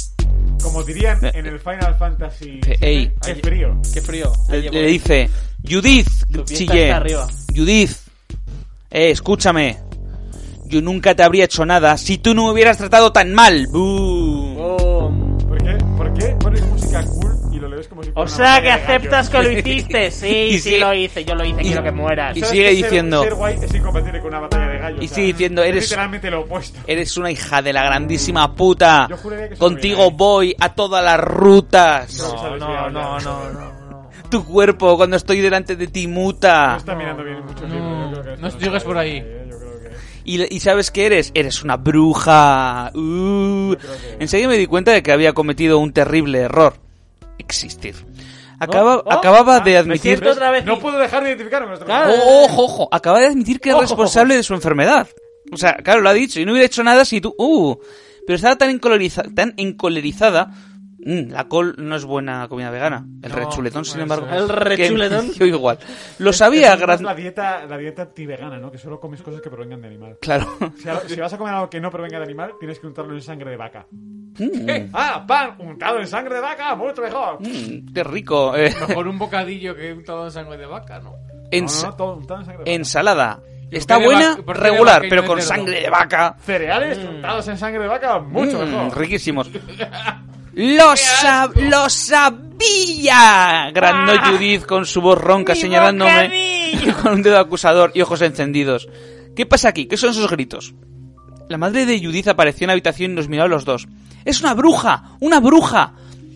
A: Como dirían en el Final Fantasy.
B: Eh, ey.
A: Qué frío.
D: Qué frío.
B: Le,
D: Ahí
B: le dice, Judith,
D: Tu fiesta
B: chillé.
D: está arriba.
B: Judith, eh, escúchame. Yo nunca te habría hecho nada si tú no me hubieras tratado tan mal. ¡Bú!
D: Boom.
A: ¿Por qué? ¿Por qué pones música cool y lo lees como si fuera
D: O
A: una
D: sea que
A: batalla de
D: aceptas que
A: gallos?
D: lo hiciste. Sí,
B: Y
D: sí
B: sigue-
D: lo hice. Yo lo hice.
B: y-
D: Quiero que mueras.
B: y
A: ¿Sabes
B: sigue
A: que ser-
B: diciendo-
A: Ser guay es incompatible con una batalla de gallos.
B: Y
A: o sea,
B: sigue diciendo,
A: es
B: eres-
A: literalmente lo opuesto.
B: Eres una hija de la grandísima puta.
A: Yo juraría que eso no
B: Contigo
A: viene ahí.
B: voy a todas las rutas.
D: No, no, no, no, no, no.
B: Tu cuerpo cuando estoy delante de ti
A: No
B: muta.
A: está mirando bien mucho el
C: No,
A: libro. Yo creo que
C: no
A: esto
C: llegues
A: está
C: por ahí.
A: eh, Yo creo que...
B: ¿Y, ¿Y sabes qué eres? Eres una bruja. Uh. Enseguida me di cuenta de que había cometido un terrible error. Existir. Acaba-
D: Oh, oh,
B: acababa
D: ah,
B: de
D: me
B: admitir...
D: siento otra vez.
A: No puedo dejar de identificarme con nuestro
D: Claro.
B: Oh, ojo, ojo. Acaba de admitir que es
D: Ojo,
B: responsable de su enfermedad. O sea, claro, lo ha dicho. Y no hubiera hecho nada si tú... Uh. Pero estaba tan, encoleriza- tan encolerizada... Mm, la col no es buena comida vegana. El
C: No,
B: rechuletón, sin
C: puede
B: embargo.
C: ser.
D: El rechuletón.
B: que me dio igual. Lo sabía...
A: Es
B: gran-
A: la dieta, la dieta anti-vegana, ¿no? Que solo comes cosas que provengan de animal.
B: Claro.
A: Si, a- si vas a comer algo que no provenga de animal, tienes que untarlo en sangre de vaca.
B: Mm,
A: ¡Ah! ¡Pan! ¡Untado en sangre de vaca! ¡Mucho mejor!
B: mm, qué rico. Eh,
C: Mejor un bocadillo que untado en sangre de vaca, ¿no?
B: ens-
A: No, no, no, todo untado en sangre de vaca.
B: ensalada.
C: ¿Y
B: Está
C: por qué de
B: buena,
C: vaca- por qué de
B: regular,
C: vaca y
B: pero
C: no de
B: con
C: cerdo?
B: sangre de vaca.
A: Cereales untados en sangre de vaca, mucho
B: Mm,
A: mejor.
B: riquísimos. ¡Lo, sab- ¡Lo sabía! Granó Judith con su voz ronca,
D: ¡Mi
B: señalándome con un dedo acusador y ojos encendidos. ¿Qué pasa aquí? ¿Qué son esos gritos? La madre de Judith apareció en la habitación y nos miró a los dos. ¡Es una bruja! ¡Una bruja!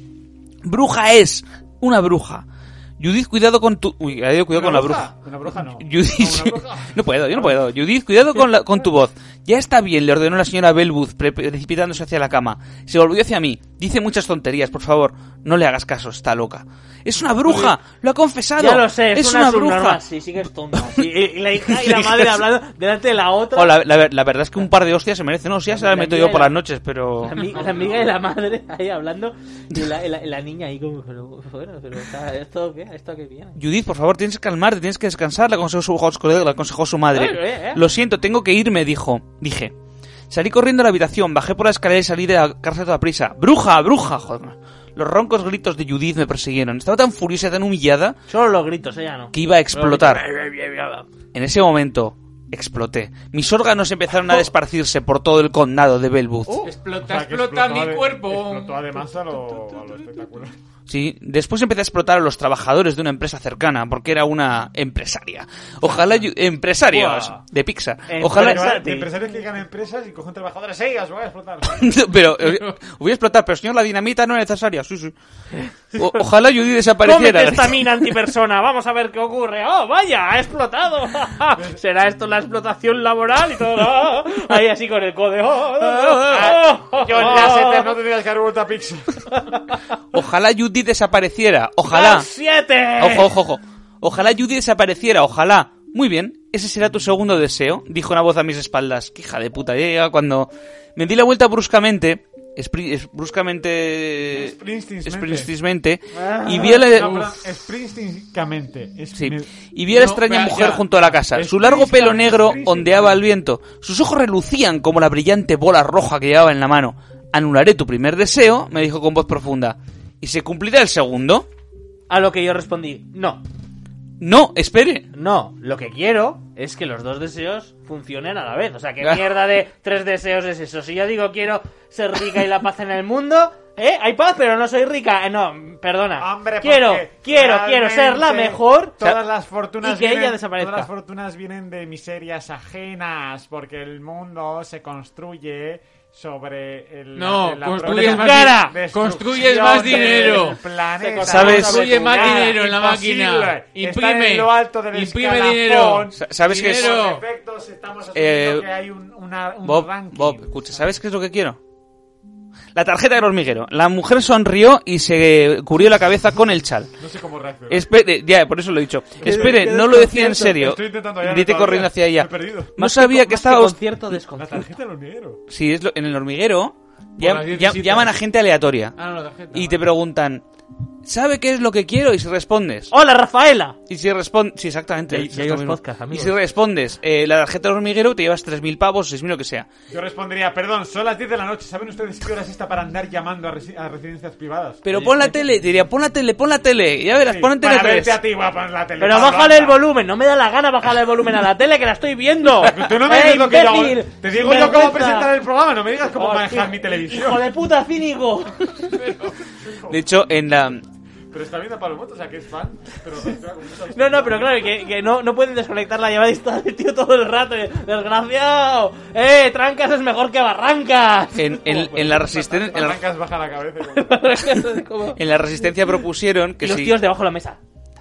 B: ¡Bruja es! ¡Una bruja! Judith, cuidado con tu... Uy, adiós, cuidado con la bruja.
A: Una bruja no.
B: Judith,
A: No, una bruja.
B: no puedo, yo no puedo. Judith, cuidado con, la- con tu voz. Ya está bien, le ordenó la señora Belbooth, pre- precipitándose hacia la cama. Se volvió hacia mí. Dice muchas tonterías, por favor. No le hagas caso, está loca. ¡Es una bruja! ¡Lo ha confesado!
D: Ya lo sé, es,
B: ¡Es
D: una,
B: una bruja!
D: subnormal. Sí, sigues tonta. Sí, y, y la hija y la madre hablando delante de la otra.
B: Oh, la, la- la verdad es que un par de hostias se merece. No, sí, ya se las
D: La
B: meto
D: amiga
B: yo por
D: de la-
B: las noches, pero...
D: La, ami- la amiga y la madre ahí hablando. Y la, y la, y la niña ahí como, pero, bueno, pero, o sea, ¿esto qué? ¿Esto qué viene?
B: Judith, por favor, tienes que calmarte, tienes que descansar, le aconsejó su, le aconsejó su madre.
D: Eh, eh, eh.
B: Lo siento, tengo que irme, dijo. Dije. Salí corriendo a la habitación, bajé por la escalera y salí de la cárcel a toda prisa. ¡Bruja, bruja! Joder. Los roncos gritos de Judith me persiguieron. Estaba tan furiosa y tan humillada
D: Solo los gritos, ella no.
B: que iba a explotar.
D: Explotar.
B: En ese momento, exploté. Mis órganos empezaron a desparcirse por todo el condado de Belbooth.
C: Explota,
A: O sea, que
C: explota mi
A: ade-
C: cuerpo.
A: Explotó además a lo, a lo espectacular.
B: Sí, después empecé a explotar a los trabajadores de una empresa cercana, porque era una empresaria. Ojalá... yu- Empresarios
D: Buah.
B: de Pixar.
D: Eh,
B: Ojalá...
D: Empresa-
A: De empresarios que llegan a empresas y cogen trabajadores. ¡Ey, os voy a explotar!
B: pero... eh, voy a explotar, pero señor, la dinamita no es necesaria. Sí, sí. O- ojalá Judy desapareciera.
D: Cómete esta mina antipersona, vamos a ver qué ocurre. ¡Oh, vaya! ¡Ha explotado! ¿Será esto la explotación laboral y todo? ¡Oh! Ahí así con el codo. ¡Oh, oh, oh,
A: John
D: oh,
A: Lasseter, no tendrías que haber vuelto a Pixar.
B: Ojalá Judy desapareciera. Ojalá.
D: ¡Al siete!
B: Ojo, ojo, ojo. Ojalá Judy desapareciera. Ojalá. Muy bien. Ese será tu segundo deseo, dijo una voz a mis espaldas. Qué hija de puta. Ya llega cuando me di la vuelta bruscamente. Espri- es- bruscamente.
A: Springsteensmente.
B: Springsteensmente, y vi a la.
A: No, perdón, Springsteencamente. Es-
B: Sí.
A: me-
B: Y vi a la
C: No,
B: extraña
C: vea,
B: mujer
C: ya.
B: junto a la casa.
A: Es
B: Su largo
A: príncipe,
B: pelo negro
A: es príncipe.
B: ondeaba al viento. Sus ojos relucían como la brillante bola roja que llevaba en la mano. Anularé tu primer deseo, me dijo con voz profunda. ¿Y se cumplirá el segundo?
D: A lo que yo respondí, no.
B: No, espere.
D: No, lo que quiero es que los dos deseos funcionen a la vez. O sea, ¿qué
B: Claro.
D: mierda de tres deseos es eso? Si yo digo quiero ser rica y la paz en el mundo, ¿Eh? Hay paz, pero no soy rica. Eh, no, perdona.
A: Hombre,
D: quiero,
A: porque
D: quiero, quiero ser la
A: realmente
D: mejor.
A: Todas las fortunas
D: y que
A: vienen,
D: ella desaparezca.
A: Todas las fortunas vienen de miserias ajenas, porque el mundo se construye sobre el
C: No,
A: la
C: construyes
A: propia
C: más
D: cara.
C: di- construyes más
A: destrucción
C: dinero.
A: del planeta.
B: ¿Sabes?
C: Construye más
A: Nada,
C: dinero en la
A: imposible.
C: máquina.
A: Está
C: Imprime.
A: en lo alto del
C: Imprime
A: escalafón.
C: dinero.
B: Sa- ¿Sabes qué es?
C: Dinero.
A: Por defectos estamos asumiendo
B: Eh,
A: que hay un, una, un
B: Bob,
A: ranking.
B: Bob, escucha, ¿sabes qué es lo que quiero? La tarjeta del hormiguero. La mujer sonrió y se cubrió la cabeza con el chal.
A: No sé cómo reaccionar.
B: Espere, ya, por eso lo he dicho. Espere,
D: qué
B: no lo decía en
D: desconcierto.
B: serio.
A: Estoy intentando hallarlo
B: Grité
A: todavía.
B: corriendo hacia ella.
A: Me he perdido.
B: No
D: Más
B: sabía
D: co-
B: que
D: más
B: estaba...
D: concierto,
A: La
D: desconcierto.
A: tarjeta del hormiguero.
B: Sí, es lo- en el hormiguero llam-
C: las diez
B: llam-
C: visitas.
B: llaman a gente aleatoria
C: Ah, no, la tarjeta.
B: y te preguntan, ¿sabe qué es lo que quiero? Y si respondes...
D: ¡Hola, Rafaela!
B: Y si respondes... Sí, exactamente.
D: Ya-
B: es
D: ya hay
B: lo
D: los
B: mismo.
D: podcasts,
B: Y
D: amigos.
B: si respondes eh, la tarjeta del hormiguero, te llevas tres mil pavos, seis mil, lo que sea.
A: Yo respondería, perdón, son las diez de la noche. ¿Saben ustedes qué hora es esta para andar llamando a, resi- a residencias privadas?
B: Pero pon la tele, te diría, pon la tele, pon la tele. Ya verás,
A: Sí,
B: pon en Tele
A: para
B: tres.
A: verte a ti, guapa, en la tele.
D: Pero
A: Pablo,
D: bájale el
A: anda.
D: volumen, no me da la gana bajarle el volumen a la tele que la estoy viendo.
A: Tú no me
D: ¡Eh,
A: dices lo que yo hago.
D: imbécil!
A: Te digo yo cómo
D: Vergüenza.
A: presentar el programa, no me digas cómo
D: Oh,
A: manejar
D: hijo-
A: mi televisión.
D: ¡Hijo de puta, cínico!
B: De hecho, en la...
A: Pero está viendo a Pablo Motos, o sea que es fan. Pero reacciona con mucha
D: No, no, pero claro, que, que no, no pueden desconectar la llamada y está el tío todo el rato. ¡Desgraciado! ¡Eh! Trancas es mejor que Barrancas.
B: En, en, en la resistencia... En la,
A: Arrancas, baja la cabeza.
D: Como-
B: en la resistencia propusieron que
D: y los
B: si...
D: tíos debajo de la mesa.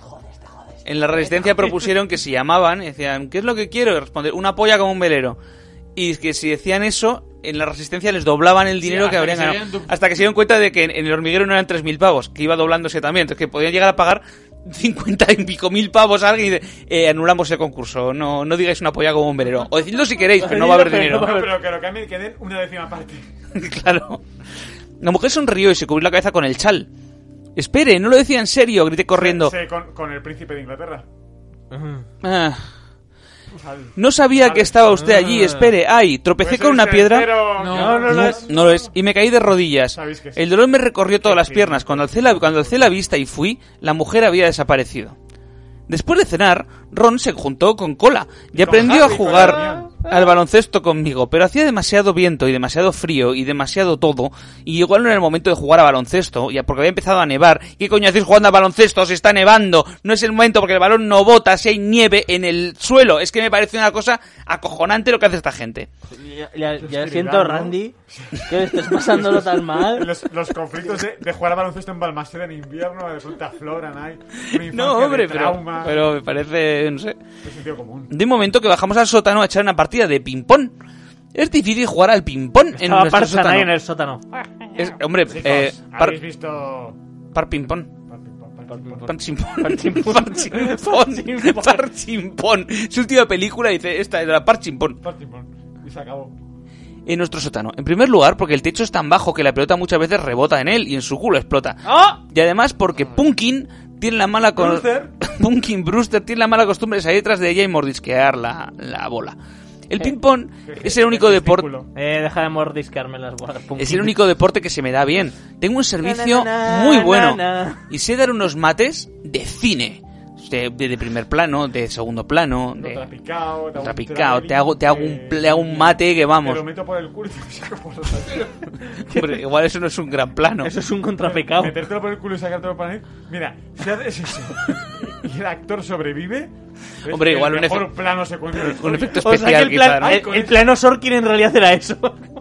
B: En la resistencia propusieron que si llamaban y decían, ¿qué es lo que quiero? Y responder, una polla como un velero. Y que si decían eso, en la resistencia les doblaban el dinero
C: hasta
B: que habrían
C: que se
B: ganado.
C: veían du-
B: Hasta que se dieron cuenta de que en, en el hormiguero no eran tres mil pavos, que iba doblándose también. Entonces que podían llegar a pagar cincuenta y pico mil pavos a alguien y dice, eh, anulamos el concurso, no, no digáis una polla como un velero. O decidlo si queréis, pero no va a haber dinero.
A: No, pero que lo cambien, que den una décima parte.
B: Claro. La mujer sonrió y se cubrió la cabeza con el chal. Espere, no lo decía en serio, grité corriendo.
A: Sí, con, con el príncipe de Inglaterra.
B: Ah,
A: Vale.
B: no sabía
A: Vale.
B: que estaba usted allí, espere. Ay, tropecé
A: Pues
B: con una
A: es
B: piedra.
A: tercero,
C: No,
A: que-
C: no,
D: no,
B: No, no lo es. Y me caí de rodillas.
A: Sabéis que sí.
B: El dolor me recorrió todas las
A: Sí.
B: piernas. Cuando alcé, la, cuando alcé la vista y fui, la mujer había desaparecido. Después de cenar, Ron se juntó con Cola y
A: con
B: aprendió a
A: Harry, con
B: jugar
A: Hermione.
B: al baloncesto conmigo, pero hacía demasiado viento y demasiado frío y demasiado todo, y igual no era el momento de jugar a baloncesto, ya porque había empezado a nevar. ¿Qué coño hacéis jugando a baloncesto? Se está nevando. No es el momento porque el balón no bota si hay nieve en el suelo. Es que me parece una cosa acojonante lo que hace esta gente.
D: Ya, ya- ya
A: Es
D: siento,
A: ilegal, ¿no?
D: Randy, que estés pasándolo tan mal.
A: Los, los conflictos de, de jugar a baloncesto en Balmaseda en invierno, de pronto afloran ahí. Una infancia
B: No, hombre,
A: de
B: pero,
A: trauma,
B: pero me parece, no sé.
A: de sentido común.
B: De momento que bajamos al sótano a echar una partida de ping-pong. Es difícil jugar al ping-pong en
D: Estaba
B: nuestro
D: Parchan
B: sótano.
D: ahí en el sótano.
B: Es- hombre,
A: Chicos,
B: eh, par,
A: ¿habéis visto...?
B: par ping-pong.
A: Par- par- par-
B: Par chimpón. Par chimpón. Par chimpón. Su última película dice, esta es la par chimpón.
A: par- par- Y se acabó.
B: En nuestro sótano. En primer lugar, porque el techo es tan bajo que la pelota muchas veces rebota en él y en su culo explota.
D: ¡Oh!
B: Y además porque Punkin tiene la mala con...
A: Brewster.
B: Punkin Brewster tiene la mala costumbre de salir detrás de ella y mordisquear la, la bola. El ping-pong es el único deporte...
A: Testículo.
D: Eh, deja de mordiscarme las bolas.
B: Es el único deporte que se me da bien. Tengo un servicio
D: Na, na, na,
B: muy bueno.
D: na, na.
B: Y sé dar unos mates de cine. De, de- de primer plano, de segundo plano, de
A: Contrapicado, te hago un
B: contrapicado. Te
A: traveling,
B: hago, te hago un,
A: eh,
B: ple- hago un mate que
A: Te
B: vamos.
A: lo meto por el culo y te lo saco por los lados.
B: Hombre, igual eso no es un gran plano.
D: Eso es un contrapecado.
A: Metértelo por el culo y sacártelo por ahí. Mira, si haces eso y el actor sobrevive... es
B: Hombre, igual
A: el
B: un
A: mejor
B: efe-
A: plano secuencia de la
B: Un
A: historia.
B: efecto
D: O sea que
B: especial,
D: el, plan,
B: quizá, ¿no?
A: Ay,
D: el,
A: con
D: el
A: eso.
D: plano Sorkin en realidad era eso.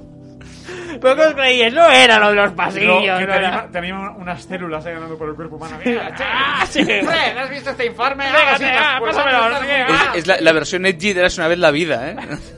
D: ¿Pero qué os creíais? No era lo de los
A: No,
D: pasillos.
A: que
D: no
A: te,
D: era-
A: anima, te anima unas células ahí andando por el cuerpo humano. Mira, che,
D: Ah, sí.
A: Fred, ¿has visto este informe?
D: Venga,
A: Ah, sí,
D: venga,
A: pues
D: pásamelo,
A: vamos a
D: sí,
A: estar-
D: va.
B: Es, es la, la versión edgy de Eras una vez la vida, ¿eh?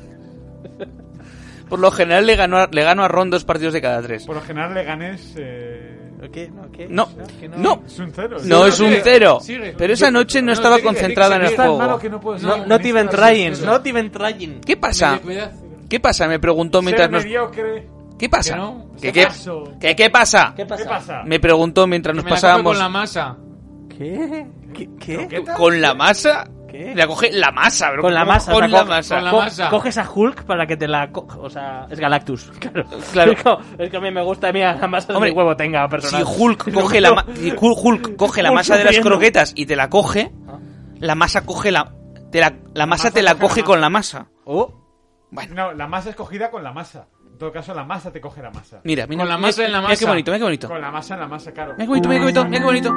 B: Por lo general le gano, a, le gano a Ron dos partidos de cada tres.
A: Por lo general le ganes... Eh...
D: ¿Qué? ¿No? ¿Qué?
B: No,
D: ¿Qué
B: no,
A: Es un cero.
B: no es un
C: sigue,
B: cero.
C: sigue.
B: Pero esa noche no
C: No,
B: estaba
C: sigue,
B: concentrada en
C: sigue,
B: el
A: Es tan
B: juego.
A: malo que no puedo ser
D: No,
A: optimista.
D: not even trying. Not even trying.
B: ¿Qué pasa?
C: Cuidado.
B: ¿Qué pasa? Me preguntó mientras
A: Ser
B: nos...
A: mediocre.
B: ¿Qué pasa?
C: Que no.
B: ¿Qué,
A: ¿Qué
B: qué,
A: pasó?
B: qué, qué pasa?
D: ¿Qué pasa?
A: ¿Qué pasa?
B: Me preguntó mientras nos
C: Me la coge
B: pasábamos...
C: con la masa.
D: ¿Qué? ¿Qué? ¿Qué?
A: ¿Qué tal?
B: ¿Con la masa?
D: ¿Qué?
B: La coge la masa, bro.
D: Con la
B: ¿Cómo
D: masa.
B: Con
D: o sea,
B: la
D: co-
B: masa.
C: Con la
D: co-
C: masa.
D: Coges a Hulk para que te la co- O sea, es Galactus. Claro.
B: Claro.
D: Es, como- es que a mí me gusta a mí la masa
B: Hombre,
D: de huevo tenga
B: Si
D: personal.
B: Hulk coge la, ma- si Hulk, Hulk coge la
D: Hulk
B: masa de las
D: sufriendo.
B: croquetas y te la coge, la masa coge la... Te la, la masa
A: masa
B: te la
A: coge la
B: coge
A: masa.
B: con la masa.
D: Oh.
A: No, la masa es cogida con la masa. todo caso la masa te coge la masa.
B: Mira, mira.
C: Con la
B: mira,
C: masa en la
B: Mira
C: masa.
B: qué bonito, mira qué bonito.
A: Con la masa en la masa, claro.
B: Mira qué bonito, mira qué bonito, mira qué bonito.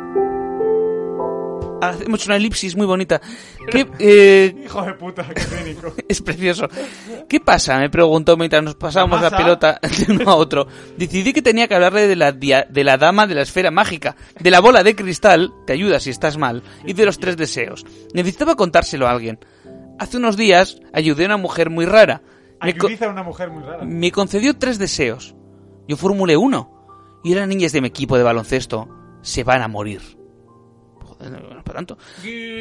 B: Hacemos una elipsis muy bonita. ¿Qué, eh,
A: Hijo de puta, qué cínico.
B: es precioso. ¿Qué pasa? Me preguntó mientras nos pasábamos
A: ¿La
B: la,
A: masa?
B: pelota de uno a otro. Decidí que tenía que hablarle de la, dia- de la dama de la esfera mágica, de la bola de cristal, te ayuda si estás mal, y de los tres deseos. Necesitaba contárselo a alguien. Hace unos días ayudé a una mujer muy rara. Me, co-
A: Ayudiza a una mujer muy rara.
B: me concedió tres deseos. Yo formulé uno. Y las niñas de mi equipo de baloncesto se van a morir. Joder, no es para tanto.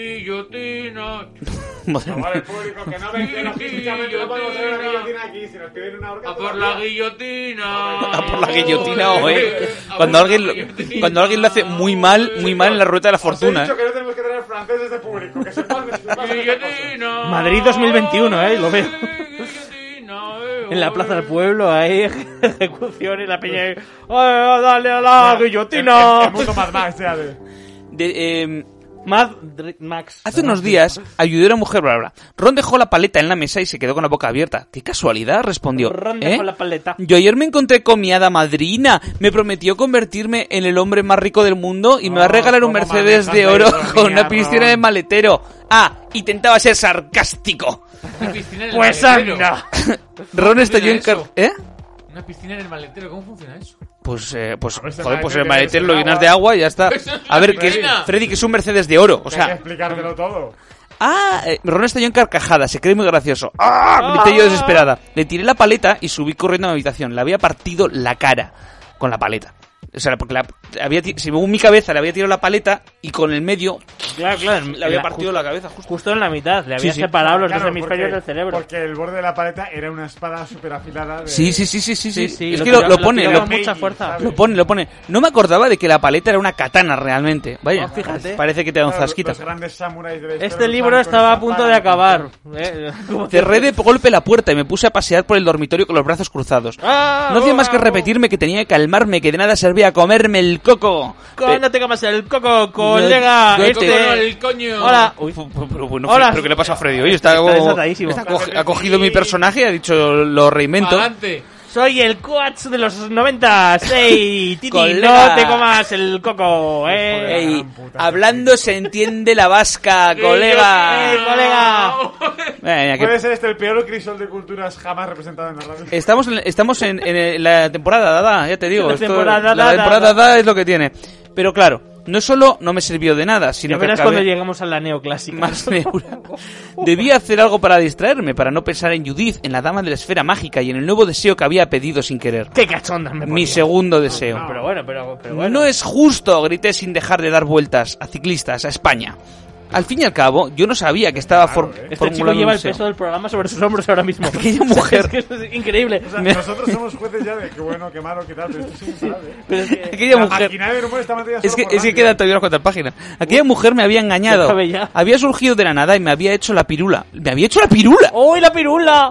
C: Guillotina.
B: Madre mía.
A: Vale, público, que no ven que no, físicamente no podemos hacer una guillotina aquí. Si nos piden una horca...
C: A por la guillotina.
B: A por la guillotina, o eh. Cuando alguien, lo, cuando alguien lo hace muy mal, muy mal en la rueda de la
A: Os he
B: fortuna.
A: dicho
B: ¿eh?
A: que no tenemos que tener franceses de público. Que sepan que se pasan estas cosas.
C: Guillotina.
D: Madrid dos mil veintiuno, eh, lo veo.
C: Guillotina, eh,
D: En la
C: eh.
D: plaza del pueblo hay ejecuciones, la peña ahí, ¡ay, dale a la
A: El, el,
D: guillotina!
A: el mundo Mad Max ya de...
B: De, eh,
D: Mad Dr- Max.
B: hace unos días ayudé a una mujer, bla, bla, bla. Ron dejó la paleta en la mesa y se quedó con la boca abierta. ¡Qué casualidad! Respondió.
D: Ron
B: ¿Eh?
D: dejó la paleta.
B: Yo ayer me encontré con mi hada madrina. Me prometió convertirme en el hombre más rico del mundo y me va a
A: Oh,
B: regalar un
A: cómo
B: Mercedes
A: manejas
B: de
A: la
B: oro
A: ironía,
B: con una piscina
A: Ron.
B: de maletero. Ah, intentaba ser sarcástico.
C: Una piscina en el
D: Pues
C: maletero.
D: anda.
B: Ron estalló en
C: funciona
B: car... ¿Eh?
C: Una piscina en el maletero, ¿cómo funciona eso?
B: Pues, eh, pues,
A: ver, ese
B: joder, pues el
A: maletero
B: maletero
A: tiene
B: lo
A: que
B: llenas
A: ser
B: de agua y ya está.
C: Eso es
B: A ver,
C: una
B: que es,
C: piscina.
B: Freddy, que es un Mercedes de oro. O
A: Hay que
B: sea,
A: explicártelo todo.
B: ah, eh, Ron estalló en carcajada, se cree muy gracioso. ¡Ah! Grité yo desesperada. Le tiré la paleta y subí corriendo a mi habitación. Le había partido la cara con la paleta. O sea, porque la, había, ti- según mi cabeza le había tirado la paleta y con el medio
D: Claro, claro.
B: le había
D: la-
B: partido la cabeza justo.
D: Justo en la mitad, le había
B: sí.
D: separado los
A: Claro,
D: dos hemisferios
A: porque-
D: del cerebro.
A: Porque el borde de la paleta era una espada súper afilada. De...
B: Sí, sí, sí, sí, sí, sí.
D: Sí, sí,
B: es
D: lo
B: que lo,
D: tiró-
B: lo
D: lo
B: pone,
D: tiró
B: lo,
D: con mucha fuerza.
B: lo pone, lo pone. No me acordaba de que la paleta era una katana realmente. Vaya,
D: Ah, fíjate.
B: parece que te da un
A: Claro,
B: zasquita.
A: Los grandes samuráis de la historia
D: Este
A: usaban
D: libro
A: con
D: estaba
A: esa
D: a punto
A: espada
D: de
A: de
D: acabar. Eh, como-
B: Cerré de golpe la puerta y me puse a pasear por el dormitorio con los brazos cruzados.
D: Ah,
B: No hacía más que
D: oh,
B: repetirme que tenía que calmarme, que de nada servía comerme el coco.
D: oh, no te comas el coco, colega.
B: No,
D: este.
C: Coco, no, el coño.
D: Hola. Uy,
B: Pero bueno,
D: Hola.
B: ¿pero qué le pasa a Freddy hoy? Está,
D: Está
B: como-
D: desatadísimo.
B: está co- ha cogido mi personaje y ha dicho lo reinvento.
C: Adelante.
D: soy el coach de los noventa. ¡Ey, Titi!
B: Colega.
D: No te comas el coco, eh.
B: Ey,
A: gran puta,
B: hablando se entiende la vasca, colega.
D: ¡Ey, colega!
B: Venga, que-
A: Puede ser este el peor crisol de culturas jamás representado en la radio.
B: Estamos en, estamos en, en la temporada dada, ya te digo.
D: La
B: esto-
D: temporada
B: la
D: dada.
B: temporada dada es lo que tiene. Pero claro, no solo no me sirvió de nada, sino
D: Ya
B: que
D: verás
B: acabé
D: cuando lleguemos a la neoclásica.
B: más neura. Debía hacer algo para distraerme, para no pensar en Judith, en la dama de la esfera mágica y en el nuevo deseo que había pedido sin querer.
D: ¡Qué cachonda me
B: Mi
D: ponía!
B: segundo deseo.
D: Pero bueno, pero, pero bueno.
B: No es justo, grité sin dejar de dar vueltas a ciclistas, a España. Al fin y al cabo, yo no sabía que estaba for-
A: Claro, ¿eh?
D: Este
B: formulando
D: chico lleva
B: un
D: el
B: deseo.
D: peso del programa sobre sus hombros ahora mismo.
B: Aquella mujer.
D: Es que eso es increíble.
A: O sea,
B: Me-
A: nosotros somos jueces ya de qué bueno, qué malo, qué tal, pero esto es imparable.
D: Pero es que...
B: Aquella
A: La
B: mujer.
A: maquinaria del humor está metida
B: Es
A: solo
B: que,
A: por
B: es que
A: Francia.
B: quedan todavía unas cuantas páginas. Aquella mujer me había engañado.
D: Déjame ya.
B: Había surgido de la nada y me había hecho la pirula. ¡Me había hecho la pirula!
D: ¡Uy, la pirula!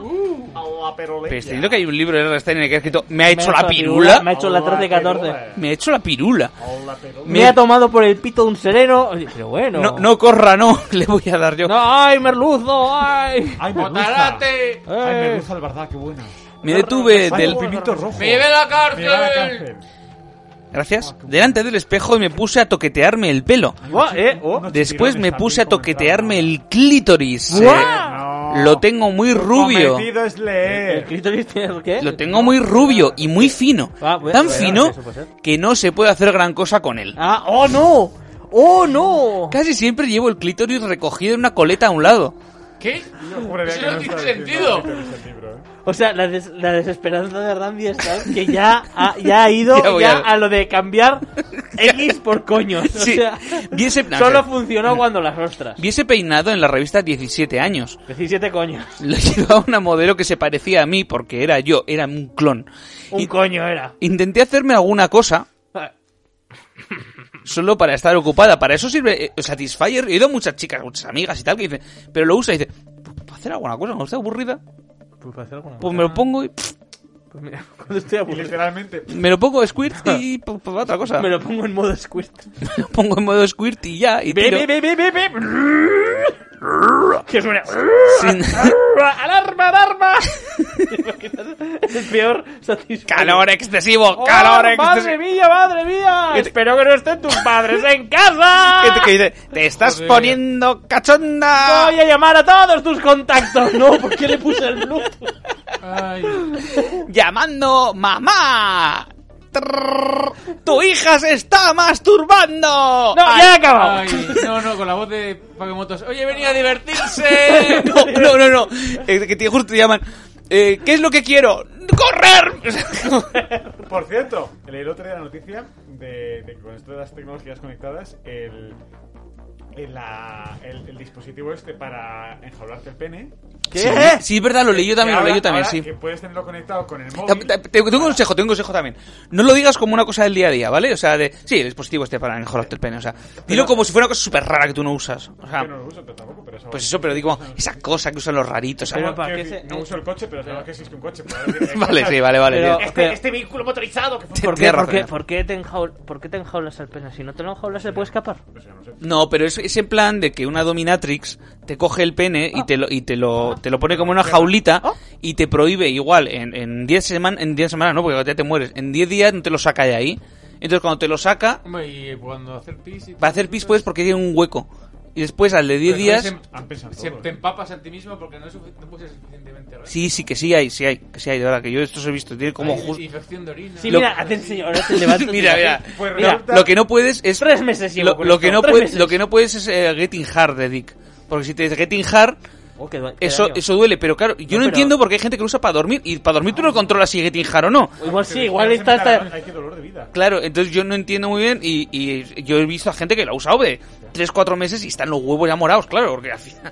A: A la perolilla.
B: Pero estoy diciendo que hay un libro de R. Stein en el que ha escrito ¿me ha hecho la pirula?
D: Me ha hecho la trece catorce.
B: Me ha hecho la pirula.
A: A la perolilla.
D: Me ha tomado por el pito de un sereno. Oye, pero bueno.
B: No, no corra, no. Le voy a dar yo.
D: No, ¡ay, merluzo! ¡Ay!
A: Ay, Medusa.
C: ¡Botarate!
A: Ay,
D: Eh.
A: Medusa, la verdad, qué buena.
B: Me detuve
A: Ay,
B: del...
A: un pimiento rojo.
C: ¡Me lleve a la
A: Me lleva a la
C: cárcel!
A: cárcel.
B: Gracias. Delante del espejo y me puse a toquetearme el pelo.
D: Oh, eh, oh.
A: Unos
B: Después me
A: chipirones
B: puse a
A: también
B: toquetearme
A: comenzaron.
B: el clítoris.
D: ¡Guau!
B: Eh,
A: No.
B: Lo tengo muy
A: Tu
B: rubio.
A: cometido es
D: ¿El
A: leer.
D: clítoris tiene qué?
B: Lo tengo muy rubio y muy fino.
D: Ah, bueno,
B: Tan
D: bueno,
B: fino
D: eso puede ser.
B: que no se puede hacer gran cosa con él.
D: Ah, ¡oh, no! ¡Oh, no!
B: Casi siempre llevo el clítoris recogido en una coleta a un lado.
C: ¿Qué?
A: Yo juraría
C: Eso
A: que
C: no
A: no
C: tiene
A: está
C: sentido.
A: diciendo que es el libro, ¿eh?
D: O sea, la, des- la desesperanza de Randy está que ya ha, ya ha ido
B: Ya voy
D: ya
B: a-
D: a lo de cambiar X por coños. O
B: Sí.
D: sea,
B: Vi ese- no,
D: solo
B: o sea,
D: funcionó cuando las ostras.
B: Vi ese peinado en la revista diecisiete años.
D: diecisiete coños.
B: Lo llevaba una modelo que se parecía a mí porque era yo, era un clon.
D: Un
B: Y-
D: coño era.
B: Intenté hacerme alguna cosa solo para estar ocupada. Para eso sirve eh, Satisfyer. He oído a muchas chicas, muchas amigas y tal que dicen, pero lo usa y dice, ¿puedo hacer alguna cosa? ¿No estoy aburrida?
D: Pues, para hacer alguna
B: Pues
D: cosa.
B: me lo pongo y pff,
D: Pues mira, cuando estoy
A: Y
D: aburrido,
A: literalmente.
B: me lo pongo squirt y pues, pues, otra cosa.
D: me lo pongo en modo squirt.
B: Me lo pongo en modo squirt y ya y
D: Ve,
B: tiro.
D: ve, ve, ve, ve, ve. Que suena...
B: Sin-
D: ¡Alarma, alarma! Es el peor satisfacción.
B: ¡Calor excesivo!
D: ¡Oh,
B: ¡Calor
D: ¡Madre
B: excesivo!
D: mía, madre mía!
B: ¿Qué te-
D: Espero que no estén tus padres en casa.
B: ¿Qué te, qué dice? ¡Te estás
C: Joder.
B: poniendo cachonda!
D: Voy a llamar a todos tus contactos. No, ¿por qué le puse el Bluetooth?
C: Ay.
B: ¡Llamando mamá! Trrr, ¡tu hija se está masturbando!
D: No,
B: Ay,
D: ya he acabado.
C: Ay, no, no, con la voz de Paquemotos. Oye, venía a divertirse.
B: No, no, no, no. Eh, que te, justo te llaman. Eh, ¿Qué es lo que quiero? ¡Correr!
A: Por cierto, leí el otro día la noticia de, de que con esto de las tecnologías conectadas, el, el, la- el- el dispositivo este para enjaularte el pene.
D: ¿Qué?
B: Sí, sí, es verdad, lo leí yo también,
A: que
B: lo leí yo
A: ahora-
B: también,
A: ahora
B: sí.
A: Que puedes tenerlo conectado con el
B: Te-
A: móvil.
B: te- te- Tengo un consejo, tengo un consejo también. No lo digas como una cosa del día a día, ¿vale? O sea, de... Sí, el dispositivo este para enjaularte el pene, o sea... Dilo como si fuera una cosa súper rara que tú no usas. O sea,
A: Que no lo uso tampoco, pero eso...
B: pues eso, pero digo, esa cosa que usan los raritos,
D: Pero
B: ¿sabes?
D: ¿para
A: Quiero
D: qué
A: decir,
D: se-
A: no uso el coche, pero sabes que existe un coche. puedo decir, hay
B: Vale,
A: cosas-
B: sí, vale, vale.
D: Pero-
B: tío.
A: Este, este vehículo motorizado que funciona.
D: ¿Por qué,
B: Tienes
D: por,
B: razón,
D: qué,
B: ya.
D: por, qué te enjaul- ¿Por qué te enjaulas el pene? Si no te lo enjaulas, se puede escapar.
A: Pues ya no sé.
B: No, pero es, es en plan de que una dominatrix te coge el pene y te lo y te lo te lo pone como en una jaulita y te prohíbe igual en en diez semanas en diez semanas no, porque ya te mueres. En diez días no te lo saca de ahí. Entonces cuando te lo saca,
C: Hombre, y cuando hacer pis y
B: va a hacer pis puedes porque tiene un hueco. Y después al de diez
C: Pero
B: días,
C: se-
A: Han pensado
C: se-
A: todo,
C: te
A: ¿eh?
C: empapas a ti mismo porque no, es sufic- no puedes ser suficientemente grande.
B: sí, sí que sí hay, sí hay, que sí hay, de verdad que yo estos he visto, tiene como
C: Hay
B: justo
C: infección de orina.
D: Sí,
B: Lo-
D: mira, te enseño. Ahora te levanto.
B: Mira, mira.
A: Pues
D: Mira,
A: resulta-
B: lo que no puedes es
D: Tres meses llevo
B: lo,
D: con
B: lo
D: esto,
B: que no
D: tres
B: puedes
D: meses.
B: lo que no puedes es eh, getting hard de dick. Porque si te dices getting hard,
D: Oh, qué du- qué
B: eso
D: daño.
B: eso duele, pero claro, yo no,
D: pero-
B: entiendo por qué hay gente que lo usa para dormir y para dormir tú no controlas si getting hard o no.
D: Igual sí,
A: Pero
D: igual
A: es que
D: está...
A: se me
D: está...
A: da- Hay que dolor de vida.
B: Claro, entonces yo no entiendo muy bien y, y yo he visto a gente que lo ha usado de tres cuatro meses y están los huevos ya morados, claro, porque al final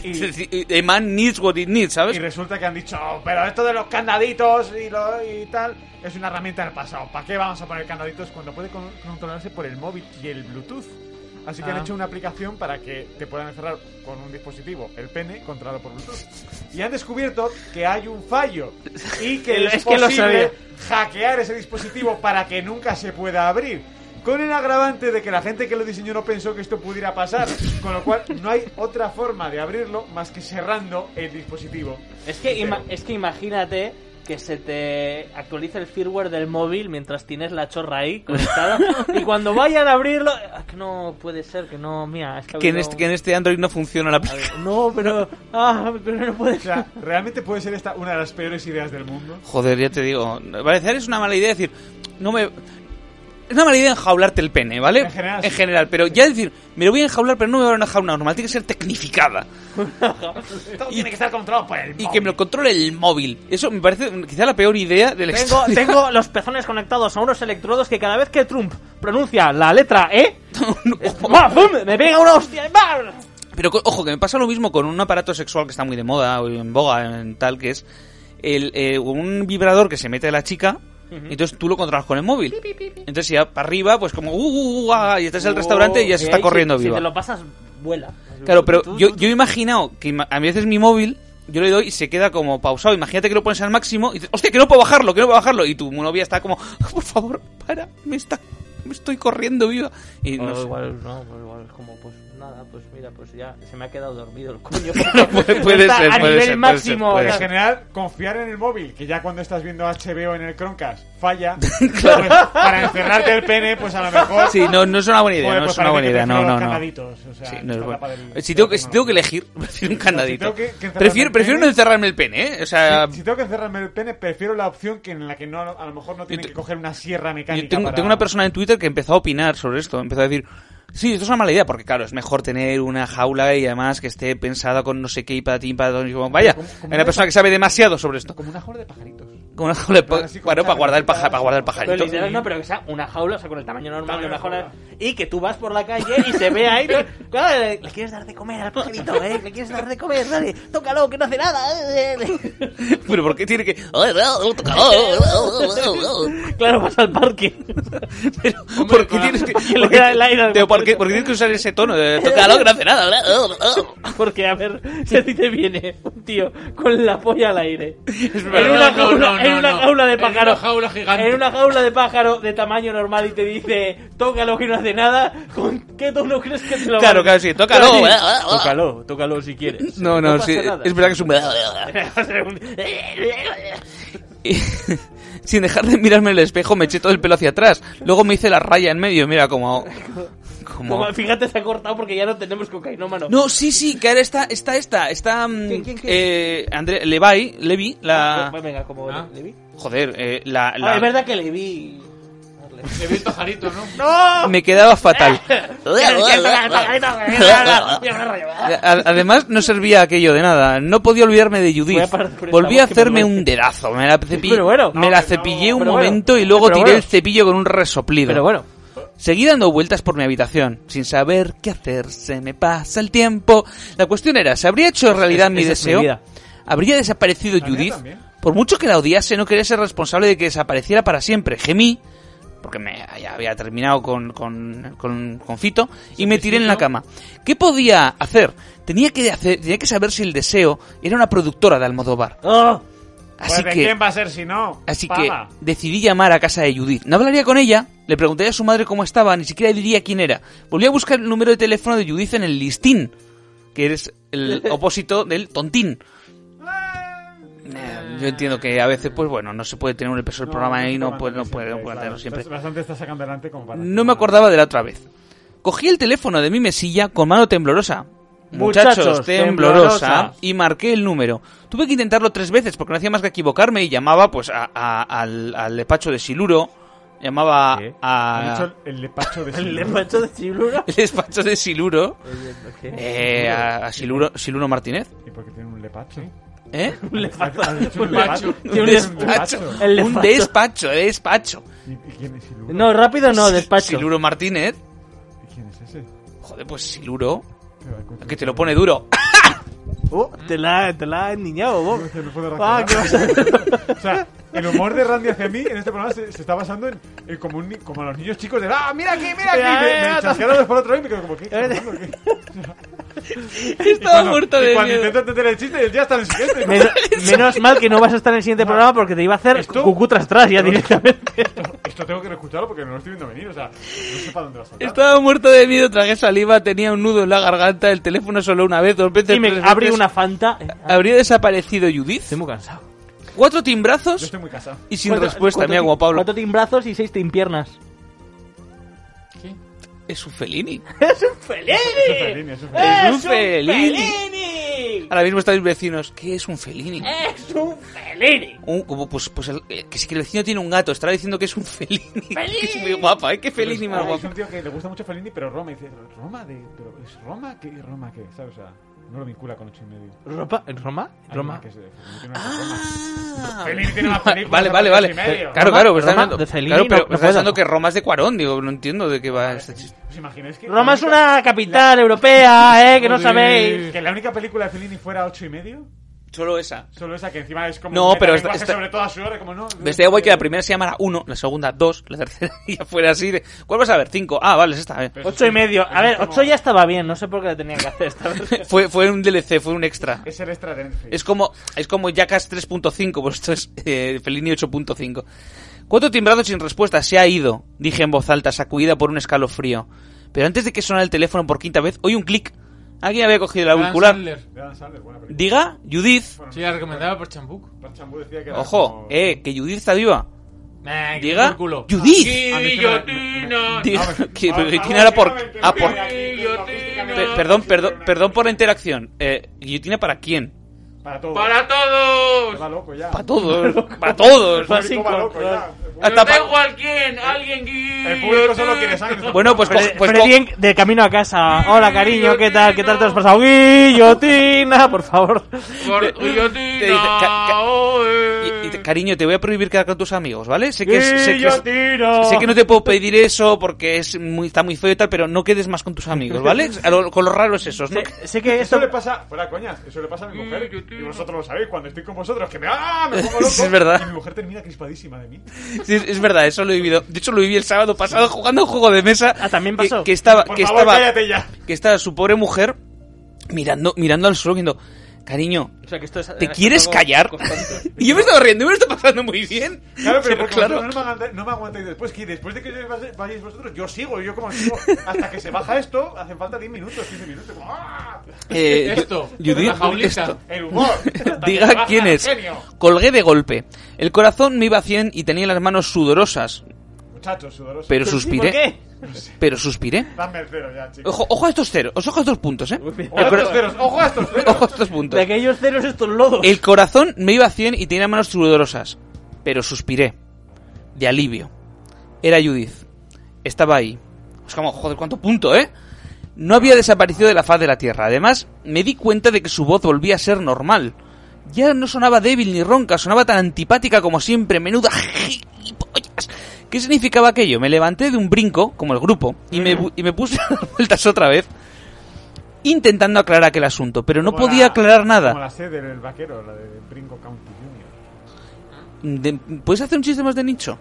B: the man needs what it needs, ¿sabes?
A: Y resulta que han dicho, "Oh, pero esto de los candaditos y, lo, y tal es una herramienta del pasado. ¿Para qué vamos a poner candaditos cuando puede con- controlarse por el móvil y el Bluetooth? Así que
D: Ah.
A: han hecho una aplicación para que te puedan encerrar con un dispositivo, el pene, controlado por Bluetooth. Y han descubierto que hay un fallo y que es,
D: Es que lo
A: posible
D: sabía.
A: hackear ese dispositivo para que nunca se pueda abrir. Con el agravante de que la gente que lo diseñó no pensó que esto pudiera pasar. Con lo cual no hay otra forma de abrirlo más que cerrando el dispositivo.
D: Es que, ima-
A: Entero.
D: es que imagínate que se te actualiza el firmware del móvil mientras tienes la chorra ahí conectada y cuando vayan a abrirlo... ah, que no puede ser, que no... Mira, es que, ha
B: Que en,
D: habido-
B: este, que en este Android no funciona la
D: A ver, no, pero... Ah, pero no puede
A: O sea, realmente puede ser esta una de las peores ideas del mundo.
B: Joder, ya te digo. Parecer es una mala idea decir, no me. Es una mala idea enjaularte el pene, ¿vale?
A: En general, sí.
B: En general, pero ya decir, me lo voy a enjaular, pero no me voy a una jaula normal, tiene que ser tecnificada.
A: Todo tiene que estar controlado por el
B: Y que me lo controle el móvil. Eso me parece quizá la peor idea del
D: Tengo,
B: estudio.
D: tengo los pezones conectados a unos electrodos que cada vez que Trump pronuncia la letra E, ¡buah, pum! me pega una hostia. ¡Bah!
B: Pero co- ojo, que me pasa lo mismo con un aparato sexual que está muy de moda o en boga, en tal, que es el, eh, un vibrador que se mete a la chica. Y entonces tú lo controlas con el móvil. Entonces ya para arriba, pues como uh, uh, uh, ah, y estás en el restaurante y ya se
D: Oh,
B: está
D: ok,
B: corriendo
D: si,
B: viva.
D: Si te lo pasas, vuela.
B: Claro, pero
D: Tú-
B: yo,
D: tú-
B: yo he imaginado que ima- a veces mi móvil, yo le doy y se queda como pausado. Imagínate que lo pones al máximo y dices, hostia, que no puedo bajarlo, que no puedo bajarlo. Y tu novia está como, por favor, para, me está, me estoy corriendo viva. Y no
D: O
B: sé.
D: igual, no, pues igual es como, pues nada, pues mira, pues ya se me ha quedado dormido el coño.
B: puede- puede
D: Está
B: ser,
D: a
B: puede
D: nivel
B: ser, puede
D: máximo.
B: ser, puede
A: En
B: ser.
A: general, confiar en el móvil, que ya cuando estás viendo H B O en el Chromecast falla, pues, para encerrarte el pene, pues a lo mejor...
B: Sí, no, no es una buena idea,
A: Joder,
B: no
A: pues
B: es una
A: parece
B: buena
A: que
B: idea,
A: prefiero
B: no,
A: los
B: no, no.
A: candaditos, o sea,
B: Sí, no es
A: esta
B: bueno.
A: etapa del-
B: Si tengo, que,
A: de
B: si
A: la
B: tengo que
A: tecnología.
B: elegir, prefiero un
A: Si
B: candadito.
A: tengo que- que encerrarme
B: Prefiero,
A: el
B: prefiero no
A: pene-
B: encerrarme el pene, ¿eh? O sea,
A: Si, si tengo que encerrarme el pene, prefiero la opción que en la que no, a lo mejor no tienen
B: te-
A: que coger una sierra mecánica
B: yo tengo,
A: para...
B: tengo una persona en Twitter que empezó a opinar sobre esto. Empezó a decir, sí, esto es una mala idea, porque claro, es mejor tener una jaula y además que esté pensada con no sé qué y para ti, para todo. Y como, vaya,
A: Como- como
B: hay una
A: una-
B: persona que sabe demasiado sobre esto.
A: Como una jaula de pajaritos.
B: Como una jaula de pa-
A: Así, con
B: bueno, para guardar el paja,
A: chavetas,
B: para guardar el
D: Pero
B: pajarito.
D: literal, no, pero que sea una jaula, o sea, con el tamaño normal de una
A: Tamaño
D: jaula.
A: jaula.
D: Y que tú vas por la calle y se ve ahí. Claro, le, le quieres dar de comer al pajarito, ¿eh? Le quieres dar de comer, dale, tócalo, que no hace nada.
B: Pero ¿por qué tiene que...?
D: Claro, vas al parque.
B: Pero,
C: Hombre,
B: ¿por qué
C: con la-
B: tienes que...?
D: que le
B: ¿Por qué-
D: da el aire al
B: pero ¿por qué,
D: pajarito.
B: por qué tienes que usar ese tono? de Tócalo, que no hace nada.
D: Porque, a ver, si a ti te viene un tío con la polla al aire. En
C: verdad.
D: una
C: No,
D: jaula,
C: no, no,
D: en
C: no,
D: una
C: no.
D: jaula de
C: En
D: pájaro.
C: una jaula gigante.
D: En una jaula de pájaro de tamaño normal y te dice, tócalo que no hace nada. ¿Con qué tono crees que te lo
B: Claro,
D: va a
B: claro, sí, tócalo.
D: Tócalo, tócalo si quieres.
B: No, no,
D: pasa
B: sí,
D: nada.
B: es verdad que es un... Y, sin dejar de mirarme en el espejo, me eché todo el pelo hacia atrás. Luego me hice la raya en medio, mira, como... como...
D: Como, fíjate, se ha cortado porque ya no tenemos cocainómano.
B: No, sí, sí, que ahora está, está esta, está... mm,
D: ¿Quién, quién, quién?
B: Eh, André, Levi, Levi, la...
D: Pues venga, como
C: Ah.
D: le vi.
B: Joder, eh, la...
D: Ah,
B: la...
D: es verdad que le vi.
C: He visto pajarito, ¿no?
D: ¡No!
B: Me quedaba fatal. A- Además, no servía aquello de nada. No podía olvidarme de
D: Voy
B: Judith.
D: a parar por esta
B: Volví a
D: voz que me
B: hacerme
D: duele.
B: un dedazo. Me la, cepi-
D: Pero bueno.
B: me
A: No,
B: la
A: que
B: cepillé
A: no.
B: un
D: Pero bueno.
B: momento y luego
D: Pero
B: tiré
D: bueno.
B: el cepillo con un resoplido.
D: Pero bueno.
B: Seguí dando vueltas por mi habitación, sin saber qué hacer. Se me pasa el tiempo. La cuestión era, ¿se habría hecho realidad
D: Es-
B: mi
D: esa es mi
B: deseo?
D: vida.
B: ¿Habría desaparecido
A: La mía
B: Judith?
A: también.
B: Por mucho que la odiase, no quería ser responsable de que desapareciera para siempre. Gemí, porque me ya había terminado con, con, con, con Fito, y me tiré en la cama. ¿Qué podía hacer? Tenía que, hacer, tenía que saber si el deseo era una productora de Almodóvar.
D: ¡Oh!
B: Así
A: Pues, ¿de
B: que...
A: quién va a ser si no?
B: Así
A: Paga.
B: que decidí llamar a casa de Judith. No hablaría con ella, le preguntaría a su madre cómo estaba, ni siquiera diría quién era. Volví a buscar el número de teléfono de Judith en el listín, que es el opósito del tontín. Eh, Yo entiendo que a veces, pues bueno, no se puede tener el peso del programa ahí, no puede, no puede, no puede hacerlo siempre.
A: Bastante está sacando adelante como para...
B: No me acordaba de la otra vez. Cogí el teléfono de mi mesilla con mano temblorosa. Muchachos,
D: Muchachos,
B: temblorosa,
D: temblorosa.
B: y marqué el número. Tuve que intentarlo tres veces porque no hacía más que equivocarme y llamaba pues a, a- al, al despacho de Siluro, llamaba
A: ¿Qué?
B: a...
A: Han hecho el lepacho de
D: El
A: Siluro.
D: despacho de Chilura.
B: el despacho de Siluro, eh, a, a Siluro, Siluro Martínez,
A: ¿Y por qué tiene un lepacho?
B: ¿eh?
A: ¿Has dicho un
C: lepacho.
A: lepacho?
D: Tiene un
B: despacho,
D: El
B: un
D: despacho.
B: despacho, despacho.
A: ¿Y y quién es Siluro?
D: No, rápido no, despacho.
B: Siluro Martínez,
A: ¿Y quién es ese?
B: joder, pues Siluro,
A: Pero, escucha,
B: que te lo pone duro.
D: Oh, te la, te la has niñado, vos.
A: no, no puedo
D: Ah, ¿qué vas a
A: reaccionar. O sea, el humor de Randy hacia mí en este programa se, se está basando en, en como, un, ni- como a los niños chicos de ¡ah, mira aquí, mira aquí!
D: Mira,
A: Me,
D: mira,
A: me chasquearon después otro y me quedo como ¿qué? ¿Qué? ¿Qué? ¿Qué?
B: Estaba
A: Cuando-
B: muerto
A: y
B: de
A: cuando
B: miedo.
A: intento entender el chiste, ya está en el siguiente.
D: Menos, menos mal que no vas a estar en el siguiente programa porque te iba a hacer
A: ¿Esto?
D: cucú tras tras ya directamente.
A: Esto, esto tengo que reescucharlo porque no lo estoy viendo venir, o sea, no sé para dónde va a saltar.
B: Estaba muerto de miedo, tragué saliva, tenía un nudo en la garganta, el teléfono solo una vez, dos veces,
D: Y me
B: tres
D: abrí
B: veces.
D: una Fanta. Eh,
B: ¿Habría desaparecido Judith?
D: Estoy muy cansado.
B: Cuatro
A: Yo
B: timbrazos
A: estoy muy casado.
B: y sin
D: Cuatro-
B: respuesta,
D: cuatro
B: mira
D: tim-
B: como Pablo.
D: Cuatro timbrazos y seis timpiernas.
C: ¿Qué?
B: Es un Fellini.
D: ¡Es un Fellini!
A: Es un Fellini, es un Fellini.
B: Es un
D: ¡Es un
B: Fellini!
D: Fellini!
B: Ahora mismo estáis vecinos. ¿Qué es un Fellini?
D: ¡Es un Fellini!
B: Un- como, pues, pues el- eh, que si que el vecino tiene un gato, estará diciendo que es un Fellini. Que es muy guapa, ¿eh? Que Fellini más
A: Es
B: guapa.
A: un tío que le gusta mucho Fellini, pero Roma. Y dice, ¿Roma de...? ¿Pero es Roma qué? ¿Roma qué? ¿Sabes? O sea, no lo vincula con ocho y medio.
D: ¿Roma? ¿En Roma?
A: Hay
D: ¿Roma?
A: una que es de Fellini, tiene una de Roma.
B: Ah.
A: Fellini tiene más películas.
B: Vale, vale,
A: aparte
B: vale.
A: de ocho y medio.
B: Claro,
D: Roma-
B: claro, pero está
D: Roma
B: hablando,
D: de Fellini
B: claro, pero
D: no- no
B: está pensando
D: puedo.
B: que Roma es de Cuarón, digo, no entiendo de qué va este chiste.
A: ¿Os imagináis que...
D: Roma
A: la
D: es
A: única-
D: una capital europea, eh, que no
C: Joder.
D: sabéis.
A: Que la única película de Fellini fuera ocho y medio.
B: Solo esa.
A: Solo esa que encima es como...
B: No,
A: un
B: pero
A: metalenguaje
B: esta- esta-
A: sobre toda su obra, como no...
B: Estaría guay que la primera se llamara uno, la segunda dos, la tercera ya fuera así de... ¿Cuál vas a ver? cinco. Ah, vale, es esta. eh.
A: Pero
D: Ocho y medio. A
A: eso
D: ver,
A: es como-
D: ocho ya estaba bien, no sé por qué le tenían que hacer esta vez.
B: Fue, fue un D L C, fue un extra.
A: Es el extra de Netflix.
B: Es como, es como Jackass tres punto cinco, pues esto es eh, Fellini ocho punto cinco. Cuatro timbrados sin respuesta, se ha ido, dije en voz alta, sacudida por un escalofrío. Pero antes de que sonara el teléfono por quinta vez, oí un clic. Alguien había cogido el
C: Adam
B: auricular.
C: Sandler.
A: De Adam Sandler, buena película.
B: Diga, Judith.
A: Bueno,
C: Sí, la recomendaba por Champuk.
A: Park Chan-wook decía que era
B: Ojo,
A: como-
B: eh, que Judith está viva.
C: Nah, que
B: Diga,
C: por culo.
B: Judith.
A: A mí que me-
C: Guillotina.
B: Diga,
A: Ah, pues-
B: que
A: ah,
B: Guillotina
A: ah,
B: era por...
A: últimamente,
B: Ah, por...
A: últimamente,
B: Pe- Perdón, perdón, perdón por la interacción. Eh, ¿Guillotina para quién?
A: Para todos.
C: ¡Para todos!
A: Va loco ya.
B: Para todos, para todos.
A: El público va loco ya.
B: Hasta
C: Da
B: pa-
C: igual quién, alguien
A: El público solo quiere sangre.
B: Bueno, pues,
D: Fre-
B: co- pues co-
D: Freddy en- de camino a casa. Hola, cariño, ¿qué tal? ¿Qué tal te has pasado? Guillotina, por favor.
C: Por
B: te dice, ca- ca- y- y te- cariño, te voy a prohibir quedar con tus amigos, ¿vale? Sé que, es- sé, que es-
D: Guillotina.
B: sé que no te puedo pedir eso porque es muy, está muy feo y tal, pero no quedes más con tus amigos, ¿vale? A lo- con los raros esos, ¿no?
D: Sé, sé que
A: Eso
D: esto...
A: le pasa, fuera coñas, eso le pasa a mi mujer. Y vosotros lo sabéis, cuando estoy con vosotros, que me, ¡ah! me pongo loco.
B: Sí, es verdad.
A: Y mi mujer termina crispadísima de mí.
B: Sí, es, es verdad, eso lo he vivido. De hecho, lo viví el sábado pasado jugando a un juego de mesa.
D: Ah, también
B: que-
D: pasó.
B: Que, estaba,
A: Por
B: que
A: favor,
B: estaba,
A: cállate ya.
B: que estaba su pobre mujer mirando, mirando al suelo, viendo, Cariño,
D: O sea, que esto es,
B: ¿te
D: es
B: quieres
D: algo
B: callar?
D: constante.
B: Y yo me estaba riendo, y me lo está pasando muy bien.
A: Claro, pero porque
B: claro.
A: vosotros no me, aguantáis, no me aguantáis después, que después de que vayáis vosotros, yo sigo, yo como sigo, hasta que se baja esto, hacen falta diez minutos, quince minutos. Como, ¡ah!
B: Eh,
C: Esto,
B: yo
C: la
B: digo
C: jaulita.
B: esto.
A: El humor. Hasta que
B: Diga
A: se baja
B: quién
A: el
B: es.
A: genio.
B: Colgué de golpe. El corazón me iba a cien y tenía las manos sudorosas.
A: Muchachos, sudorosos.
B: Pero
D: ¿Y
B: suspiré.
D: por qué?
B: Pero suspiré.
A: Dame el cero ya, chicos.
B: Ojo, ojo a estos ceros. Os ojo a estos puntos, ¿eh?
D: Uy,
A: Ojo a estos ceros, ojo a estos ceros.
B: Ojo a estos puntos.
D: De aquellos ceros estos lodos.
B: El corazón me iba a cien y tenía manos sudorosas. Pero suspiré. De alivio. Era Judith. Estaba ahí. Es como, joder, cuánto punto, ¿eh? No había desaparecido de la faz de la tierra. Además, me di cuenta de que su voz volvía a ser normal. Ya no sonaba débil ni ronca, sonaba tan antipática como siempre. Menuda gilipollas. ¿Qué significaba aquello? Me levanté de un brinco, como el grupo, y me, bu- y me puse a dar vueltas otra vez, intentando aclarar aquel asunto, pero no
A: Como
B: podía
A: la-
B: aclarar nada.
A: Como la sede del vaquero, la de Brinco County Junior.
B: De- ¿Puedes hacer un chiste más de nicho?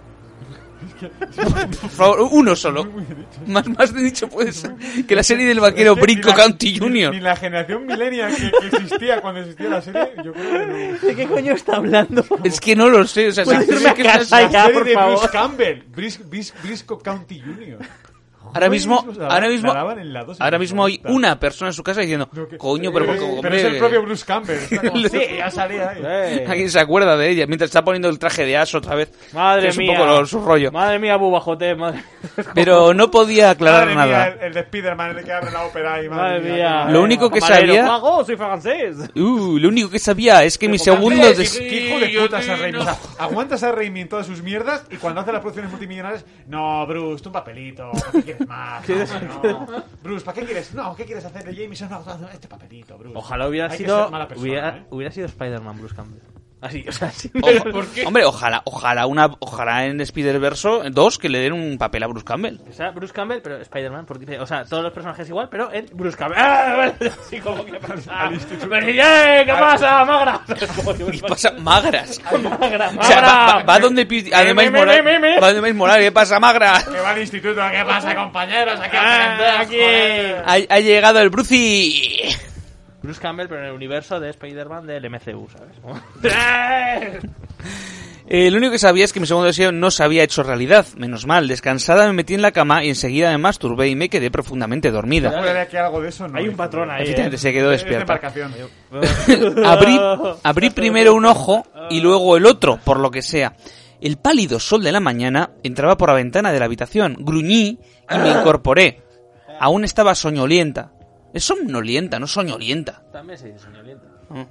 B: Por favor, uno solo. Más, más de nicho puedes. Que la serie del vaquero
A: Es que ni
B: Brinco
A: la-
B: County
A: ni-
B: Junior.
A: Ni la generación millennial que, que existía cuando existía la serie, yo creo que no.
D: ¿De qué coño está hablando?
B: Es que no lo sé. O sea,
D: Puedes
B: sé
D: irme a
B: que es-
D: casa
A: La
D: ya,
A: serie
D: por
A: de
D: favor.
A: Bruce Campbell, Bris- Bris- Brisco County Junior.
B: Ahora mismo,
A: se la-
B: ahora mismo,
A: la daban en la dos en
B: ahora
A: los
B: mismo hay
A: noventa.
B: una persona en su casa diciendo,
A: No, que-
B: coño, pero,
A: eh,
B: como-
A: pero es el
B: hombre,
A: propio Bruce Campbell. Está como, sí, ya salía ahí.
D: Eh.
B: ¿Alguien se acuerda de ella? Mientras está poniendo el traje de Ash otra vez.
D: Madre
B: Que es
D: mía.
B: un poco lo- su rollo.
D: Madre mía, Bubajote, madre.
B: Pero no podía aclarar
A: Madre mía,
B: nada.
A: el, el de Spider-Man, el que abre la ópera y
D: Madre mía.
B: Lo único que
D: Camarero.
B: sabía-
D: Mago, soy francés.
B: Uh, lo único que sabía es que mi segundo...
A: ¿Qué,
B: des-
A: qué hijo de puta ese Raimi? O sea, aguantas a Raimi en todas sus mierdas y cuando hace las producciones multimillonarias, no, Bruce, tú un papelito, ¿qué quieres más? No, no. Bruce, ¿para qué quieres? No, ¿qué quieres hacer de Jameson? No, no, este papelito, Bruce.
D: Ojalá hubiera
A: Hay que
D: sido.
A: ser mala persona,
D: hubiera,
A: ¿eh?
D: hubiera sido Spider-Man Bruce Campbell. Así, o sea, sí.
B: Ojo-
C: ¿Por qué?
B: Hombre, ojalá, ojalá una, ojalá en Spider-Verse dos que le den un papel a Bruce Campbell.
D: O sea, Bruce Campbell, pero Spider-Man, porque, o sea, todos los personajes igual, pero él, Bruce Campbell. ¡Ah! Vale. Sí, como que pasa. Pero, ¡eh! ¿Qué pasa, magra?
B: ¿Qué pasa? Magras.
D: Magra,
B: O sea, va,
D: magra.
B: va- va donde Pi- a
D: Me,
B: Miles
D: me,
B: Morales.
D: me, me, me.
B: Va donde Miles Morales. ¿Qué pasa, magra?
A: Que va al instituto, ¿qué pasa, compañeros? Aquí
D: Ah,
A: aprender,
D: aquí.
A: joder.
B: Ha, ha llegado el Brucey.
D: Bruce Campbell, pero en el universo de Spider-Man del M C U, ¿sabes? ¡Eh!
B: Eh, lo único que sabía es que mi segundo deseo no se había hecho realidad. Menos mal, descansada me metí en la cama y enseguida me masturbé y me quedé profundamente dormida.
A: Puede haber que algo de eso, no.
D: Hay un patrón ahí.
B: Efectivamente,
D: ¿eh?
B: se quedó
A: Es de
B: despierta.
A: embarcación.
B: Abrí, abrí primero un ojo y luego el otro, por lo que sea. El pálido sol de la mañana entraba por la ventana de la habitación. Gruñí y me incorporé. Aún estaba soñolienta. Es somnolienta, no soñolienta.
D: También se dice soñolienta.
B: Ah.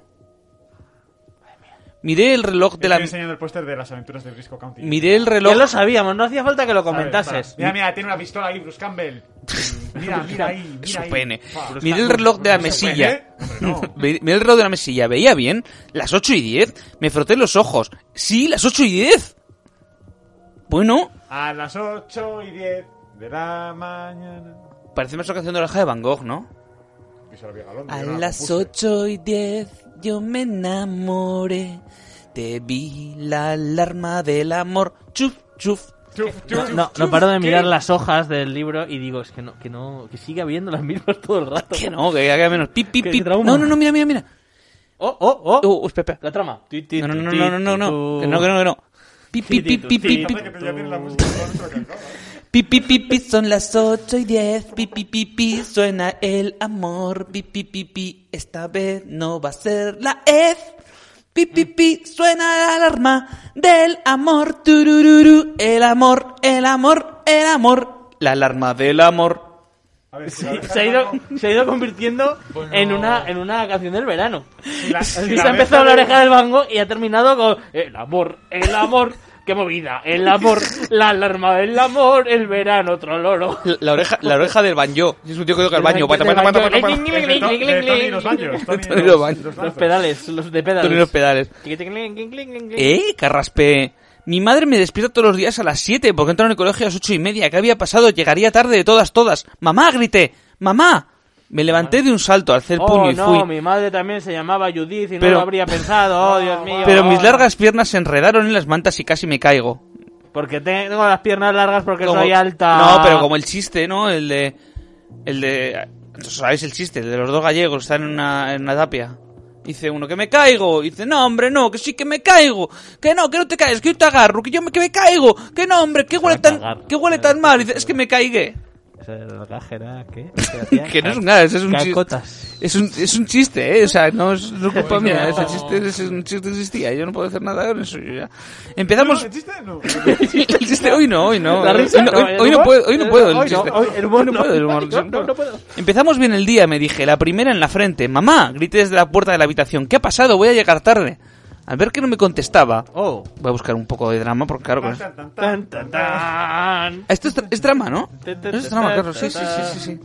B: Miré el reloj de la...
A: Estoy enseñando el póster de las aventuras de Brisco County.
B: Miré el
D: Ya
B: reloj...
D: lo sabíamos, no hacía falta que lo
A: ¿Sabes?
D: comentases.
A: Mira, mira, tiene una pistola ahí, Bruce Campbell. Mira, mira ahí, mira
B: Su
A: ahí.
B: pene.
A: Pa.
B: Miré el reloj de la
A: ¿Su
B: mesilla.
A: pene? Hombre, no.
B: Ve- Miré el reloj de la mesilla. ¿Veía bien? Las ocho y diez. Me froté los ojos. Sí, las ocho y diez. Bueno,
A: A las ocho y diez de la mañana.
B: parece más una canción de la hija de Van Gogh, ¿no?
A: Y se lo vi a Galón,
B: A
A: yo no la
B: las
A: compuse.
B: ocho y diez yo me enamoré. Te vi la alarma del amor. Chuf, chuf.
A: Chuf, chuf,
D: No,
A: chuf,
D: no, no
A: chuf.
D: paro de
A: ¿Qué?
D: mirar las hojas del libro y digo, es que no, que no, que sigue habiendo las mismas todo el rato.
B: Que no, que haga menos. Pip, pip,
D: Qué
B: pip.
D: trauma.
B: No, no, no, mira, mira, mira.
D: Oh, oh, oh.
B: Oh, espera, espera.
D: La trama.
B: No, no, no, no, no, no, no. Que no, que no, que no. Pip, pip, pip, pip, pip, pip.
A: Parece que ya tiene la música toda dentro que acaba, ¿eh?
B: Pi, pi, pi, pi, son las ocho y diez. Pi, pi, pi, pi, suena el amor. Pi, pi, pi, pi, esta vez no va a ser la F. Pi, pi, pi, suena la alarma del amor. Turururu, el amor, el amor, el amor. La alarma del amor.
A: A ver, si
D: Sí,
A: la dejas
D: se, ha ido,
A: algo-
D: se ha ido convirtiendo
C: Bueno.
D: en una en una canción del verano.
A: si la- si
D: Así
A: la
D: se ha empezado
A: dejas
D: la
A: de-
D: oreja del bango y ha terminado con el amor, el amor, qué movida, el amor, la alarma del amor, el verano, otro loro.
B: La, la oreja, la oreja del banjo. Es un tío que toca el baño. Pata, pata, pata, pata, pata.
A: Es de To- de Tony y los baños. Tony y
B: Tony y
A: los-
B: los baños.
A: los
D: Los
A: baños.
D: pedales, los de pedales.
B: Tony los pedales. ¿Eh? Carraspé. Mi madre me despierta todos los días a las siete porque entra en el colegio a las ocho y media. ¿Qué había pasado? Llegaría tarde de todas, todas. ¡Mamá! Grité. ¡Mamá! Me levanté de un salto, alcé el puño
D: Oh,
B: y
D: no,
B: fui.
D: mi madre también se llamaba Judith y no
B: Pero-
D: lo habría pensado. Oh, Dios mío.
B: Pero mis
D: oh.
B: largas piernas se enredaron en las mantas y casi me caigo.
D: Porque tengo las piernas largas porque
B: Como-
D: soy alta.
B: No, pero como el chiste, ¿no? El de... El de... ¿Sabéis el chiste? El de los dos gallegos están en una, en una tapia. Dice uno, que me caigo. Dice, no, hombre, no, que sí que me caigo. Que no, que no te caes, que yo te agarro, que yo me, que me caigo. Que no, hombre, que huele tan, que huele tan mal. Dice, es que me caigué.
D: El gaje era, ¿qué?
B: Que no es un gas, es un chiste.
D: Cacotas.
B: Es un, es un chiste, ¿eh? O sea, no es, no es culpa mía. Ese chiste, ese un chiste existía. Yo no puedo hacer nada con eso. Yo ya. Empezamos.
A: ¿El chiste? No.
B: El chiste hoy no, hoy no.
D: La risa,
B: Hoy no,
D: no,
B: hoy,
D: el
B: hoy no
D: humor.
B: puedo, hoy no puedo el
D: Hoy no,
B: chiste.
D: hoy el humor
B: Hoy no
D: no.
B: puedo el humor.
D: No, no, no puedo.
B: Empezamos bien el día, me dije. La primera en la frente. Mamá, grité desde la puerta de la habitación. ¿Qué ha pasado? Voy a llegar tarde. Al ver que no me contestaba,
D: Oh.
B: voy a buscar un poco de drama, porque claro, con
A: Tan, tan, tan,
D: Tan,
A: tan,
D: tan,
A: tan.
D: tan.
B: esto es, es drama, ¿no? Esto es drama, Carlos. Sí, sí, sí, sí, sí.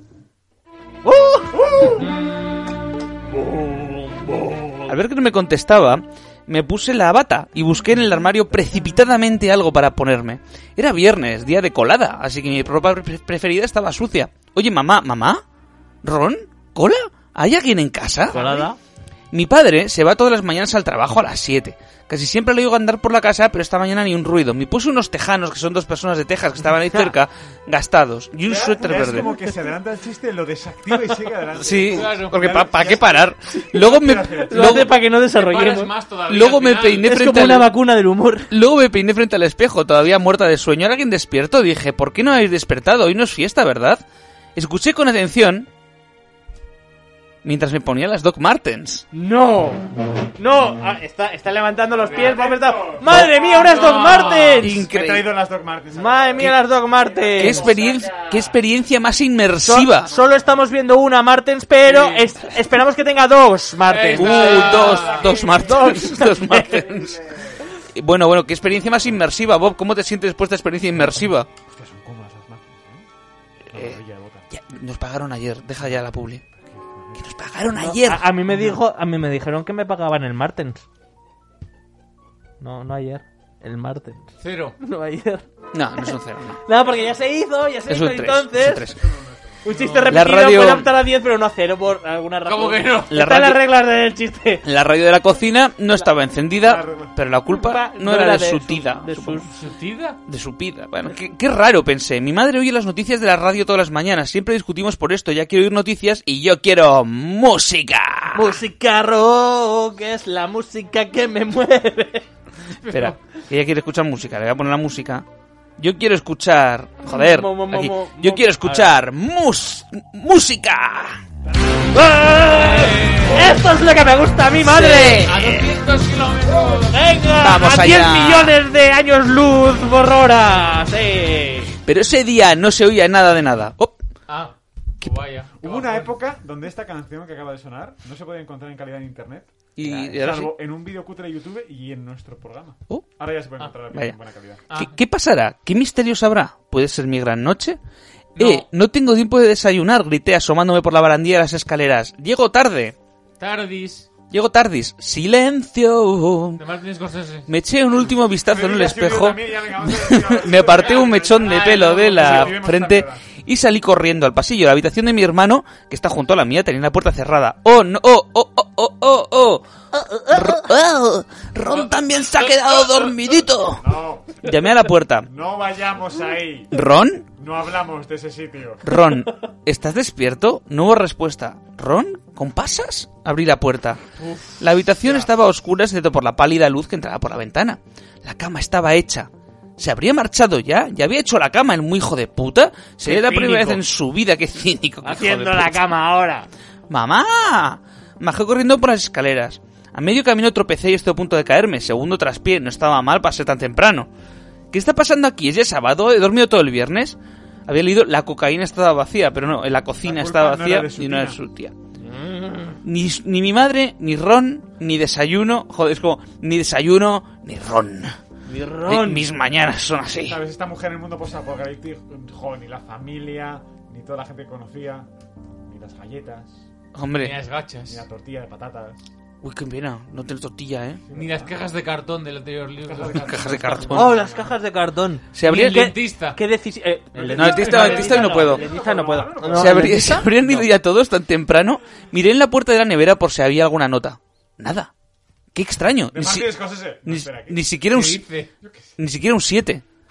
B: Al ver que no me contestaba, me puse la bata y busqué en el armario precipitadamente algo para ponerme. Era viernes, día de colada, así que mi ropa pre- preferida estaba sucia. Oye, mamá, ¿mamá? ¿Ron? ¿Cola? ¿Hay alguien en casa?
D: Colada.
B: Mi padre se va todas las mañanas al trabajo a las siete. Casi siempre le oigo andar por la casa, pero esta mañana ni un ruido. Me puse unos tejanos, que son dos personas de Texas que estaban ahí cerca, gastados, y un
A: Ya-
B: suéter
A: ya Es
B: verde.
A: como que se adelanta el chiste, lo desactiva y sigue adelante.
B: Sí,
C: Claro.
B: porque
A: Ya-
B: ¿para pa
A: ya-
B: qué parar? Luego me,
A: Lo hace
D: Lo
B: luego,
D: hace para que no
C: Paras
D: desarrollemos.
C: más todavía
B: luego
C: al
B: me
C: final.
B: peiné
D: Es
B: frente
D: como una
B: al,
D: vacuna del humor.
B: luego me peiné frente al espejo, todavía muerta de sueño. ¿Era alguien despierto? Dije, ¿por qué no habéis despertado? Hoy no es fiesta, ¿verdad? Escuché con atención mientras me ponía las Doc Martens.
D: No, no, ah, está, está levantando los pies. Va a apretar. ¡Madre mía, unas Doc Martens!
A: He
B: Increíble.
A: traído las Doc Martens.
D: ¡Madre mía, las Doc Martens!
B: ¿Qué experiencia, qué experiencia más
D: So-
B: inmersiva?
D: solo estamos viendo una Martens, pero es- esperamos que tenga dos Martens.
B: Uh, dos, dos Martens, dos Martens. Bueno, bueno, qué experiencia más inmersiva, Bob. ¿Cómo te sientes después de esta experiencia inmersiva?
A: Hostia, son cómodas las Martens, ¿eh?
B: Eh,
A: Maravilla de bota.
B: Ya, nos pagaron ayer, deja ya la publi. Que nos pagaron ayer.
D: A, a mí me dijo, a mí me dijeron que me pagaban el Martens. No, no ayer. El Martens.
C: Cero.
D: No ayer.
B: No, no es un cero, no.
D: No, porque ya se hizo, ya se
B: Es
D: hizo
B: un tres,
D: entonces.
B: es un tres.
D: Un chiste repetido
B: radio-
D: puede optar a diez, pero no a cero por alguna razón.
C: ¿Cómo que no?
B: La
D: Están las
B: radio-
D: reglas del chiste.
B: La radio de la cocina no estaba encendida,
A: La-
B: pero la culpa no era de su tida.
D: de su-
C: ¿Su tida?
B: De su pida. Bueno, qué, qué raro, pensé. Mi madre oye las noticias de la radio todas las mañanas. Siempre discutimos por esto. Ya quiero oír noticias y yo quiero música.
D: Música rock es la música que me mueve.
B: Espera, que ella quiere escuchar música. Le voy a poner la música. Yo quiero escuchar... Joder,
D: Mo, mo, mo,
B: aquí.
D: mo,
B: Yo
D: mo-
B: quiero escuchar mus... música.
D: ¡Esto es lo que me gusta a mi madre!
C: A doscientos kilómetros.
D: ¡Venga!
B: Vamos
D: ¡A diez
B: allá.
D: millones de años luz por hora! ¡Sí!
B: Pero ese día no se oía nada de nada. Oh,
C: Ah, pues vaya.
A: Hubo una época donde esta canción que acaba de sonar no se podía encontrar en calidad en internet,
B: y, y ahora sí.
A: salvo en un vídeo cutre de YouTube y en nuestro programa.
B: Oh.
A: Ahora ya se puede encontrar
B: vaya.
A: en buena calidad.
C: Ah.
B: ¿Qué, qué pasará? ¿Qué misterios habrá? ¿Puede ser mi gran noche?
C: No.
B: Eh, no tengo tiempo de desayunar, grité asomándome por la barandilla de las escaleras. Llego tarde.
C: Tardis.
B: Llego tardis. Silencio.
C: De Martin Scorsese.
B: Me eché un último vistazo en el
A: Ya, sí, yo
B: espejo.
A: también, ya, venga, vamos a ver,
B: Me aparté un mechón de
C: Ay,
B: pelo
C: no,
B: de
C: sí,
B: la
A: vivimos
B: frente
A: esta mierda.
B: y salí corriendo al pasillo. La habitación de mi hermano, que está junto a la mía, tenía la puerta cerrada. ¡Oh, no! ¡Oh, oh, oh, oh, oh! oh. R- oh, Ron también se ha quedado dormidito.
A: No,
B: Llamé a la puerta.
A: no vayamos ahí.
B: ¿Ron?
A: No hablamos de ese sitio.
B: Ron, ¿estás despierto? No hubo respuesta. ¿Ron? ¿Con pasas? Abrí la puerta. La habitación estaba a oscuras excepto por la pálida luz que entraba por la ventana. La cama estaba hecha. ¿Se habría marchado ya? ¿Ya había hecho la cama el muy hijo de puta? Sería la primera
D: cínico.
B: vez en su vida. ¡Qué cínico! qué hijo de
D: Haciendo la
B: puta.
D: cama ahora.
B: ¡Mamá! Bajé corriendo por las escaleras. A medio camino tropecé y estuve a punto de caerme. Segundo traspié. No estaba mal para ser tan temprano. ¿Qué está pasando aquí? ¿Es ya sábado? ¿He dormido todo el viernes? Había leído la cocaína estaba vacía, pero no, en la cocina
A: La culpa
B: estaba
A: no
B: vacía
A: era de su
B: y no era de
A: tía.
B: su tía. Ni, ni mi madre, ni Ron, ni desayuno. Joder, es como, ni desayuno, ni Ron.
D: Mi
B: Mi-
D: Ron.
B: mis mañanas son así.
A: ¿Sabes? Esta mujer en el mundo posapocalíptico, joder, ni la familia, ni toda la gente que conocía, ni las galletas,
C: Ni
B: Hombre,
C: las
A: ni
C: gachas.
A: la tortilla de patatas.
B: uy, qué pena, no tener tortilla, ¿eh?
C: Ni las cajas de cartón del anterior libro.
B: Cajas de cartón.
D: Oh, las cajas de cartón.
B: Se abría
C: Ni el
B: ¿Qué?
C: dentista.
D: ¿Qué decisión? Eh, el
B: No, el dentista, el dentista no puedo.
D: El dentista no puedo. No,
B: ¿Se,
D: ¿el
B: habría-
D: dentista?
B: se habrían ido ya todos tan temprano? Miré en la puerta de la nevera por si había alguna nota. Nada. Qué extraño.
A: De
B: Ni, si-
A: Martin Scorsese. No,
B: ni,
A: espera, ¿qué?
B: ni siquiera un
C: ¿Qué
B: si-
C: dice?
B: ni siquiera un siete.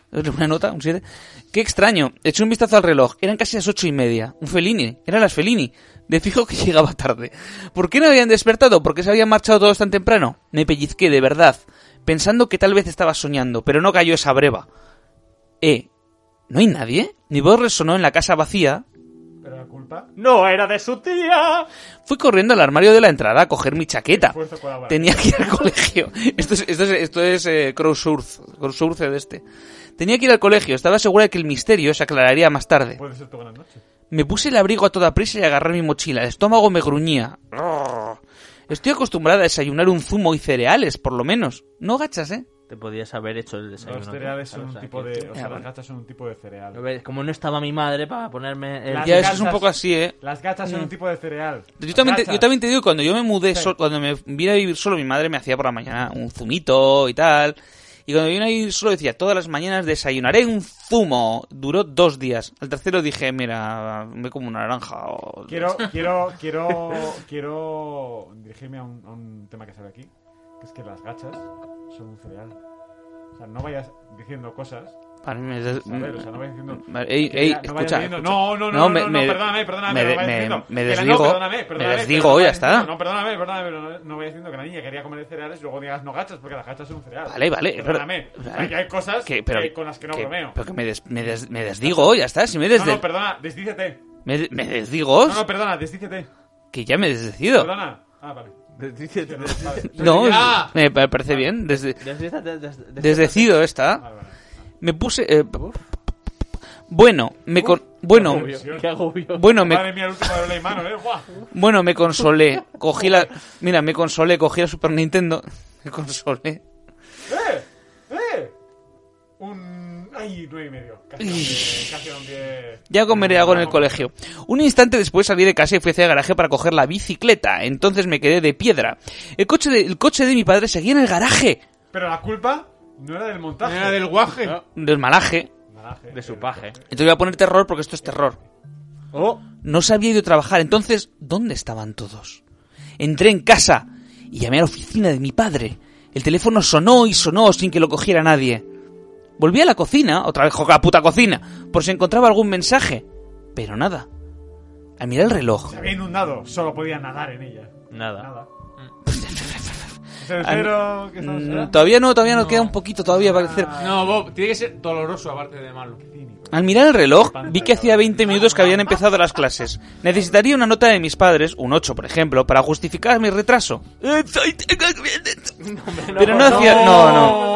B: Una nota, un siete. Qué extraño. Eché un vistazo al reloj. Eran casi las ocho y media. Un Fellini. Eran las Fellini. De fijo que llegaba tarde. ¿Por qué no habían despertado? ¿Por qué se habían marchado todos tan temprano? Me pellizqué, de verdad, pensando que tal vez estaba soñando, pero no cayó esa breva. Eh, ¿no hay nadie? Mi voz resonó en la casa vacía.
A: ¿Pero la culpa?
D: ¡No era de su tía!
B: Fui corriendo al armario de la entrada a coger mi chaqueta.
A: Esfuerzo colaborativo.
B: Tenía que ir al colegio. Esto es, esto es, esto es eh, crowdsource, crowdsource de este. Tenía que ir al colegio. Estaba segura de que el misterio se aclararía más tarde.
A: Puede ser tu buena noche.
B: Me puse el abrigo a toda prisa y agarré mi mochila. El estómago me gruñía. Estoy acostumbrada a desayunar un zumo y cereales, por lo menos. No gachas, ¿eh?
D: Te podías haber hecho el desayuno.
A: Los cereales
D: tío.
A: son
D: O
A: un
D: sea,
A: tipo
D: que-
A: de... O sea,
B: Ah,
A: las
B: bueno.
A: gachas son un tipo de cereal.
D: Lo ves, como no estaba mi madre para ponerme... El...
A: Las
B: Ya, eso es un
A: gachas-
B: poco así, ¿eh?
A: Las gachas son un tipo de cereal.
B: Yo también, te,
A: Gachas.
B: yo también te digo, cuando yo me mudé,
A: Sí.
B: sol- cuando me vine a vivir solo, mi madre me hacía por la mañana un zumito y tal. Y cuando vine a vivir solo decía, todas las mañanas desayunaré un zumo. Duró dos días. Al tercero dije, mira, me como una naranja. O...
A: Quiero, quiero, quiero, quiero dirigirme a un, a un tema que sale aquí, que es que las gachas son un cereal. O sea, no vayas diciendo cosas,
B: Para mí me des-
A: ¿sabes? O sea, no vayas diciendo...
B: Ey,
A: que
B: ey,
A: ya- no vayas
B: escucha,
A: diciendo,
B: escucha.
A: no, no, no,
B: No,
A: no,
B: me-
A: no,
B: me-
A: perdóname, perdóname,
B: me-
A: no vayas
B: me-
A: diciendo
B: me
A: que la-
B: desdigo,
A: no, perdóname,
B: me
A: perdóname,
B: desdigo,
A: pero no
B: ya
A: vayas
B: está.
A: diciendo, No, perdóname, perdóname, pero no, no vayas diciendo que la niña quería comer cereales y luego digas no gachas, porque las gachas son un cereal.
B: Vale, vale,
A: Perdóname.
B: pero-
A: O sea, que hay cosas
B: que- pero-
A: que- con las que no
B: que-
A: bromeo.
B: Pero que me, des- me, des- me desdigo, ya está. Si me,
A: No,
B: desde-
A: no, perdona, desdícete.
B: me, me desdigo,
A: No, no, perdona, desdícete.
B: que ya me he desdecido.
A: Perdona. Ah, vale.
D: Desdícete,
A: Vale.
B: No,
C: ¡Ya!
B: me me parece bien. Desde,
D: desdícete, des- des-
B: desdecido está.
A: Vale, vale.
B: Me puse... eh, bueno, me con... Bueno,
D: Qué agobio.
B: bueno, me...
A: Madre mía, el último de ley mano, eh. Guau.
B: Bueno, me consolé. Cogí la... Mira, me consolé, cogí la Super Nintendo. Me consolé.
A: ¡Eh! ¡Eh! Un... ¡Ay! Nueve y medio. Casi un diez. Casi un diez.
B: Ya comeré algo en el colegio. Un instante después salí de casa y fui hacia el garaje para coger la bicicleta. Entonces me quedé de piedra. El coche de, el coche de mi padre seguía en el garaje.
A: Pero la culpa no era del montaje.
C: Era del guaje.
D: No,
B: Del malaje.
A: Malaje.
D: de su paje.
B: Entonces voy a poner terror porque esto es terror.
D: Oh,
B: No se había ido a trabajar. Entonces, ¿dónde estaban todos? Entré en casa y llamé a la oficina de mi padre. El teléfono sonó y sonó sin que lo cogiera nadie. Volví a la cocina, otra vez joder, la puta cocina, por si encontraba algún mensaje. Pero nada. Al mirar el reloj,
A: Se había inundado. Solo podía nadar en ella.
D: nada.
A: Nada. ¿Es el cero que estamos
B: mm,
A: esperando?
B: todavía no, todavía no,
C: No.
B: queda un poquito todavía para hacer.
C: No, Bob, tiene que ser doloroso aparte de malo.
B: Al mirar el reloj, vi que hacía veinte minutos que habían empezado las clases. Necesitaría una nota de mis padres, un ocho por ejemplo, para justificar mi retraso. Pero no hacía... No,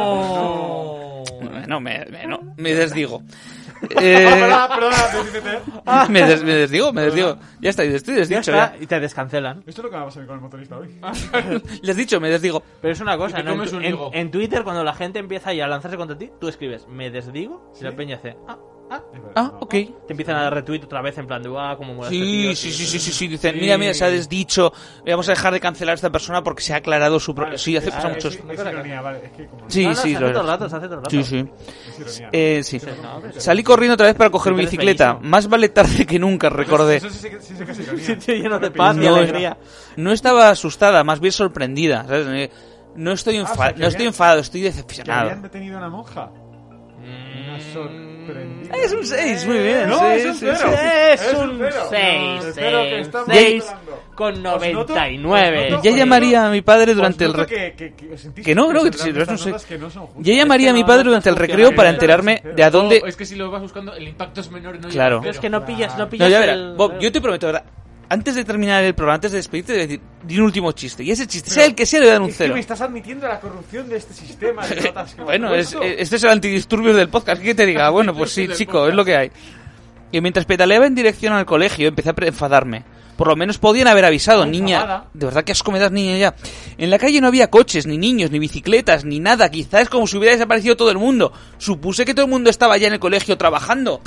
B: no. No, me, me- no, me desdigo. Eh,
A: Perdona, perdona, desdícete.
B: me, des- me desdigo, me desdigo. Ya está, estoy
D: Ya
B: desdicho
D: está,
B: ya.
D: y te descancelan.
A: Esto es lo que va a pasar con el motorista hoy.
B: Les he dicho, me desdigo.
D: Pero es una cosa,
C: Y te
D: ¿no? En,
C: comes
D: tu-
C: un
D: en-
C: higo.
D: en Twitter, cuando la gente empieza ya a lanzarse contra ti, tú escribes, me desdigo, y
A: ¿Sí?
D: la peña hace, ah, ah.
B: Ah, ok.
D: Te empiezan a dar retweet otra vez en plan de, ah, como mola este
B: Sí,
D: tío,
B: sí,
D: tío".
B: sí, sí, sí, sí. Dicen, mira, mira, se ha desdicho. Vamos a dejar de cancelar a esta persona porque se ha aclarado su... pro-
A: Vale,
B: Sí, hace
A: es-
B: pasa
A: es-
B: mucho
A: es,
B: esto.
A: es ironía, vale. Es que como...
B: Sí,
D: No, no,
B: sí,
D: se hace
B: lo
D: todo el
B: es.
D: rato, se hace todo el rato.
B: Sí, sí.
A: Es ironía.
B: Eh, sí.
D: No, pero-
B: Salí corriendo otra vez para coger mi
D: Pero es
B: bicicleta.
D: feísimo.
B: Más vale tarde que nunca, recordé.
A: Eso sí, sí, sí, sí que es ironía.
D: Sitio lleno de paz y
B: No,
D: alegría.
B: No estaba asustada, más bien sorprendida. ¿sabes? Eh, No estoy,
A: Ah, o sea,
B: enfa-
A: que
B: no estoy
A: habían-
B: enfadado, estoy
A: Que habían
B: decepcionado.
A: detenido a una monja. Una sorprendida.
B: Es un seis, muy bien.
A: No,
B: sí,
A: es un
B: sí,
A: cero.
B: sí.
D: Es
A: Es
D: un
A: un cero.
D: seis,
A: El cero que
D: seis,
A: estamos
D: seis
A: hablando.
D: con
A: Os noto-
D: noventa y nueve.
A: os noto-
B: Ya
A: os
B: llamaría
A: noto-
B: a mi padre
A: os
B: durante el
A: noto
B: recreo.
A: que, que, que, os sentís
B: Que no, no, que
A: que
B: sí,
A: estas
B: no es un seis.
A: notas que no son justas.
B: Ya llamaría a mi
D: no,
B: padre
D: no
B: durante el
D: funciona
B: recreo
D: bien.
B: para enterarme de a
C: No,
B: dónde...
C: es que si lo vas buscando, el impacto es menor y no llega
B: Claro.
C: a cero.
D: Es que no pillas, no
B: No,
D: pillas
B: ya verás.
D: el...
B: Bob, yo te prometo, ¿verdad? Antes de terminar el programa, antes de despedirte, te voy a decir, di un último chiste. Y ese chiste, sea el que sea, le voy a dar un
A: Es que
B: cero.
A: me estás admitiendo la corrupción de este sistema de notas que
B: Bueno,
A: hemos
B: es,
A: puesto.
B: este es el antidisturbios del podcast. ¿Qué te diga? Bueno, pues sí, chico, es lo que hay. Y mientras pedaleaba en dirección al colegio, empecé a pre- enfadarme. Por lo menos podían haber avisado,
A: No,
B: niña.
A: enfadada.
B: De verdad que asco me das, niña, ya. En la calle no había coches, ni niños, ni bicicletas, ni nada. Quizás es como si hubiera desaparecido todo el mundo. Supuse que todo el mundo estaba ya en el colegio trabajando.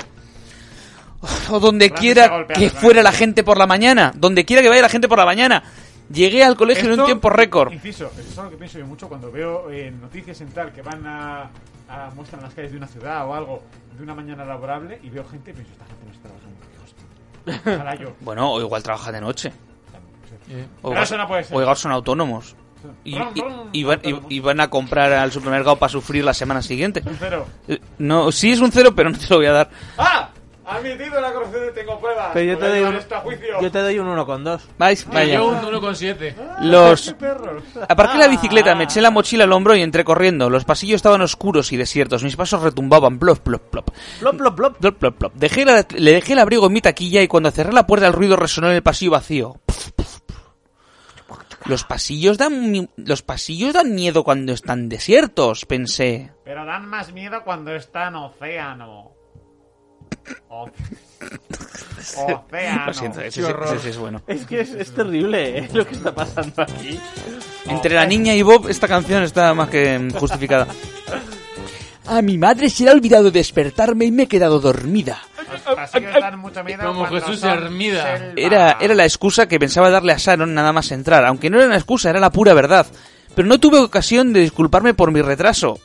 B: O donde
A: Claro, se
B: quiera
A: golpea,
B: que
A: claro.
B: fuera la gente por la mañana. Donde quiera que vaya la gente por la mañana. Llegué al colegio en un
A: Esto,
B: tiempo récord.
A: Inciso, eso es algo que pienso yo mucho cuando veo en noticias en tal que van a, a muestran las calles de una ciudad o algo de una mañana laborable y veo gente y pienso, esta gente no está trabajando. Hijos, tío. Ojalá yo.
B: Bueno, o igual trabaja de noche. O
A: Pero
B: igual,
A: eso no puede ser.
B: o igual son autónomos. Y, y, y van, y, y van a comprar al supermercado para sufrir la semana siguiente.
A: Un cero.
B: Eh, No, sí es un cero, pero no te lo voy a dar.
A: ¡Ah! Admitido la corrupción y tengo pruebas.
D: Pero yo te,
A: Voy a
D: doy
A: llevar
D: un,
A: esto a juicio.
D: yo te doy un uno con dos.
B: Vais, vaya.
C: Yo un uno coma siete.
B: Los
A: Perros.
B: Aparqué la bicicleta, me eché la mochila al hombro y entré corriendo. Los pasillos estaban oscuros y desiertos. Mis pasos retumbaban. Plop, plop, plop.
D: Plop, plop, plop.
B: Plop, plop, plop. Dejé la- le dejé el abrigo en mi taquilla y cuando cerré la puerta el ruido resonó en el pasillo vacío. Los pasillos dan mi- los pasillos dan miedo cuando están desiertos, pensé.
A: Pero dan más miedo cuando está en océano. O- Océano.
B: Lo siento, ese,
A: Qué
B: ese-
A: horror.
B: ese es bueno.
D: Es que es, es terrible ¿eh? Lo que está pasando aquí.
B: Entre la niña y Bob, esta canción está más que justificada. A mi madre se le ha olvidado despertarme y me he quedado dormida.
A: Los pasillos dan mucho miedo
C: Como
A: cuando
C: Jesús
A: son
C: Hermida.
A: selva.
B: Era, era la excusa que pensaba darle a Sharon nada más entrar, aunque no era una excusa, era la pura verdad. Pero no tuve ocasión de disculparme por mi retraso.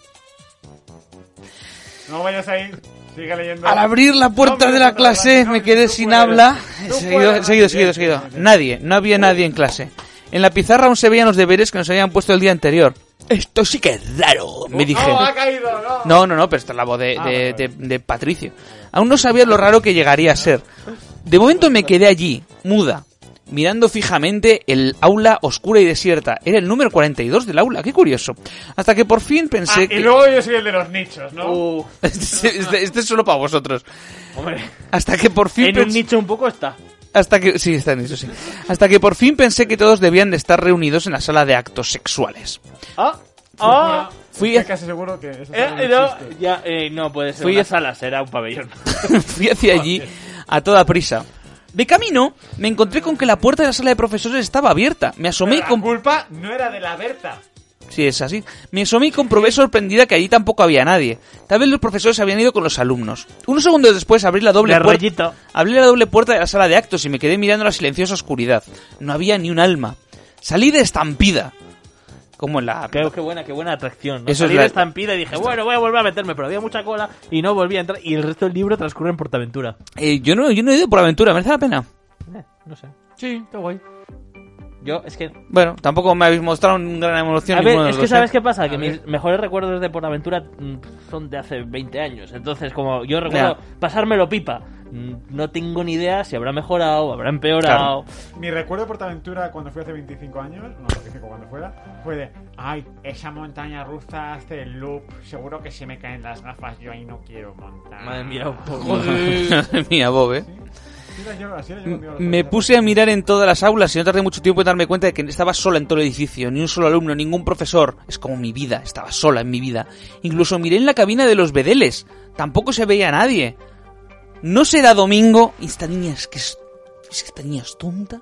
A: No vayas a ir. Sigue leyendo.
B: Al abrir la puerta
A: No,
B: de la
A: no,
B: clase
A: no,
B: me
A: no,
B: quedé
A: tú
B: sin
A: puedes.
B: habla.
A: Tú
B: Seguido,
A: puedes.
B: seguido, seguido,
A: Bien,
B: seguido.
A: bien, bien.
B: Nadie, no había nadie en clase. En la pizarra aún se veían los deberes que nos habían puesto el día anterior. Esto sí que es raro, me dije.
A: No, ha caído, no.
B: No, no, no, pero esta es la voz de,
A: Ah,
B: de,
A: vale,
B: de,
A: vale.
B: de Patricio. Aún no sabía lo raro que llegaría a ser. De momento me quedé allí, muda, mirando fijamente el aula oscura y desierta. Era el número cuarenta y dos del aula, qué curioso. Hasta que por fin pensé
A: Ah, y
B: que...
A: luego yo soy el de los nichos, ¿no?
D: Uh,
B: este, este- este es solo para vosotros.
D: hombre,
B: Hasta que por fin
D: en un
B: pens-
D: nicho un poco está.
B: Hasta que... Sí, está en eso, sí. Hasta que por fin pensé que todos debían de estar reunidos en la sala de actos sexuales.
D: Ah, ah.
B: Fui
A: Estoy
B: a-
A: casi seguro que eso
D: Eh,
A: no
D: no,
A: existe.
D: ya, eh, no puede ser
B: Fui
D: una
B: a-
D: sala, será un pabellón.
B: Fui hacia allí a toda prisa. De camino, me encontré con que la puerta de la sala de profesores estaba abierta. Me asomé y
A: Pero la
B: com-
A: culpa no era de la Berta.
B: Sí, es así. Me asomé y comprobé sorprendida que allí tampoco había nadie. Tal vez los profesores habían ido con los alumnos. Unos segundos después abrí la doble
D: De
B: puerta.
D: rollito.
B: Abrí la doble puerta de la sala de actos y me quedé mirando la silenciosa oscuridad. No había ni un alma. Salí de estampida. Como en la...
D: Qué, qué buena, qué buena atracción. ¿no?
B: Eso es
D: Salí
B: la-
D: de estampida y dije, bueno, voy a volver a meterme, pero había mucha cola y no volví a entrar. Y el resto del libro transcurre en Portaventura.
B: Eh, yo, no, yo no he ido por aventura, ¿merece la pena?
D: Eh, no sé.
C: Sí, está guay.
D: Yo, es que...
B: Bueno, tampoco me habéis mostrado una gran emoción.
D: A ver,
B: ninguno de
D: es
B: los
D: que
B: dos,
D: ¿sabes
B: ¿eh?
D: qué pasa?
C: A
D: Que
C: ver.
D: mis mejores recuerdos de Portaventura mm, son de hace veinte años. Entonces, como yo recuerdo
B: Ya.
D: pasármelo pipa, mm, no tengo ni idea si habrá mejorado, habrá empeorado.
A: Mi recuerdo de Portaventura cuando fui hace veinticinco años, no veinticinco cuando fuera, fue de, ay, esa montaña rusa hace el loop, seguro que se me caen las gafas, yo ahí no quiero montar.
D: Madre mía,
C: Joder.
B: Madre mía, Bob, ¿eh?
A: Así era yo, así era yo cuando iba a los
B: Me
A: colegios.
B: puse a mirar en todas las aulas y no tardé mucho tiempo en darme cuenta de que estaba sola en todo el edificio, ni un solo alumno, ningún profesor. Es como mi vida, estaba sola en mi vida. Incluso miré en la cabina de los bedeles, tampoco se veía a nadie. ¿No será domingo? Y esta niña es que es, es que esta niña es tonta.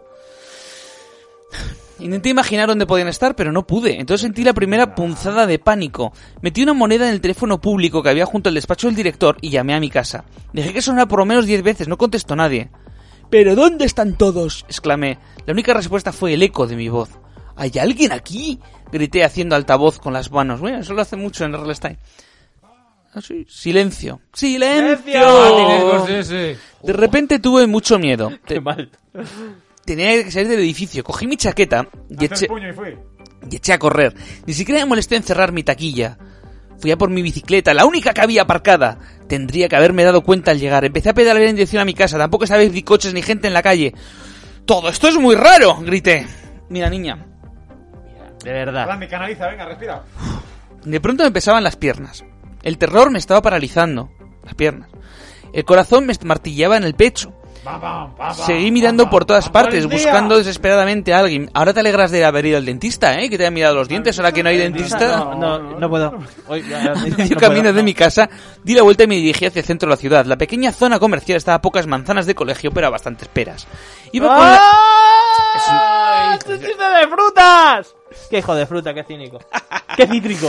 B: Intenté imaginar dónde podían estar, pero no pude. Entonces sentí la primera punzada de pánico. Metí una moneda en el teléfono público que había junto al despacho del director y llamé a mi casa. Dejé que sonara por lo menos diez veces, no contestó nadie. ¿Pero dónde están todos?, exclamé. La única respuesta fue el eco de mi voz. ¿Hay alguien aquí?, grité haciendo altavoz con las manos. Bueno, eso lo hace mucho en R L Style. Ah, sí. Silencio. ¡Silencio!
C: Martin Scorsese.
B: De repente tuve mucho miedo.
D: Qué
B: Te-
D: mal.
B: Tenía que salir del edificio. Cogí mi chaqueta y
A: Hacé
B: eché,
A: el puño y fui.
B: y eché a correr. Ni siquiera me molesté en cerrar mi taquilla. Fui a por mi bicicleta, la única que había aparcada. Tendría que haberme dado cuenta al llegar. Empecé a pedalear en dirección a mi casa. Tampoco estaba ni coches ni gente en la calle. ¡Todo esto es muy raro!, grité. Mira, niña.
D: De verdad.
A: Randy, canaliza, venga, respira.
B: De pronto me pesaban las piernas. El terror me estaba paralizando. Las piernas. El corazón me martilleaba en el pecho.
A: Pam, pam, pam, pam,
B: Seguí mirando
A: pam,
B: por todas
A: pam,
B: partes,
A: pam,
B: buscando desesperadamente a alguien. Ahora te alegras de haber ido al dentista, ¿eh? Que te hayan mirado los dientes, ahora que no hay dentista.
D: No, no, no puedo. Hoy, ya, ya,
B: Medio
D: no
B: camino
D: puedo,
B: de
D: no.
B: mi casa, di la vuelta y me dirigí hacia el centro de la ciudad. La pequeña zona comercial estaba a pocas manzanas de colegio, pero a bastantes peras. Iba con la...
D: ¡Ah! ¡Es un chiste de frutas! ¡Qué hijo de fruta, qué cínico! ¡Qué cítrico!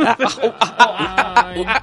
C: Ay.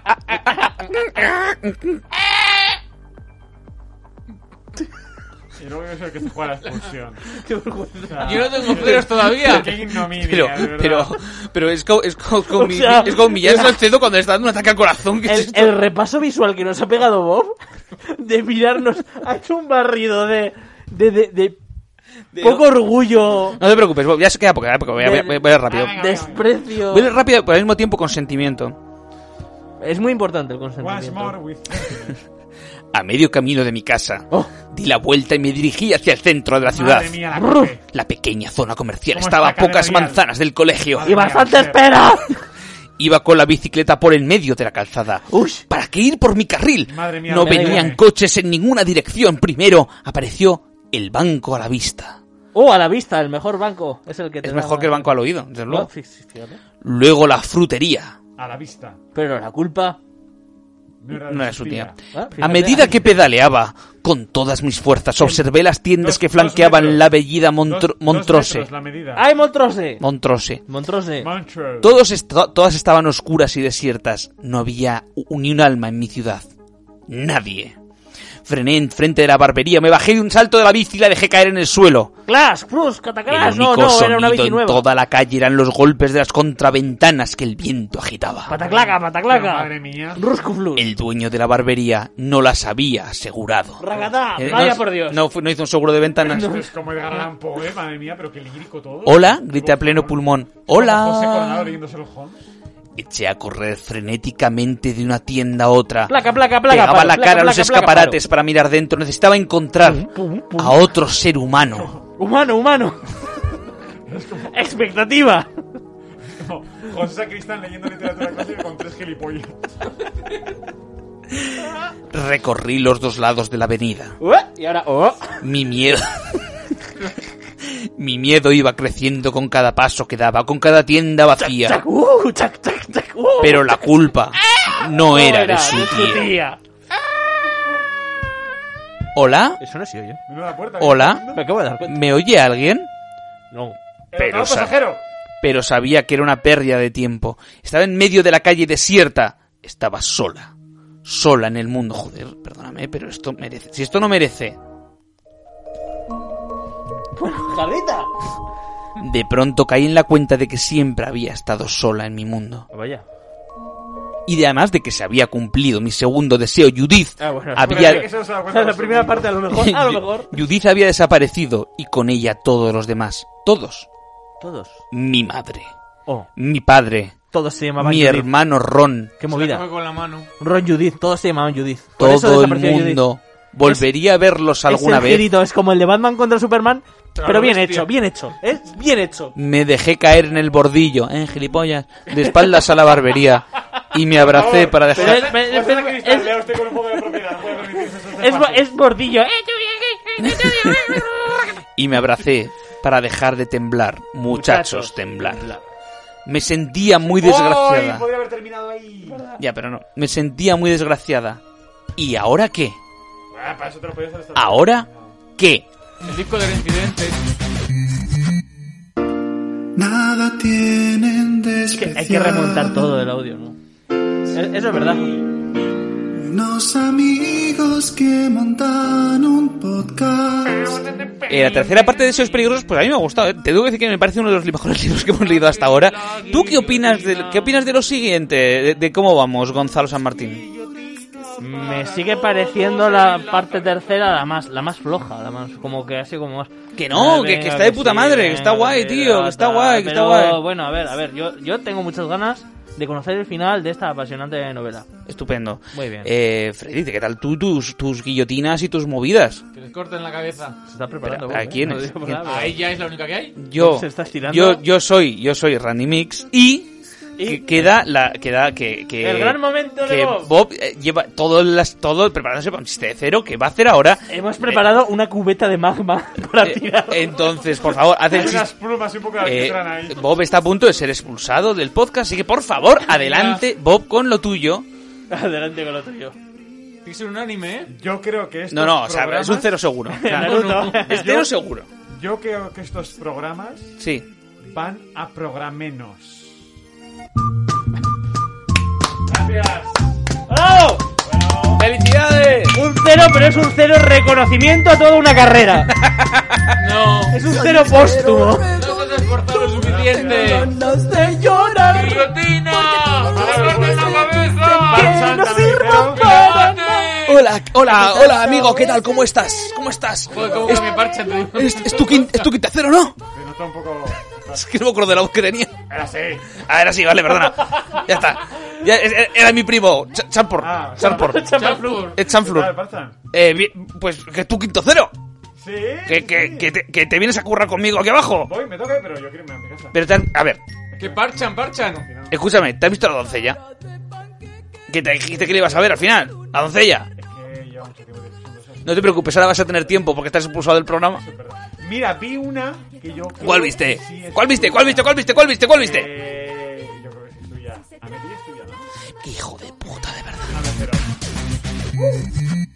A: Y luego yo soy el que se juega la expulsión.
D: ¡Qué vergüenza!
C: Yo no tengo ceros todavía.
A: Qué ignominia,
B: Pero,
A: de verdad.
B: pero, pero es como, es como, como
D: O
B: mi-
D: sea,
B: es como humillarse al cedo cuando le está dando un ataque al corazón. ¿Qué es
D: El,
B: esto?
D: el repaso visual que nos ha pegado Bob de mirarnos ha hecho un barrido de de, de, de Poco orgullo.
B: No te preocupes, Bob, ya se queda poco, poco voy, a, voy, voy, voy a ir rápido.
D: Desprecio.
B: Voy a ir rápido, pero al mismo tiempo consentimiento.
D: Es muy importante el
A: Once
D: consentimiento.
A: more with...
B: A medio camino de mi casa,
D: Oh.
B: di la vuelta y me dirigí hacia el centro de la ciudad.
A: Madre mía, la coge.
B: La pequeña zona comercial
A: ¿Cómo
B: estaba a
A: está la
B: pocas
A: cadena vial?
B: manzanas del colegio.
A: Madre
D: ¡Y
A: mía,
D: bastante
A: ser.
D: espera!
B: Iba con la bicicleta por el medio de la calzada.
D: Ush.
B: ¿Para qué ir por mi carril?
A: Madre mía,
B: no
A: me da
B: venían
A: igual.
B: coches en ninguna dirección. Primero apareció el banco a la vista.
D: Oh, a la vista, el mejor banco. Es el que te
B: Es
D: da-
B: mejor que el banco al oído, desde
D: Oh,
B: luego.
D: sí, sí, fíjate.
B: Luego la frutería.
A: A la vista.
D: Pero la culpa...
A: No era,
B: No era su tía.
D: Ah,
B: A
D: fíjate.
B: medida que pedaleaba, con todas mis fuerzas, observé las tiendas
A: Dos-
B: que
A: dos
B: flanqueaban
A: metros.
B: la bellida Montro-
A: Dos- dos
B: Montrose.
A: metros la medida.
D: ¡Ay, Montrose!
B: Montrose.
D: Montrose.
A: Montrose.
B: Todos est- todas estaban oscuras y desiertas. No había u- ni un alma en mi ciudad. Nadie. Frené enfrente de la barbería, me bajé de un salto de la bici y la dejé caer en el suelo.
D: ¡Clash! ¡Cruz!
B: El
D: ¡Cataclash!
B: único
D: No, no, era
B: sonido
D: una bici
B: en
D: nueva.
B: toda la calle eran los golpes de las contraventanas que el viento agitaba.
D: ¡Pataclaca,
A: Pero,
D: pataclaca!
A: madre mía.
D: ¡Ruscuflus!
B: El dueño de la barbería no las había asegurado.
D: ¡Ragatá!
B: Eh,
D: ¡Vaya
B: no,
D: por Dios!
B: No, fu- no hizo un seguro de ventanas.
A: Esto es como Edgar Allan Poe, eh, madre mía, pero qué lírico todo.
B: Hola, grité a pleno pulmón.
A: José Coronado
B: Hola.
A: leyéndose el Holmes.
B: Eché a correr frenéticamente de una tienda a otra.
D: ¡Placa, placa, placa!
B: Pegaba
D: paro,
B: la
D: placa,
B: cara a los
D: placa, placa,
B: escaparates para mirar dentro. Necesitaba encontrar
D: Pum, pum.
B: a otro ser humano.
D: paro. ¡Humano, humano! ¡Expectativa!
A: No, José Sacristán leyendo literatura clásica con tres gilipollas.
B: Recorrí los dos lados de la avenida.
D: Uh, Y ahora... ¡Oh!
B: Mi miedo... Mi miedo iba creciendo con cada paso que daba, con cada tienda vacía.
D: ¡Chac! ¡Uh! ¡Chac, chac, chac! ¡Uh!
B: Pero la culpa no
D: No
B: era de su tía.
D: tía.
B: ¿Hola?
D: Eso no he sido yo.
A: Menuda puerta.
B: ¿Hola?
D: Me acabo de dar cuenta.
B: ¿Me oye alguien?
D: No.
B: Pero
A: Pero
B: sa-
A: pasajero.
B: Pero sabía que era una pérdida de tiempo. Estaba en medio de la calle desierta. Estaba sola. Sola en el mundo. Joder, perdóname, pero esto merece... Si esto no merece...
D: ¡Jarrita!
B: De pronto caí en la cuenta de que siempre había estado sola en mi mundo.
D: Vaya.
B: Y de además de que se había cumplido mi segundo deseo, Judith
D: Ah, bueno.
B: había...
A: Pero, ¿qué se os ha dado cuenta
D: La
A: los
D: primera
A: segundos?
D: parte a lo mejor. A lo mejor.
B: Judith había desaparecido y con ella todos los demás. Todos.
D: Todos.
B: Mi madre.
D: Oh.
B: Mi padre.
D: Todos se llamaban
B: Mi
D: Judith.
B: hermano Ron.
D: Qué
C: Se la
D: movida.
C: coge con la mano.
D: Ron Judith. Todos se llamaban Judith. Por eso
B: Todo el
D: desapareció Judith.
B: mundo. Volvería a verlos alguna
D: es el
B: vez.
D: girito, es como el de Batman contra Superman,
C: Claro,
D: pero bien
C: hostia.
D: hecho, bien hecho, ¿eh? Bien hecho.
B: Me dejé caer en el bordillo, eh, gilipollas, de espaldas a la barbería. Y me abracé para
D: Pero
B: dejar...
D: es, pero-
A: José
D: pero-
A: Sacristán,
D: es-
A: lea usted con un poco de propiedad. No puede permitirse esos
D: es,
A: desfases.
D: es bordillo, ¿eh?
B: Y me abracé para dejar de temblar. Muchachos,
D: Muchachos,
B: temblar. Me sentía muy desgraciada.
A: ¡Ay! Podría haber terminado ahí.
B: Ya, pero no. Me sentía muy desgraciada. ¿Y ahora qué?
A: Ah, para eso te lo podías haber estado-
B: ¿Ahora qué?
C: El disco del incidente.
E: Nada tienen de
D: Es que
E: especial.
D: hay que remontar todo el audio, ¿no? Es- Eso es verdad.
E: Unos amigos que montan un podcast.
B: Eh, la tercera parte de Deseos Peligrosos, pues a mí me ha gustado. ¿eh? Te tengo que decir que me parece uno de los mejores libros que hemos leído hasta ahora. ¿Tú qué opinas de, qué opinas de lo siguiente? De, de cómo vamos, Gonzalo San Martín.
D: Me sigue pareciendo la parte tercera la más la más floja, la más como que así como más...
B: Que no,
D: Ah,
B: que- que
D: venga,
B: está de puta
D: sí,
B: madre, que
D: venga,
B: está guay,
D: que
B: tío, que está guay, que está
D: pero,
B: guay.
D: bueno, a ver, a ver, yo, yo tengo muchas ganas de conocer el final de esta apasionante novela.
B: Estupendo.
D: Muy bien.
B: Eh, Freddy, ¿qué tal tú tus, tus guillotinas y tus movidas?
C: Que les corten la cabeza.
D: Se está preparando.
B: Pero, ¿a
D: Bob, ¿eh?
B: quién
D: No
B: es?
D: digo por
B: ¿Quién?
D: nada, pero-
C: ¿A ella es la única que hay?
B: Yo,
D: Se está estirando.
B: yo, yo soy, yo soy Randy Mix y,
D: Y-
B: que queda la, queda que, que
D: El gran momento de
B: que
D: Bob.
B: Bob eh, lleva todo las, todo preparándose para un chiste de cero que va a hacer ahora.
D: Hemos preparado una cubeta de magma para
B: Eh,
D: tirar.
B: entonces, por favor, haz el
A: Hay unas
B: chiste.
A: plumas y un poco de
B: Eh,
A: alquitrán ahí.
B: Bob está a punto de ser expulsado del podcast, así que por favor, adelante, Bob, con lo tuyo.
D: Adelante con lo tuyo.
C: Tiene que ser un anime, ¿eh?
A: Yo creo que estos
B: No, no, o sea,
A: programas-
B: es un cero seguro.
D: Naruto.
B: Es cero seguro.
A: Yo creo que estos programas
B: Sí.
A: van a programenos. Gracias.
D: ¡Bravo!
B: ¡Felicidades!
D: Un cero, pero es un cero reconocimiento a toda una carrera.
C: No.
D: Es un cero póstumo.
C: No te has esforzado lo suficiente.
D: Ganas de llorar.
C: ¡Guillotina! ¡Me corten la cabeza!
A: Marchand,
D: no
A: al
D: sirva
A: ligero.
D: para
C: ¡Levántate!
B: Hola, hola, hola, amigo, ¿qué tal? ¿Cómo estás? ¿Cómo estás?
C: Joder, ¿cómo
B: Es,
C: cambia parcha? Te digo.
B: es, es tu quin- es tu quintacero, ¿no?
A: Se nota un poco...
B: Es que no me acuerdo de la voz que tenía.
A: Era así.
B: Ah, era así, vale, perdona. Ya está. Ya, es- era mi primo, Ch- Champor.
A: Ah,
B: Champor.
C: Chanflur.
B: Es Chanflur.
A: ¿Qué tal, Parchan?
B: Eh, bien, pues que es tu quinto cero.
A: Sí.
B: Que, que, que, te, que te vienes a currar conmigo aquí abajo.
A: Voy, me toca, pero yo quiero irme a mi casa.
B: Pero te han- a ver,
C: Que parchan, parchan.
B: escúchame, ¿te has visto a la doncella? Que te dijiste que le ibas a ver al final. La doncella.
A: Es que lleva mucho tiempo discutiendo eso.
B: No te preocupes, ahora vas a tener tiempo porque estás expulsado del programa.
A: Es verdad. Mira, vi una que yo... creo
B: ¿Cuál
A: que
B: viste?
A: sí es
B: ¿Cuál viste?
A: tuya.
B: ¿Cuál viste? ¿Cuál viste? ¿Cuál viste? ¿Cuál viste?
A: Eh, yo creo que sí es tuya. A mí es tuya, ¿no?
B: Hijo de puta, de verdad.
A: A ver, pero...